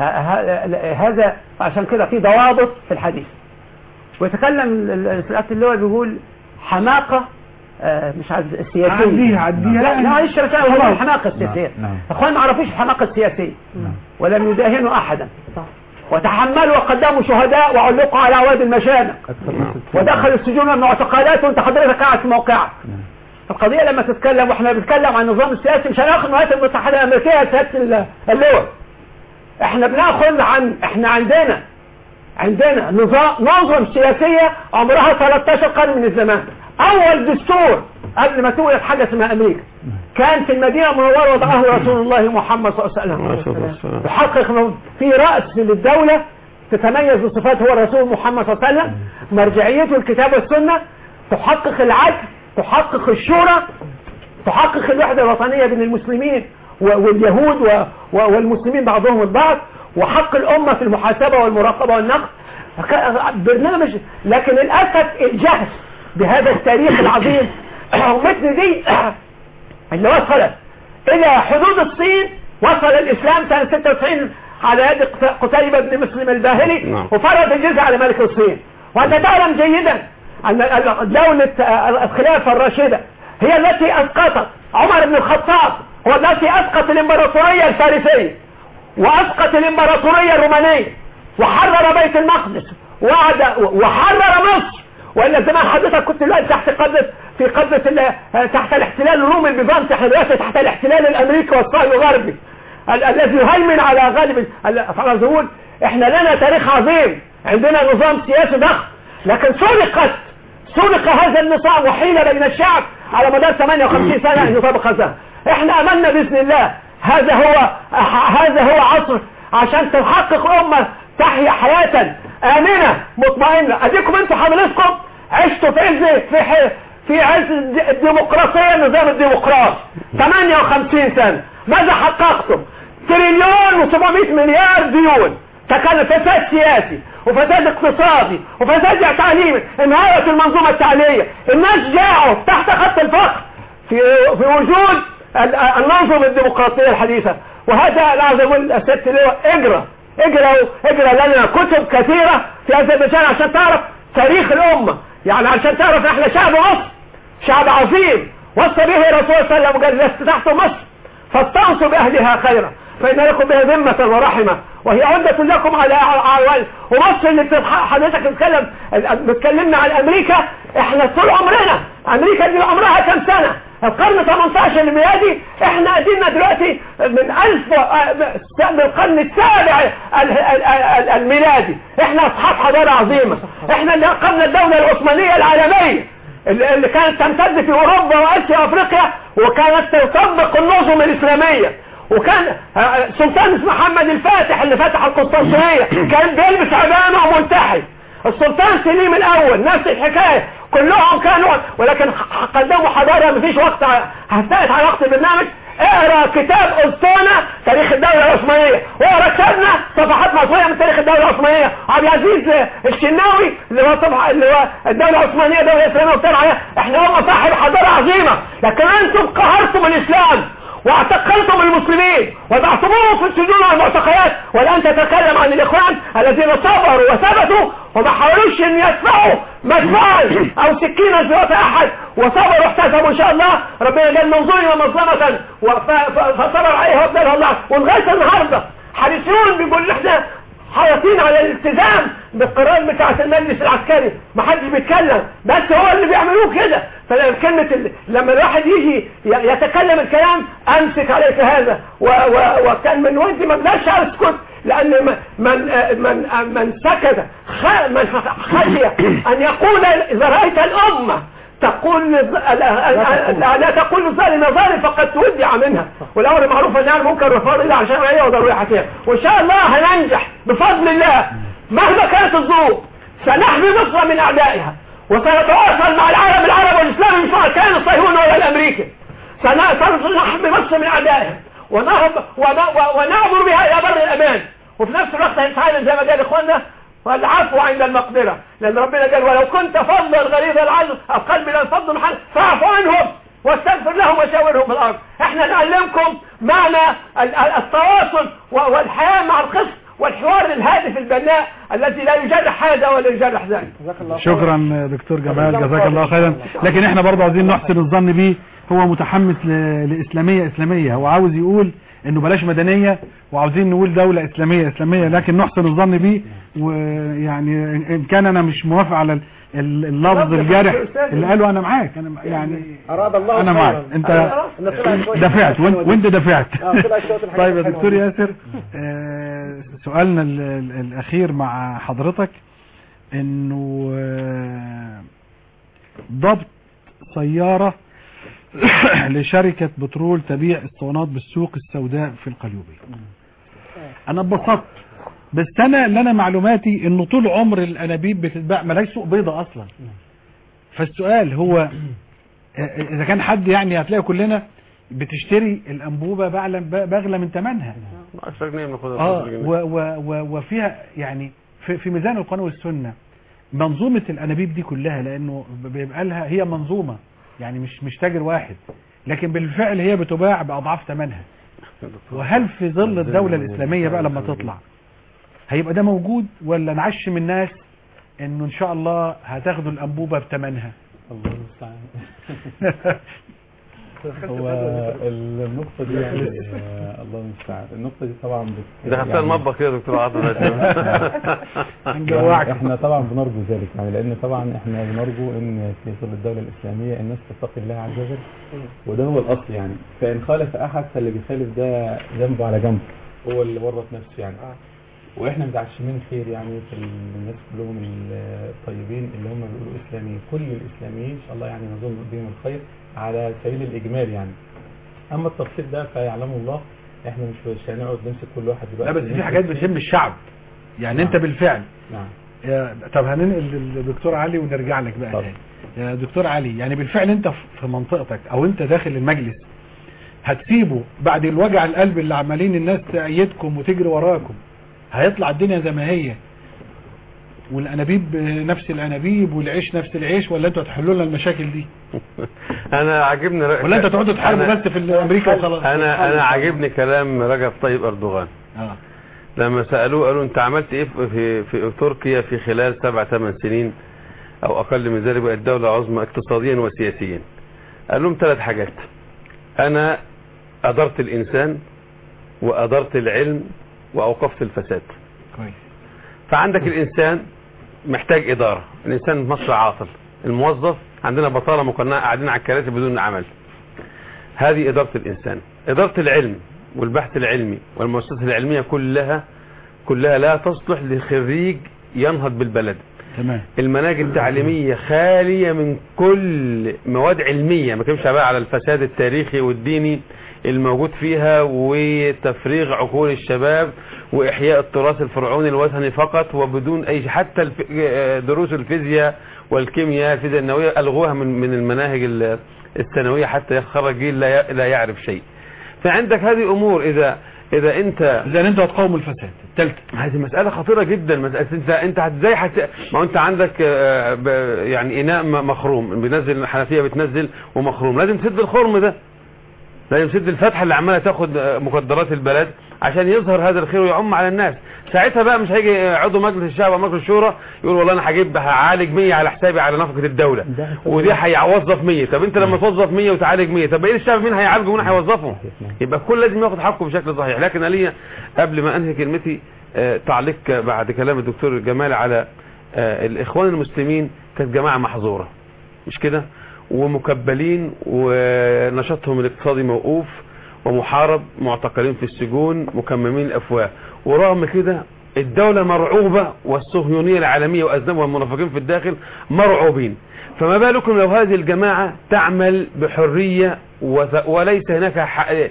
هذا عشان كده في ضوابط في الحديث. ويتكلم سعادة اللواء بيقول حماقة مش عايز السياسية، عديها لا معلش بس هو الحماقة السياسية. اخوان ما عرفوش الحماقة السياسية ولم يداهنوا احدا، وتحملوا وقدموا شهداء وعلقوا على اعواد المشانق ودخلوا السجون والمعتقلات وانت حضرتك قاعد في موقعك. القضية لما تتكلم واحنا بنتكلم عن النظام السياسي مش هناخد الولايات المتحدة الامريكية يا سيادة اللواء، احنا بناخذ احنا عندنا نظم سياسية عمرها 13 قرن من الزمان. اول دستور قبل ما تولد حاجة اسمها امريكا كان في المدينة المنورة وضعه رسول الله محمد صلى الله عليه وسلم، يحقق في رأس للدولة تتميز بصفات هو الرسول محمد صلى الله عليه وسلم، مرجعيته الكتاب والسنة، تحقق العدل، تحقق الشورى، تحقق الوحدة الوطنية بين المسلمين واليهود والمسلمين بعضهم البعض، وحق الأمة في المحاسبة والمراقبة والنقد. برنامج، لكن للأسف الجهل بهذا التاريخ العظيم أمتنا دي اللي وصلت إلى حدود الصين. وصل الإسلام سنة 96 على يد قتيبة بن مسلم الباهلي وفرض الجزية على ملك الصين. وأنت تعلم جيدا أن دولة الخلافة الراشدة هي التي أسقطت عمر بن الخطاب، هو التي أسقط الإمبراطورية الفارسية وأسقط الإمبراطورية الرومانية وحرر بيت المقدس وحرر مصر. وإلا زمان حضرتك كنت دلوقتي تحت قبضة في قبضة تحت الاحتلال الرومي البيزنطي، احنا دلوقتي تحت الاحتلال الامريكي والصهيوني الغربي الذي يهيمن على غالب الفلسطينيين. احنا لنا تاريخ عظيم، عندنا نظام سياسي ضخم، لكن سرق هذا النظام وحيل بين الشعب على مدار 58 سنة ان يطبق هذا. احنا املنا باذن الله هذا هو عصر عشان تحقق امة تحيا حياة امنة مطمئنة. اديكم انتوا حضرتكم عشتوا في عز الديمقراطية، النظام الديمقراطي 58 سنة. ماذا حققتم؟ تريليون و700 مليار ديون. تكلم فساد سياسي وفساد اقتصادي وفساد تعليمي، انهاية المنظومة التعليمية، الناس جاعوا تحت خط الفقر في وجود النظم الديمقراطية الحديثة. وهذا لازم الست اللي اجرى لنا كتب كثيرة في هذا المجال عشان تعرف تاريخ الأمة، يعني عشان تعرف احنا شعب مصر شعب عظيم وصى به الرسول صلى الله عليه وسلم وقال لست تحت مصر فاستنصوا بأهلها خيرا فإن لكم بها ذمة ورحمة وهي عدة لكم على أعوال. ومصر اللي حضرتك بتكلمنا عن أمريكا، احنا طول عمرنا أمريكا دي عمرها كم سنة؟ القرن 18 الميلادي، احنا قدينا دلوقتي من القرن السابع الميلادي، احنا اصحاب حضارة عظيمة، احنا اللي اقمنا الدولة العثمانية العالمية اللي كانت تمتد في اوروبا واسيا وافريقيا وكانت تطبق النظم الاسلامية. وكان سلطان محمد الفاتح اللي فتح القسطنطينية كان بيلبس عباءة وملتحي. السلطان سليم الاول نفس الحكاية، كلهم كانوا، ولكن قدموا حضارة مفيش وقت هفتقت على وقت البرنامج. اقرا كتاب أسطونة تاريخ الدولة العثمانية، واقرا كتابنا صفحات مصرية من تاريخ الدولة العثمانية. عبد العزيز الشناوي اللي هو الدولة العثمانية دولة إسلامية وبتاع عليها. احنا هم صاحب حضارة عظيمة، لكن انتم قهرتم الإسلام واعتقلتم المسلمين وضعتموهم في السجون والمعتقلات. والآن تتكلم عن الإخوان الذين صبروا وثبتوا وما حاولوش ان يدفعوا مدفعا او سكينا في وقت احد، وصبروا واحتسبوا ان شاء الله. ربنا قال من ظلم مظلمة فصبر عليها وابدلها الله. ولغايه النهارده حريصون بيقول احنا حريصين على الالتزام بالقرار بتاع المجلس العسكري، ما حدش بيتكلم بس هو اللي بيعملوه كده. فكلمة لما الواحد يجي يتكلم الكلام امسك عليك هذا وكان من ودي ما بلاش اسكت، لان من سكت من خشي ان يقول اذا رايت الامه تقول لا تقول الظالم ظالم فقد تودع منها، والامر معروف والنهي عن المنكر والفضل الا عشان هي وضروري حكيها. وان شاء الله هننجح بفضل الله مهما كانت الظروف. سنحمي مصر من اعدائها وسنتواصل مع العالم العربي والاسلامي سواء كان الصهيوني ولا الامريكي. سنحمي مصر من اعدائها ونعبر بها الى بر الامان، وفي نفس الوقت هنتعلم زي ما قال اخواننا والعفو عند المقدرة، لأن ربنا قال ولو كنت فضلا غليظ القلب لانفضوا من حولك فاعف عنهم واستغفر لهم وشاورهم في الأرض. احنا نعلمكم معنى التواصل والحياة مع القسط والحوار الهادف البناء الذي لا يجرح هذا ولا يجرح ذاك. شكرا دكتور جمال، جزاك الله خيرا. لكن احنا برضه عايزين نحسن الظن بيه، هو متحمس لإسلامية، هو عاوز يقول انه بلاش مدنية وعاوزين نقول دولة اسلامية، لكن نحسن الظن بيه. ويعني ان كان انا مش موافق على اللفظ الجارح اللي قاله انا معاك، انا يعني اراد الله انا معاك، انت دفعت وانت دفعت. طيب يا دكتور ياسر، سؤالنا الاخير مع حضرتك انه ضبط سيارة لشركة بترول تبيع اسطوانات بالسوق السوداء في القليوبية. انا اتبسطت، بس انا معلوماتي انه طول عمر الانابيب بتتباع ملاش سوق بيضة اصلا. فالسؤال هو اذا كان حد يعني هتلاقي كلنا بتشتري الانبوبة باغلى من ثمنها 10 جنيه بناخدها. وفيها يعني في ميزان القرآن والسنة منظومة الانابيب دي كلها، لانه بيبقى لها هي منظومة يعني مش تاجر واحد، لكن بالفعل هي بتباع بأضعاف ثمنها. وهل في ظل الدولة الإسلامية بقى لما تطلع هيبقى ده موجود، ولا نعشم الناس انه ان شاء الله هتاخدوا الأنبوبة بثمنها؟ الله المستعان. هو النقطة دي يعني الله المستعان. النقطة دي طبعا دخلتها المطبخ كده يا دكتور عاطف. يعني احنا طبعا بنرجو ذلك، يعني لان طبعا احنا بنرجو ان في ظل الدولة الإسلامية الناس تتقي الله عز وجل، وده هو الأصل يعني. فإن خالف أحد فاللي بيخالف ده ذنبه على جنب، هو اللي ورط نفسه يعني. واحنا متعشمين خير يعني في الناس كلهم الطيبين اللي هم بيقولوا اسلاميين، كل الاسلاميين ان شاء الله يعني نظن بهم الخير على سبيل الاجمال يعني. اما التفصيل ده فيعلمه الله، احنا مش هنقعد نمسك كل واحد دلوقتي. لا بس في حاجات بتهم الشعب يعني. نعم. انت بالفعل. نعم. طب هننقل للدكتور علي ونرجع لك بقى تاني. يا دكتور علي، يعني بالفعل انت في منطقتك او انت داخل المجلس هتسيبه بعد الوجع القلب اللي عمالين الناس تأيدكم وتجري وراكم، هيطلع الدنيا زي ما هي والانابيب نفس الانابيب والعيش نفس العيش، ولا انتوا هتحلوا لنا المشاكل دي؟ انا عاجبني ولا انتوا تقعدوا تحاربوا بس في امريكا وخلاص؟ انا عاجبني كلام رجب طيب اردوغان. لما سالوه قالوا انت عملت ايه في تركيا في خلال 7-8 سنين او اقل من ذلك، بقت دوله عظمى اقتصاديا وسياسيا. قال لهم 3 حاجات: انا ادرت الانسان وادرت العلم واوقفت الفساد. كويس. فعندك الانسان محتاج اداره، الانسان في مصر عاطل، الموظف عندنا بطاله مقنعه قاعدين على الكراسي بدون عمل. هذه اداره الانسان. اداره العلم والبحث العلمي والمؤسسات العلميه كلها لا تصلح لخريج ينهض بالبلد. تمام. المناهج التعليميه خاليه من كل مواد علميه، ما كانش بقى على الفساد التاريخي والديني الموجود فيها وتفريغ عقول الشباب واحياء التراث الفرعوني الوثني فقط وبدون اي حتى دروس الفيزياء والكيمياء، الفيزياء النوويه الغوها من المناهج الثانويه حتى يخرج جيل لا يعرف شيء. فعندك هذه امور اذا انت هتقاوم الفساد. الثالثه هذه مساله خطيره جدا. مساله انت ازاي ما انت عندك يعني اناء مخروم، بينزل الحنفيه بتنزل ومخروم، لازم تسد الخرم ده، لازم تسد الفتحه اللي عماله تاخد مقدرات البلد عشان يظهر هذا الخير ويعم على الناس. ساعتها بقى مش هيجي عضو مجلس الشعب او مجلس الشورى يقول والله انا هعالج 100 على حسابي على نفقه الدوله ودي هيوظف 100. طب انت لما توظف 100 وتعالج 100، طب ايه الشعب مين هيعالجه ومين هيوظفه؟ يبقى الكل لازم ياخد حقه بشكل صحيح. لكن ليا قبل ما انهي كلمتي تعليق بعد كلام الدكتور جمال على الاخوان المسلمين. كانت جماعه محظوره مش كده، ومكبلين ونشاطهم الاقتصادي موقوف ومحارب، معتقلين في السجون، مكممين الافواه، ورغم كده الدولة مرعوبة والصهيونية العالمية وأذنبها المنافقين في الداخل مرعوبين. فما بالكم لو هذه الجماعة تعمل بحرية وليس هناك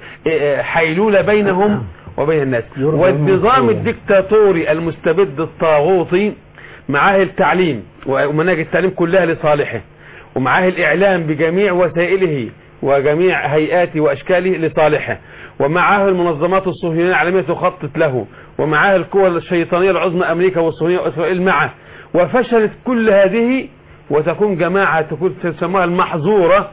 حيلولة بينهم وبين الناس. والنظام الدكتاتوري المستبد الطاغوتي معاه التعليم ومناهج التعليم كلها لصالحه، ومعاه الإعلام بجميع وسائله وجميع هيئاته وأشكاله لصالحه، ومعاه المنظمات الصهيونية العالمية تخطط له، ومعاه القوى الشيطانية العظمى أمريكا والصهيونية وإسرائيل معه. وفشلت كل هذه وتكون جماعة تسموها المحظورة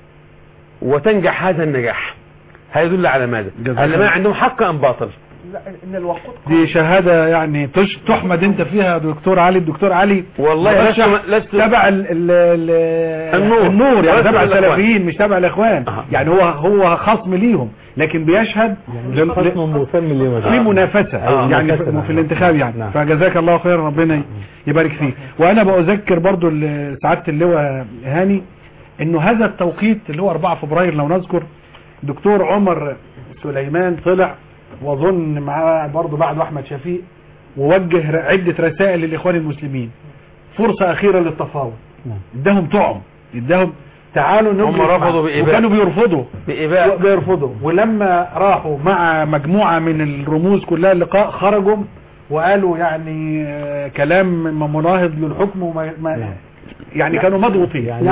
وتنجح هذا النجاح. هذا يدل على ماذا؟ هل ما عندهم حق أم باطل؟ لا ان الوقود دي شهادة يعني تحمد انت فيها يا دكتور علي. الدكتور علي والله لست تبع النور يعني تبع السلفيين مش تبع الاخوان. يعني هو خصم ليهم لكن بيشهد في منافسة يعني في الانتخاب يعني. فجزاك الله خير، ربنا يبارك فيك. وانا بأذكر برضو سعادة اللواء هاني انه هذا التوقيت اللي هو 4 فبراير لو نذكر دكتور عمر سليمان طلع واظن معاه برضه بعد احمد شفيق ووجه عدة رسائل للاخوان المسلمين، فرصة اخيرة للتفاوض. اداهم طعم، اداهم تعالوا هم رفضوا بإباء، وكانوا بيرفضوا ولما راحوا مع مجموعة من الرموز كلها اللقاء خرجوا وقالوا يعني كلام مناهض للحكم وما يعني كانوا مضغوطين. يعني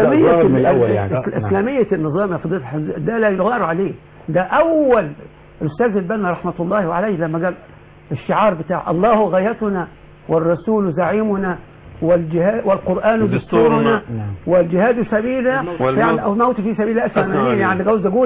إسلامية النظام يا فضيلة ده لا يغار عليه. ده أول الأستاذ البنا رحمة الله عليه لما قال الشعار بتاع الله غايتنا والرسول زعيمنا والجهاد والقرآن دستورنا والجهاد سبيلنا يعني أو الموت في سبيل أسمى يعني جوز أقول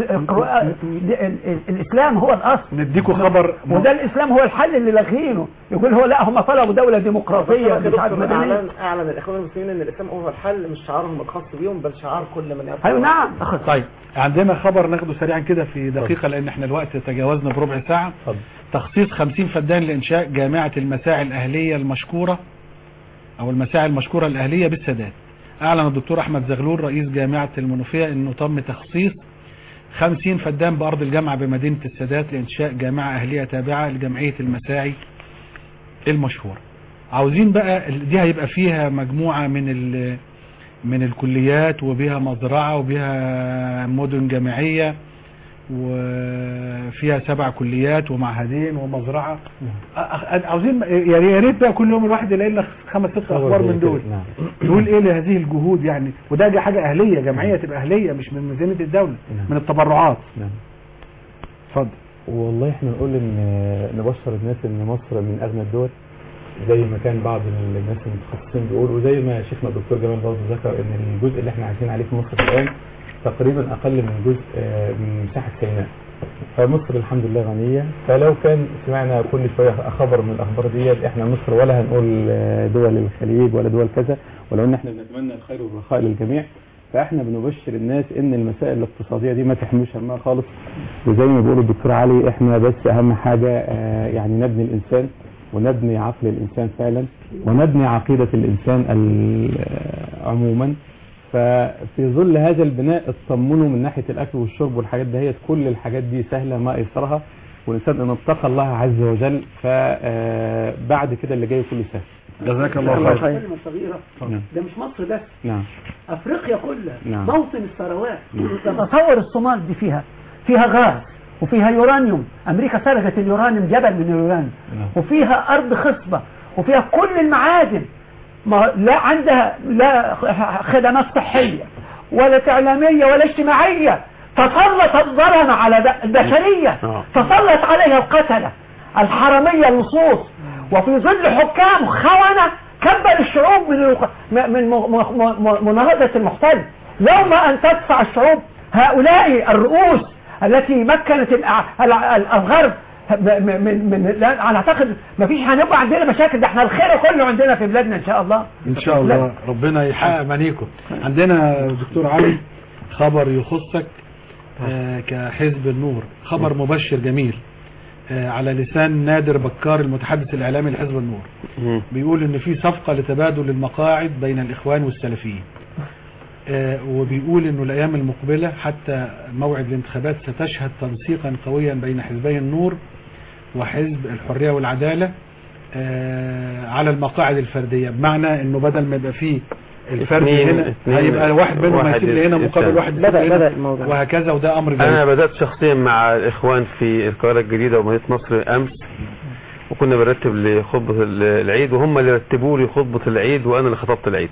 الإسلام هو الأصل. نديكوا خبر وده الإسلام هو الحل اللي لاغينه. يقول هو لا هم طلبوا دولة ديمقراطية مش عارف مدنية. أعلن الإخوان المسلمين أن الإسلام هو الحل، مش شعارهم الخاص بيهم بل شعار كل من يرفض. أيوة نعم. طيب عندنا خبر ناخده سريعا كده في دقيقة لأن احنا الوقت تجاوزنا بربع ساعة. تخصيص 50 فدان لإنشاء جامعة المساعي الأهلية المشكورة أو المساعي المشكورة الأهلية بالسادات. أعلن الدكتور أحمد زغلول رئيس جامعة المنوفية أنه تم تخصيص 50 فدان بأرض الجامعة بمدينة السادات لإنشاء جامعة أهلية تابعة لجمعية المساعي المشهورة. عاوزين بقى دي هيبقى فيها مجموعة من الكليات وبها مزرعة وبها مدن جامعية وفيها 7 كليات ومعهدين ومزرعة. عاوزين يا ريت بقى كل يوم الواحد يلاقي لنا 5-6 اخبار من دول. نقول ايه لهذه الجهود يعني، وده حاجة اهلية، جمعية تبقى اهلية مش من ميزانية الدولة من التبرعات. اتفضل. والله احنا نقول ان نبشر الناس ان مصر من اغنى الدول زي ما كان بعض الناس المتخصصين بيقولوا، وزي ما شيخنا الدكتور جمال برضه ذكر ان الجزء اللي احنا عايشين عليه في مصر الان تقريبا اقل من جزء من مساحه سيناء. فمصر الحمد لله غنيه، فلو كان سمعنا كل شويه خبر من الاخبار ديت احنا مصر ولا هنقول دول الخليج ولا دول كذا، ولو ان احنا بنتمنى الخير والرخاء للجميع. فاحنا بنبشر الناس ان المسائل الاقتصاديه دي ما تحملش همها خالص، وزي ما بيقول الدكتور علي احنا بس اهم حاجه يعني نبني الانسان ونبني عقل الانسان فعلا ونبني عقيده الانسان عموما. ففي ظل هذا البناء اطمنوا من ناحيه الاكل والشرب والحاجات دهيت، كل الحاجات دي سهله ما ايسرها، والانسان ان اتقى الله عز وجل فبعد كده اللي جاي كله سهل. جزاك الله خير. كلمة صغيرة. ده مش مصر بس. نعم. افريقيا كلها. نعم. موطن الثروات. تصور الصومال دي فيها غاز وفيها يورانيوم، امريكا سرقت اليورانيوم جبل من اليورانيوم. وفيها ارض خصبة وفيها كل المعادن، ما لا عندها لا خدمات صحية ولا تعليمية ولا اجتماعية. تسلط الظلم على البشرية، تسلط عليها القتلة الحرامية اللصوص، وفي ظل حكام خونة كبر الشعوب من مناهضة المحتل. يوم أن تدفع الشعوب هؤلاء الرؤوس التي مكنت الغرب من على اعتقد ما فيش هنبقى عندنا مشاكل. ده احنا الخير كله عندنا في بلادنا ان شاء الله. ان شاء الله ربنا يحقق منيكم. عندنا دكتور علي خبر يخصك كحزب النور، خبر مبشر جميل على لسان نادر بكار المتحدث الاعلامي لحزب النور. بيقول ان في صفقة لتبادل المقاعد بين الاخوان والسلفيين، وبيقول انه الايام المقبلة حتى موعد الانتخابات ستشهد تنسيقا قويا بين حزبي النور وحزب الحرية والعدالة على المقاعد الفردية، بمعنى انه بدل ما يبقى فيه الفرد هنا هيبقى واحد منهم هيسيب لهنا مقابل واحد بدأ الموضوع وهكذا، وده امر جيد. انا بدأت شخصيا مع الاخوان في القاهرة الجديدة ومدينة نصر امس، وكنا بنرتب لخطبة العيد وهم اللي رتبوا لي خطبة العيد وانا اللي خطبت العيد.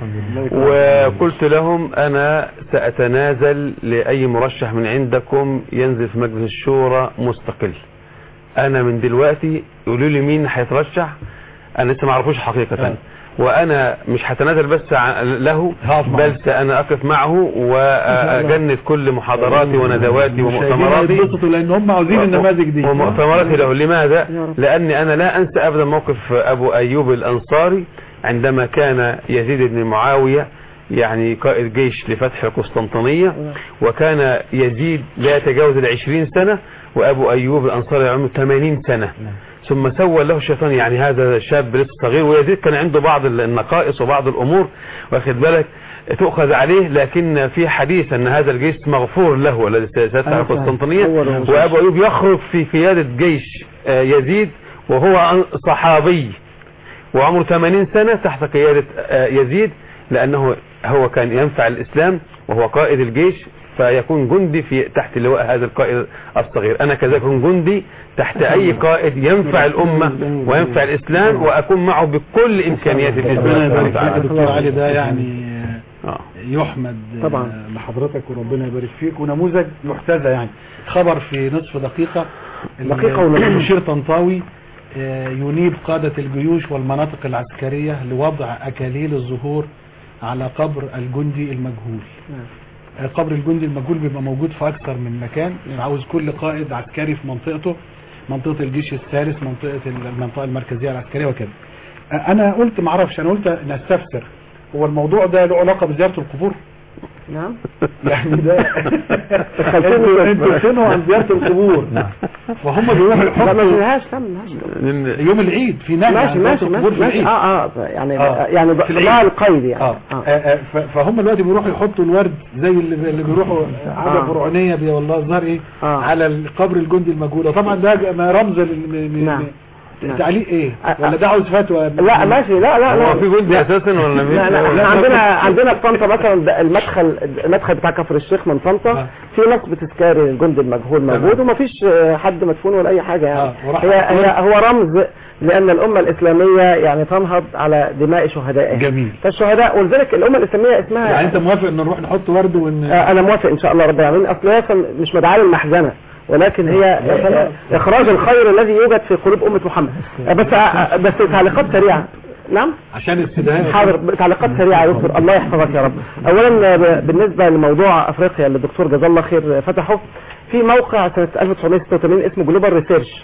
وقلت لهم انا سأتنازل لأي مرشح من عندكم ينزل في مجلس الشورى مستقل. انا من دلوقتي يقولوا لي مين هيترشح انا لسه ما اعرفوش حقيقة، وانا مش هتنازل بس له بل سأنا اقف معه واجند كل محاضراتي وندواتي ومؤتمراتي، لان هم عاوزين النماذج دي ومؤتمراتي له. لماذا؟ لاني انا لا انسى ابدا موقف ابو ايوب الانصاري عندما كان يزيد بن معاوية يعني قائد جيش لفتح القسطنطينية، وكان يزيد لا يتجاوز 20 سنة وابو ايوب الانصاري عمره 80 سنة. ثم سوى له الشيطان يعني هذا شاب لسه صغير، ويزيد كان عنده بعض النقائص وبعض الامور واخد بالك تؤخذ عليه، لكن في حديث ان هذا الجيش مغفور له الذي سيفتح القسطنطينية، وابو ايوب يخرج في قيادة جيش يزيد وهو صحابي وعمره 80 سنة تحت قيادة يزيد، لانه هو كان ينفع الاسلام وهو قائد الجيش، فيكون جندي في تحت لواء هذا القائد الصغير. انا كذلك اكون جندي تحت اي قائد ينفع الامة وينفع الاسلام واكون معه بكل امكانيات الاسلام. دكتور علي ده يعني يحمد لحضرتك وربنا يبارك فيك، ونموذج يحتذى. يعني خبر في نصف دقيقة المشير طنطاوي ينيب قادة الجيوش والمناطق العسكرية لوضع أكاليل الزهور على قبر الجندي المجهول. قبر الجندي المجهول بيبقى موجود في أكثر من مكان، عاوز كل قائد عسكري في منطقته، منطقة الجيش الثالث، المنطقة المركزية العسكرية وكذا. أنا قلت معرفش، أنا قلت نستفسر، هو الموضوع ده له علاقة بزيارة القبور؟ نعم يعني ده انتوا بتنهوا عن زيارة القبور وهم بيروحوا يحطوا لا ما فيهاش يوم العيد في نهي عن زيارة القبور في العيد. يعني ضاع القيد يعني. فهم دلوقتي بيروحوا يحطوا الورد زي اللي بيروحوا عادة فرعونية والله الظاهر ايه على القبر الجندي المجهول. طبعا ده رمز تعليق ايه ولا ده عاوز فتوى؟ لا ماشي، لا هو في جندي اساسا ولا مين؟ لا عندنا في طنطا مثلا المدخل بتاع كفر الشيخ من طنطا في نصب تذكاري الجندي المجهول موجود ومفيش حد مدفون ولا اي حاجه يعني. هو رمز لان الامه الاسلاميه يعني تنهض على دماء شهدائها. جميل. فالشهداء ولذلك الامه الاسلاميه اسمها يعني انت موافق ان نروح نحط ورد انا موافق ان شاء الله رب العالمين. اصل هي مش مدعاه للمحزنه ولكن هي اخراج الخير الذي يوجد في قلوب امه محمد. بس تعليقات سريعه. نعم عشان السداية. حاضر، تعليقات سريعه يا دكتور الله يحفظك يا رب. اولا بالنسبه لموضوع افريقيا اللي الدكتور جزاه الله خير فتحه، في موقع سنه 1986 اسمه جلوبال ريسيرش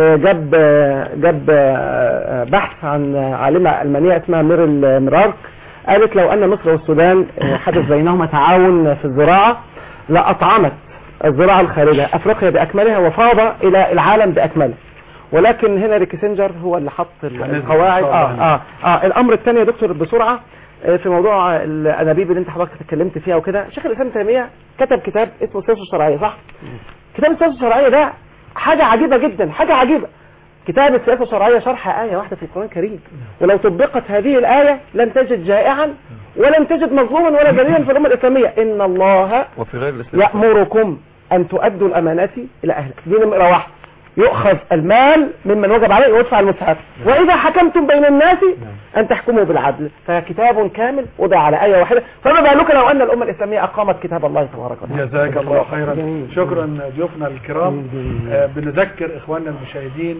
جاب بحث عن عالمه المانيه اسمها ميرل ميرارك، قالت لو ان مصر والسودان حدث بينهما تعاون في الزراعه لاطعمت الزراعة الخارجية أفريقيا بأكملها وفاض إلى العالم بأكمله. ولكن هنري كيسنجر هو اللي حط القواعد. الأمر الثاني يا دكتور بسرعة في موضوع الأنابيب اللي أنت حضرتك اتكلمت فيها وكده، شيخ الإسلام تيمية كتب كتاب اسمه السياسة الشرعية، صح؟ كتاب السياسة الشرعية ده حاجة عجيبة جدا، حاجة عجيبة. كتاب السياسة الشرعية شرح آية واحدة في القرآن الكريم، ولو طبقت هذه الآية لن تجد جائعا ولن تجد مظلوما ولا ذليلا في الأمة الإسلامية. إن الله يأمركم أن تؤدوا الأمانات إلى أهلها. دي نمرة واحد، يؤخذ المال ممن وجب عليه ويدفع المستحق. وإذا حكمتم بين الناس أن تحكموا بالعدل. فكتاب كامل وضع على آية واحدة، فما بالك لو أن الأمة الإسلامية أقامت كتاب الله تبارك وتعالى. جزاك الله خيرا. شكرا ضيوفنا الكرام. بنذكر إخواننا المشاهدين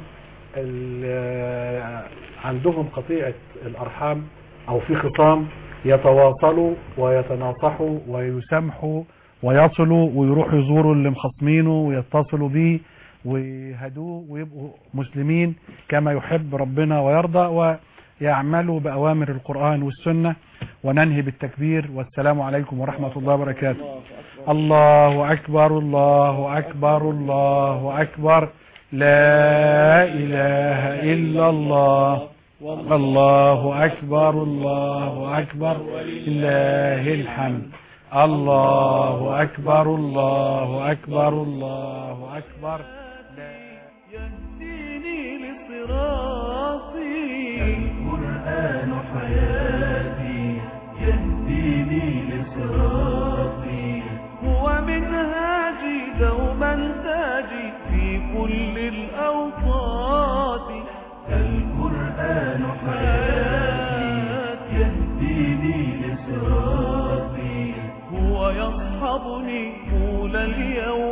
عندهم قطيعة الأرحام أو في خصام يتواصلوا ويتناصحوا ويسامحوا ويصلوا ويروحوا يزوروا اللي مخصمينه ويتصلوا بيه ويهدوه ويبقوا مسلمين كما يحب ربنا ويرضى ويعملوا بأوامر القرآن والسنة. وننهي بالتكبير والسلام عليكم ورحمة الله وبركاته. الله أكبر الله أكبر الله أكبر، لا إله إلا الله، الله أكبر الله أكبر، لله الحمد. الله أكبر الله أكبر الله أكبر. يهديني لصراطي القرآن حياتي، يهديني لصراطي هو منهاجي دوما تاجي في كل الأوقات. القرآن حياتي يهديني لصراطي هو يصحبني طول اليوم